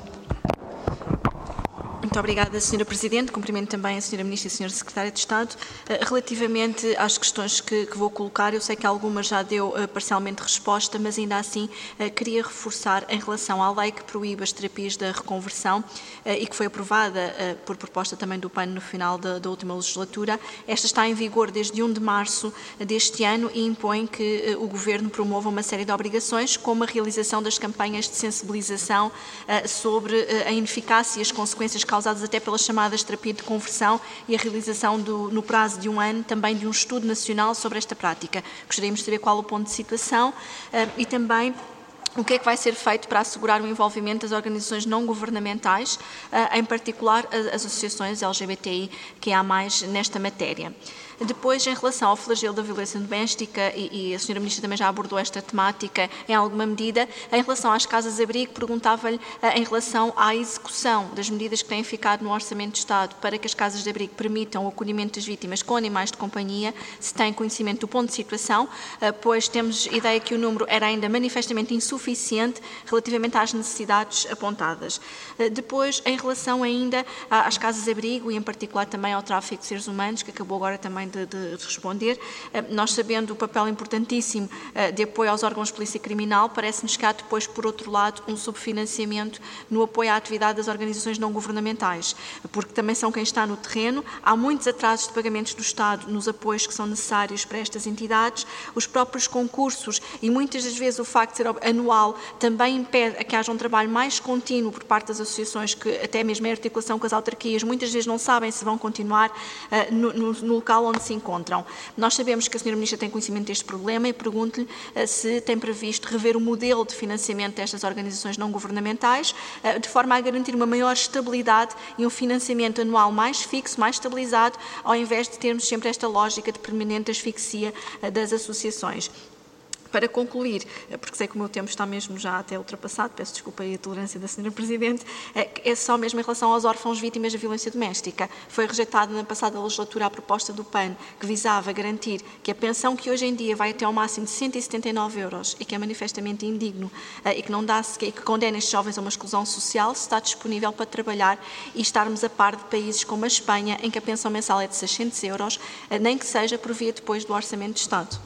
Muito obrigada, Sra. Presidente. Cumprimento também a Sra. Ministra e a Sra. Secretária de Estado. Relativamente às questões que vou colocar, eu sei que algumas já deu parcialmente resposta, mas ainda assim queria reforçar em relação à lei que proíbe as terapias da reconversão e que foi aprovada por proposta também do PAN no final da última legislatura. Esta está em vigor desde 1 de março deste ano e impõe que o Governo promova uma série de obrigações, como a realização das campanhas de sensibilização sobre a ineficácia e as consequências causadas até pelas chamadas terapia de conversão e a realização no prazo de 1 ano também de um estudo nacional sobre esta prática. Gostaríamos de saber qual o ponto de situação e também o que é que vai ser feito para assegurar o envolvimento das organizações não governamentais, em particular as associações LGBTI que há mais nesta matéria. Depois, em relação ao flagelo da violência doméstica, e a Sra. Ministra também já abordou esta temática em alguma medida, em relação às casas-abrigo, perguntava-lhe em relação à execução das medidas que têm ficado no Orçamento de Estado para que as casas-abrigo permitam o acolhimento das vítimas com animais de companhia, se tem conhecimento do ponto de situação, pois temos ideia que o número era ainda manifestamente insuficiente relativamente às necessidades apontadas. Depois, em relação ainda às casas-abrigo e em particular também ao tráfico de seres humanos, que acabou agora também de responder, nós sabendo o papel importantíssimo de apoio aos órgãos de polícia criminal, parece-nos que há depois, por outro lado, um subfinanciamento no apoio à atividade das organizações não governamentais, porque também são quem está no terreno, há muitos atrasos de pagamentos do Estado nos apoios que são necessários para estas entidades, os próprios concursos e muitas das vezes o facto de ser anual também impede a que haja um trabalho mais contínuo por parte das associações que até mesmo em articulação com as autarquias muitas vezes não sabem se vão continuar no local onde se encontram. Nós sabemos que a Sra. Ministra tem conhecimento deste problema e pergunto-lhe se tem previsto rever o modelo de financiamento destas organizações não governamentais, de forma a garantir uma maior estabilidade e um financiamento anual mais fixo, mais estabilizado, ao invés de termos sempre esta lógica de permanente asfixia das associações. Para concluir, porque sei que o meu tempo está mesmo já até ultrapassado, peço desculpa aí a tolerância da Sra. Presidente, é só mesmo em relação aos órfãos vítimas da violência doméstica. Foi rejeitada na passada legislatura a proposta do PAN que visava garantir que a pensão que hoje em dia vai até ao máximo de 179 € e que é manifestamente indigno e que não dá e que condena estes jovens a uma exclusão social, se está disponível para trabalhar e estarmos a par de países como a Espanha, em que a pensão mensal é de 600 €, nem que seja por via depois do Orçamento de Estado.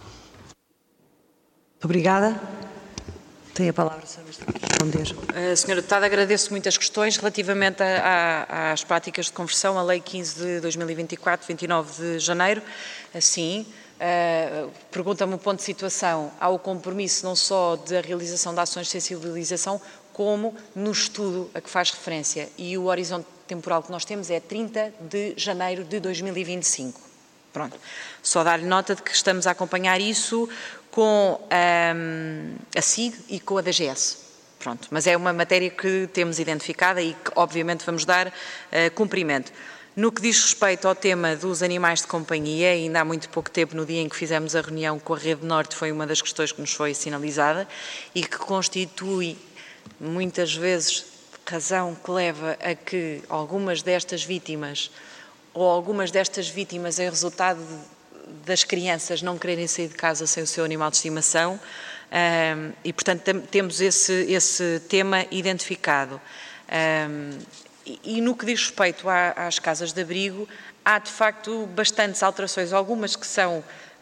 Obrigada. Tem a palavra, Sra. Ministra, para responder. Sra. Deputada, agradeço muitas questões relativamente às práticas de conversão, a Lei 15 de 2024, 29 de janeiro. Sim, pergunta-me o ponto de situação. Há o compromisso não só da realização de ações de sensibilização, como no estudo a que faz referência. E o horizonte temporal que nós temos é 30 de janeiro de 2025. Pronto. Só dar-lhe nota de que estamos a acompanhar isso com a SIG e com a DGS. Pronto, mas é uma matéria que temos identificada e que obviamente vamos dar cumprimento. No que diz respeito ao tema dos animais de companhia, ainda há muito pouco tempo, no dia em que fizemos a reunião com a Rede Norte, foi uma das questões que nos foi sinalizada e que constitui muitas vezes razão que leva a que algumas destas vítimas é resultado das crianças não quererem sair de casa sem o seu animal de estimação e, portanto, temos esse tema identificado. E no que diz respeito às casas de abrigo, há de facto bastantes alterações, algumas que são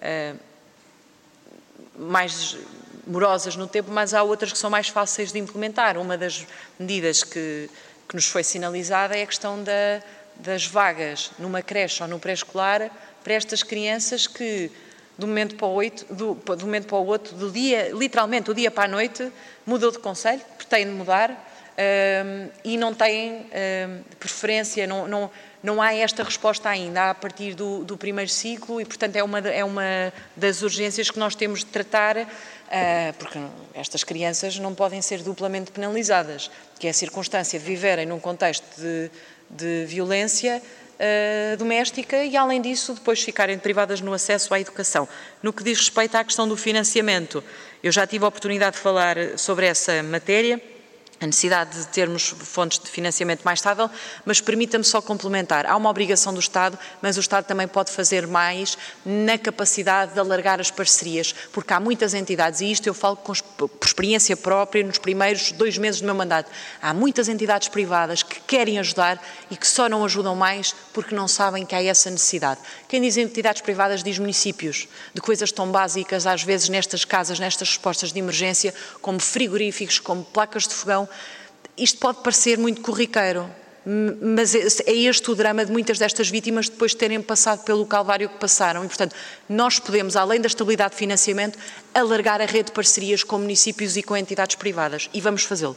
mais morosas no tempo, mas há outras que são mais fáceis de implementar. Uma das medidas que nos foi sinalizada é a questão das vagas numa creche ou no pré-escolar para estas crianças que, de um momento para o outro, literalmente do dia para a noite, mudou de concelho, pretende mudar, e não têm preferência, não há esta resposta ainda a partir do primeiro ciclo e, portanto, é uma das urgências que nós temos de tratar, porque estas crianças não podem ser duplamente penalizadas, que é a circunstância de viverem num contexto de violência doméstica e, além disso, depois ficarem privadas no acesso à educação. No que diz respeito à questão do financiamento, eu já tive a oportunidade de falar sobre essa matéria, a necessidade de termos fontes de financiamento mais estável, mas permita-me só complementar. Há uma obrigação do Estado, mas o Estado também pode fazer mais na capacidade de alargar as parcerias, porque há muitas entidades, e isto eu falo por experiência própria nos primeiros 2 meses do meu mandato, há muitas entidades privadas que querem ajudar e que só não ajudam mais porque não sabem que há essa necessidade. Quem diz entidades privadas diz municípios, de coisas tão básicas, às vezes nestas casas, nestas respostas de emergência, como frigoríficos, como placas de fogão. Isto pode parecer muito corriqueiro, mas é este o drama de muitas destas vítimas depois de terem passado pelo calvário que passaram. E, portanto, nós podemos, além da estabilidade de financiamento, alargar a rede de parcerias com municípios e com entidades privadas. E vamos fazê-lo.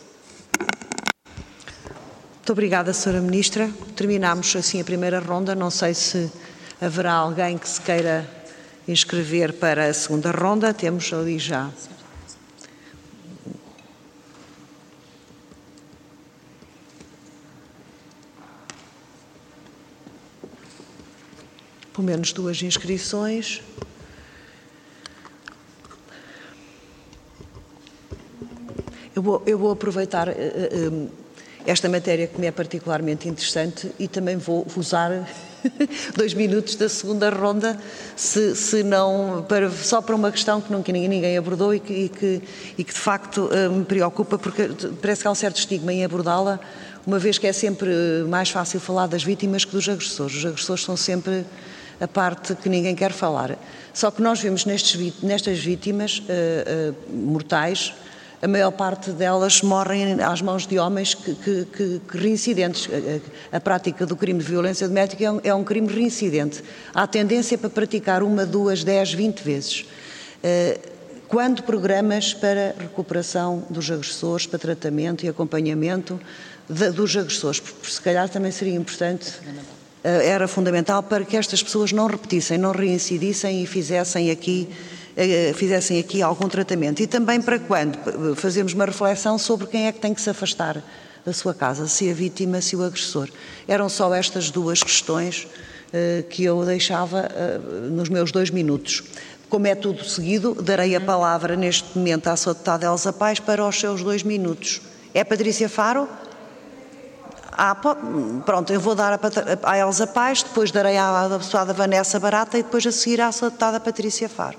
Muito obrigada, Sra. Ministra. Terminamos assim a primeira ronda. Não sei se haverá alguém que se queira inscrever para a segunda ronda. Temos ali já. Pelo menos 2 inscrições. Eu vou aproveitar esta matéria que me é particularmente interessante e também vou usar 2 minutos da segunda ronda, se não, só para uma questão que ninguém abordou e que de facto me preocupa, porque parece que há um certo estigma em abordá-la, uma vez que é sempre mais fácil falar das vítimas que dos agressores. Os agressores são sempre a parte que ninguém quer falar. Só que nós vemos nestas vítimas mortais, a maior parte delas morrem às mãos de homens que reincidentes. A prática do crime de violência doméstica é um crime reincidente. Há tendência para praticar 1, 2, 10, 20 vezes. Quando programas para recuperação dos agressores, para tratamento e acompanhamento dos agressores? Porque se calhar também seria importante... Era fundamental para que estas pessoas não repetissem, não reincidissem e fizessem aqui algum tratamento. E também para quando fazemos uma reflexão sobre quem é que tem que se afastar da sua casa, se a vítima, se o agressor. Eram só estas 2 questões que eu deixava nos meus 2 minutos. Como é tudo seguido, darei a palavra neste momento à Sra. Deputada Elsa Paes para os seus 2 minutos. É Patrícia Faro? Pronto, eu vou dar à Elsa Paes, depois darei à deputada Vanessa Barata e depois a seguir à Sra. Deputada Patrícia Faro.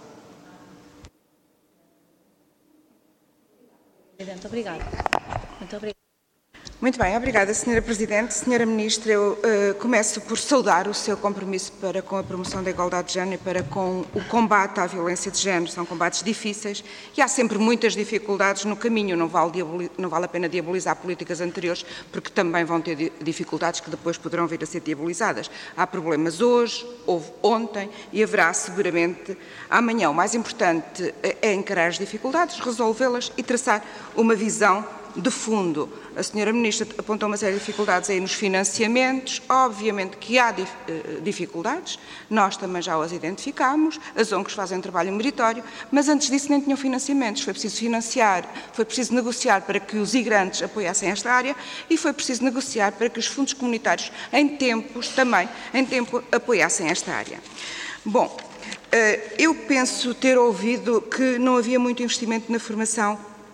Presidente, obrigada. Muito obrigada. Muito bem, obrigada, Sra. Presidente. Sra. Ministra, eu começo por saudar o seu compromisso para com a promoção da igualdade de género e para com o combate à violência de género. São combates difíceis e há sempre muitas dificuldades no caminho. Não vale a pena diabolizar políticas anteriores, porque também vão ter dificuldades que depois poderão vir a ser diabolizadas. Há problemas hoje, houve ontem e haverá seguramente amanhã. O mais importante é encarar as dificuldades, resolvê-las e traçar uma visão de fundo. A Sra. Ministra apontou uma série de dificuldades aí nos financiamentos. Obviamente que há dificuldades, nós também já as identificámos, as ONGs fazem um trabalho meritório, mas antes disso nem tinham financiamentos. Foi preciso financiar, foi preciso negociar para que os igrantes apoiassem esta área e foi preciso negociar para que os fundos comunitários, em tempo, apoiassem esta área. Bom, eu penso ter ouvido que não havia muito investimento na formação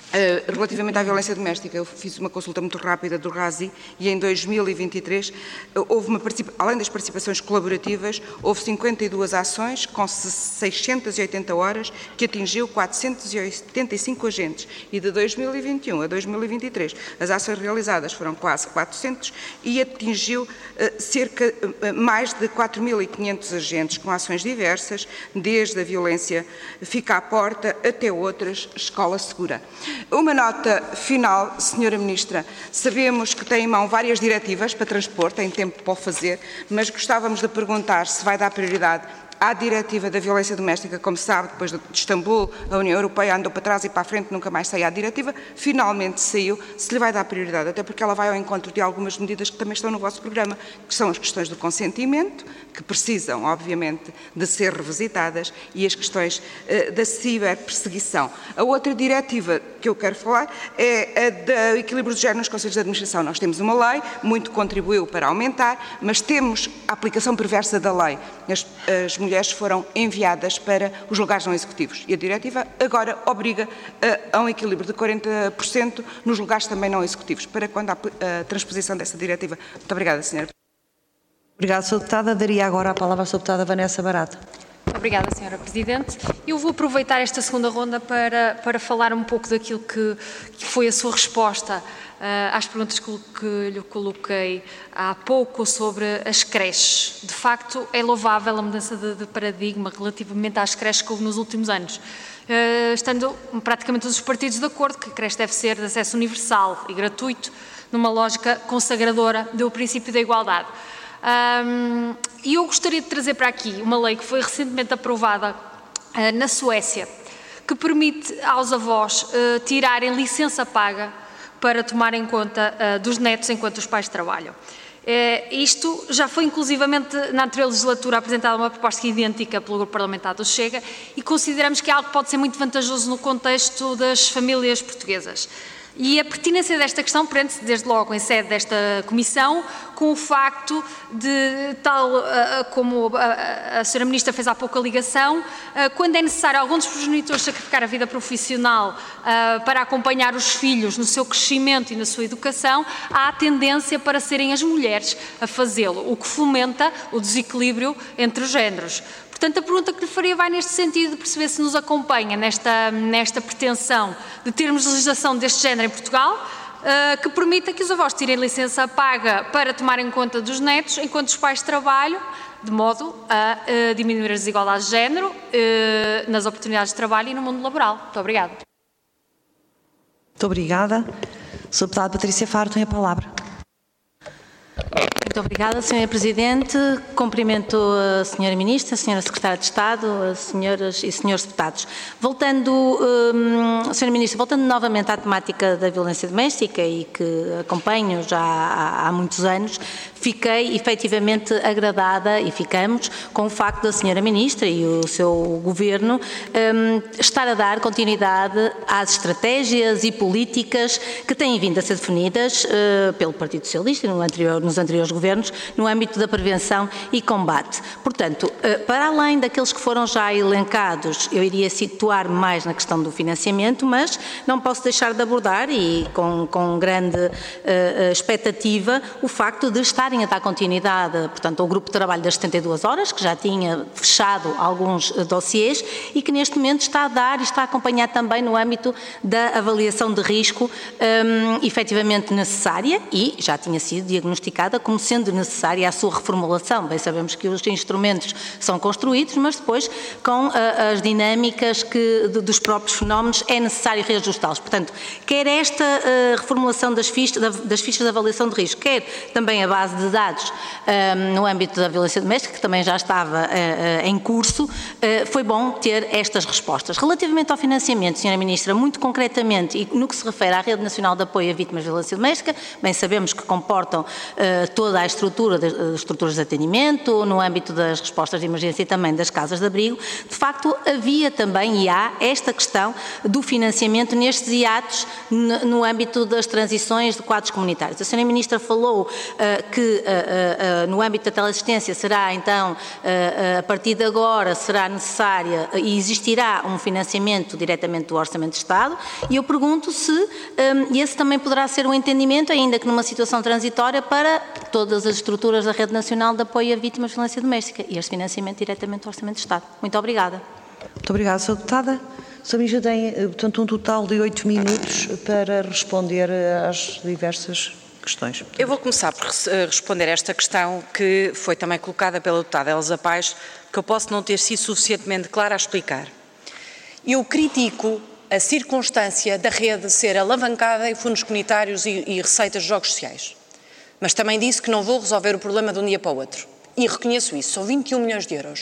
Relativamente à violência doméstica, eu fiz uma consulta muito rápida do RASI e em 2023 houve além das participações colaborativas, houve 52 ações com 680 horas que atingiu 485 agentes e de 2021 a 2023 as ações realizadas foram quase 400 e atingiu mais de 4.500 agentes com ações diversas, desde a violência fica à porta até outras, escola segura. Uma nota final, Sra. Ministra. Sabemos que tem em mão várias diretivas para transpor, tem tempo para o fazer, mas gostávamos de perguntar se vai dar prioridade à diretiva da violência doméstica. Como sabe, depois de Istambul, a União Europeia andou para trás e para a frente, nunca mais saiu a diretiva, finalmente saiu, se lhe vai dar prioridade, até porque ela vai ao encontro de algumas medidas que também estão no vosso programa, que são as questões do consentimento, que precisam, obviamente, de ser revisitadas, e as questões da ciberperseguição. A outra diretiva que eu quero falar é a do equilíbrio de género nos conselhos de administração. Nós temos uma lei, muito contribuiu para aumentar, mas temos a aplicação perversa da lei. As mulheres foram enviadas para os lugares não executivos e a diretiva agora obriga a um equilíbrio de 40% nos lugares também não executivos. Para quando a transposição dessa diretiva? Muito obrigada, Sra. Obrigada, Sra. Deputada. Daria agora a palavra à Sra. Deputada Vanessa Barato. Obrigada, Sra. Presidente. Eu vou aproveitar esta segunda ronda para falar um pouco daquilo que foi a sua resposta às perguntas que lhe coloquei há pouco sobre as creches. De facto, é louvável a mudança de paradigma relativamente às creches que houve nos últimos anos. Estando praticamente todos os partidos de acordo que a creche deve ser de acesso universal e gratuito, numa lógica consagradora do princípio da igualdade. E eu gostaria de trazer para aqui uma lei que foi recentemente aprovada na Suécia, que permite aos avós tirarem licença paga para tomarem conta dos netos enquanto os pais trabalham. Isto já foi inclusivamente na anterior legislatura apresentada uma proposta idêntica pelo Grupo Parlamentar do Chega e consideramos que é algo que pode ser muito vantajoso no contexto das famílias portuguesas. E a pertinência desta questão prende-se, desde logo, em sede desta Comissão, com o facto de, tal como a Sra. Ministra fez há pouco a ligação, quando é necessário algum dos progenitores sacrificar a vida profissional para acompanhar os filhos no seu crescimento e na sua educação, há a tendência para serem as mulheres a fazê-lo, o que fomenta o desequilíbrio entre os géneros. Portanto, a pergunta que lhe faria vai neste sentido, de perceber se nos acompanha nesta pretensão de termos legislação deste género em Portugal, que permita que os avós tirem licença paga para tomarem conta dos netos enquanto os pais trabalham, de modo a diminuir as desigualdades de género nas oportunidades de trabalho e no mundo laboral. Muito obrigada. Muito obrigada. Sra. Deputada Patrícia Faro tem a palavra. Muito obrigada, Sra. Presidente. Cumprimento a Sra. Ministra, a Sra. Secretária de Estado, as senhoras e senhores deputados. Voltando, Sra. Ministra, voltando novamente à temática da violência doméstica e que acompanho já há muitos anos, fiquei efetivamente agradada e ficamos com o facto da Sra. Ministra e o seu Governo estar a dar continuidade às estratégias e políticas que têm vindo a ser definidas pelo Partido Socialista e nos anteriores governos no âmbito da prevenção e combate. Portanto, para além daqueles que foram já elencados, eu iria situar mais na questão do financiamento, mas não posso deixar de abordar e com grande expectativa o facto de estarem a dar continuidade, portanto, ao grupo de trabalho das 72 horas, que já tinha fechado alguns dossiês e que neste momento está a dar e está a acompanhar também no âmbito da avaliação de risco efetivamente necessária e já tinha sido diagnosticada como sendo necessária a sua reformulação. Bem, sabemos que os instrumentos são construídos, mas depois, com as dinâmicas dos próprios fenómenos, é necessário reajustá-los. Portanto, quer esta reformulação das fichas de avaliação de risco, quer também a base de dados no âmbito da violência doméstica, que também já estava em curso, foi bom ter estas respostas. Relativamente ao financiamento, Sra. Ministra, muito concretamente, e no que se refere à Rede Nacional de Apoio a Vítimas de Violência Doméstica, bem sabemos que comportam todo toda a estrutura das estruturas de atendimento, no âmbito das respostas de emergência e também das casas de abrigo, de facto havia também e há esta questão do financiamento nestes hiatos no âmbito das transições de quadros comunitários. A Sra. Ministra falou que no âmbito da teleassistência será então, a partir de agora, será necessária e existirá um financiamento diretamente do Orçamento de Estado, e eu pergunto se esse também poderá ser um entendimento, ainda que numa situação transitória, para todas as estruturas da Rede Nacional de Apoio a Vítimas de Violência Doméstica, e este financiamento diretamente do Orçamento de Estado. Muito obrigada. Muito obrigada, Sra. Deputada. A Sra. Ministra tem, portanto, um total de 8 minutos para responder às diversas questões. Eu vou começar por responder a esta questão que foi também colocada pela deputada Elsa Paes, que eu posso não ter sido suficientemente clara a explicar. Eu critico a circunstância da rede ser alavancada em fundos comunitários e receitas de jogos sociais. Mas também disse que não vou resolver o problema de um dia para o outro. E reconheço isso, são 21 milhões de euros.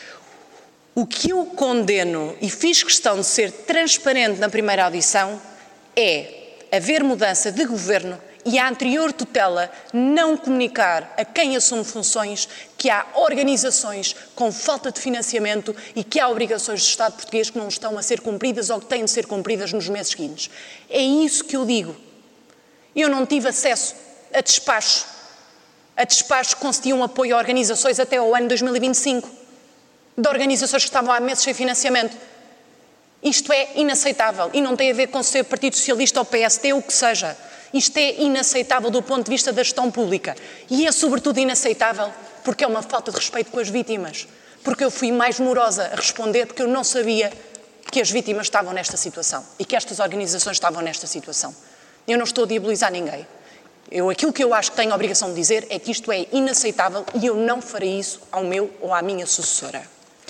O que eu condeno e fiz questão de ser transparente na primeira audição é haver mudança de governo e a anterior tutela não comunicar a quem assume funções que há organizações com falta de financiamento e que há obrigações do Estado português que não estão a ser cumpridas ou que têm de ser cumpridas nos meses seguintes. É isso que eu digo. Eu não tive acesso a despachos que concediam apoio a organizações até ao ano 2025. De organizações que estavam há meses sem financiamento. Isto é inaceitável e não tem a ver com ser Partido Socialista ou PSD ou o que seja. Isto é inaceitável do ponto de vista da gestão pública e é sobretudo inaceitável porque é uma falta de respeito com as vítimas, porque eu fui mais morosa a responder porque eu não sabia que as vítimas estavam nesta situação e que estas organizações estavam nesta situação. Eu não estou a diabolizar ninguém. Aquilo que eu acho que tenho a obrigação de dizer é que isto é inaceitável e eu não farei isso ao meu ou à minha sucessora.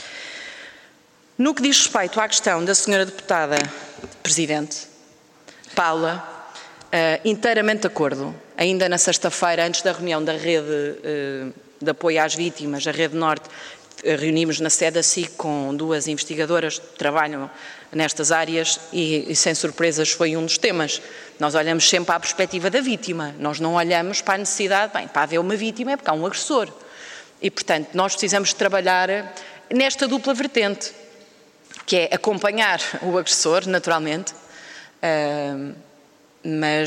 No que diz respeito à questão da senhora deputada Presidente, Paula, inteiramente de acordo. Ainda na sexta-feira, antes da reunião da rede de apoio às vítimas, a Rede Norte, reunimos na sede da SIC com 2 investigadoras que trabalham nestas áreas e sem surpresas foi um dos temas. Nós olhamos sempre para a perspectiva da vítima, nós não olhamos para a necessidade, para haver uma vítima é porque há um agressor. E, portanto, nós precisamos trabalhar nesta dupla vertente, que é acompanhar o agressor, naturalmente, mas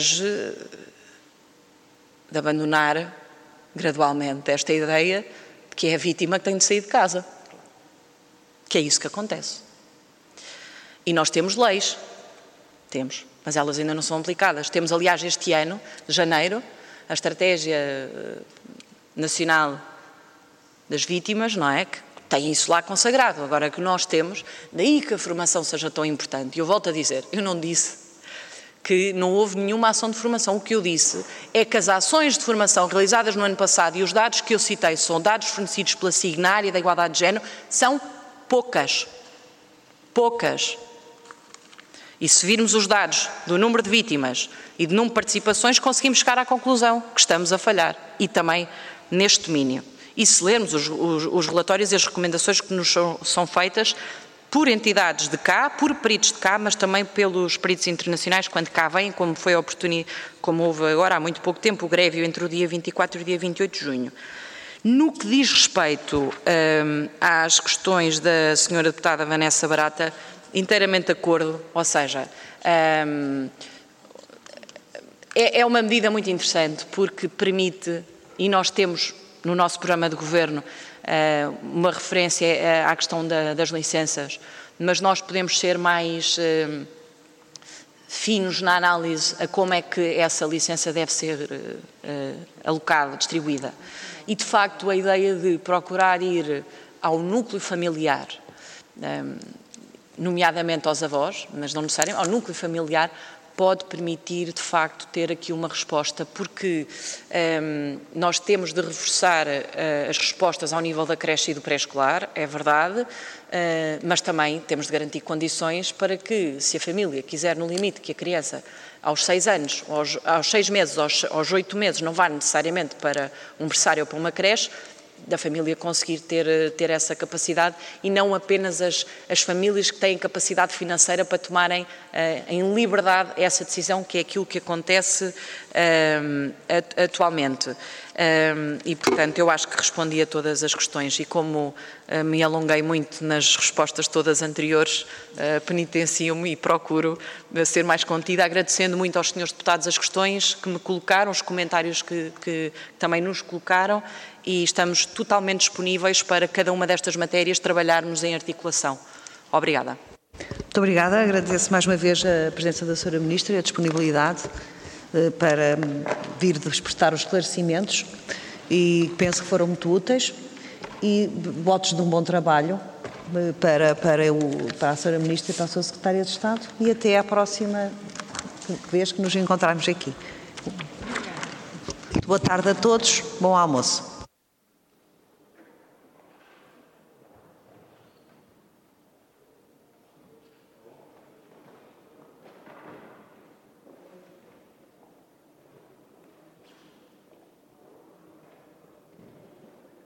de abandonar gradualmente esta ideia de que é a vítima que tem de sair de casa. Que é isso que acontece. E nós temos leis, mas elas ainda não são aplicadas. Temos, aliás, este ano, de janeiro, a Estratégia Nacional das Vítimas, não é? Que tem isso lá consagrado. Agora que nós temos, daí que a formação seja tão importante. E eu volto a dizer, eu não disse que não houve nenhuma ação de formação. O que eu disse é que as ações de formação realizadas no ano passado e os dados que eu citei são dados fornecidos pela SIG na área da igualdade de género, são poucas. Poucas. E se virmos os dados do número de vítimas e do número de participações, conseguimos chegar à conclusão que estamos a falhar. E também neste domínio. E se lermos os relatórios e as recomendações que nos são feitas por entidades de cá, por peritos de cá, mas também pelos peritos internacionais, quando cá vêm, como foi a oportunidade, como houve agora há muito pouco tempo, o greve entre o dia 24 e o dia 28 de junho. No que diz respeito às questões da senhora deputada Vanessa Barata, inteiramente de acordo, ou seja, é uma medida muito interessante porque permite, e nós temos no nosso programa de governo, uma referência à questão das licenças, mas nós podemos ser mais finos na análise a como é que essa licença deve ser alocada, distribuída. E, de facto, a ideia de procurar ir ao núcleo familiar, nomeadamente aos avós, mas não necessariamente, ao núcleo familiar, pode permitir, de facto, ter aqui uma resposta, porque nós temos de reforçar as respostas ao nível da creche e do pré-escolar, é verdade, mas também temos de garantir condições para que, se a família quiser, no limite, que a criança, aos 6 anos, aos 6 meses, aos 8 meses, não vá necessariamente para um berçário ou para uma creche, da família conseguir ter essa capacidade e não apenas as famílias que têm capacidade financeira para tomarem em liberdade essa decisão, que é aquilo que acontece atualmente. e, portanto, eu acho que respondi a todas as questões e como me alonguei muito nas respostas todas anteriores, penitencio-me e procuro ser mais contida, agradecendo muito aos senhores deputados as questões que me colocaram, os comentários que também nos colocaram e estamos totalmente disponíveis para cada uma destas matérias trabalharmos em articulação. Obrigada. Muito obrigada. Agradeço mais uma vez a presença da Sra. Ministra e a disponibilidade para vir prestar os esclarecimentos e penso que foram muito úteis e votos de um bom trabalho para a Sra. Ministra e para a Sra. Secretária de Estado e até à próxima vez que nos encontrarmos aqui. Boa tarde a todos, bom almoço.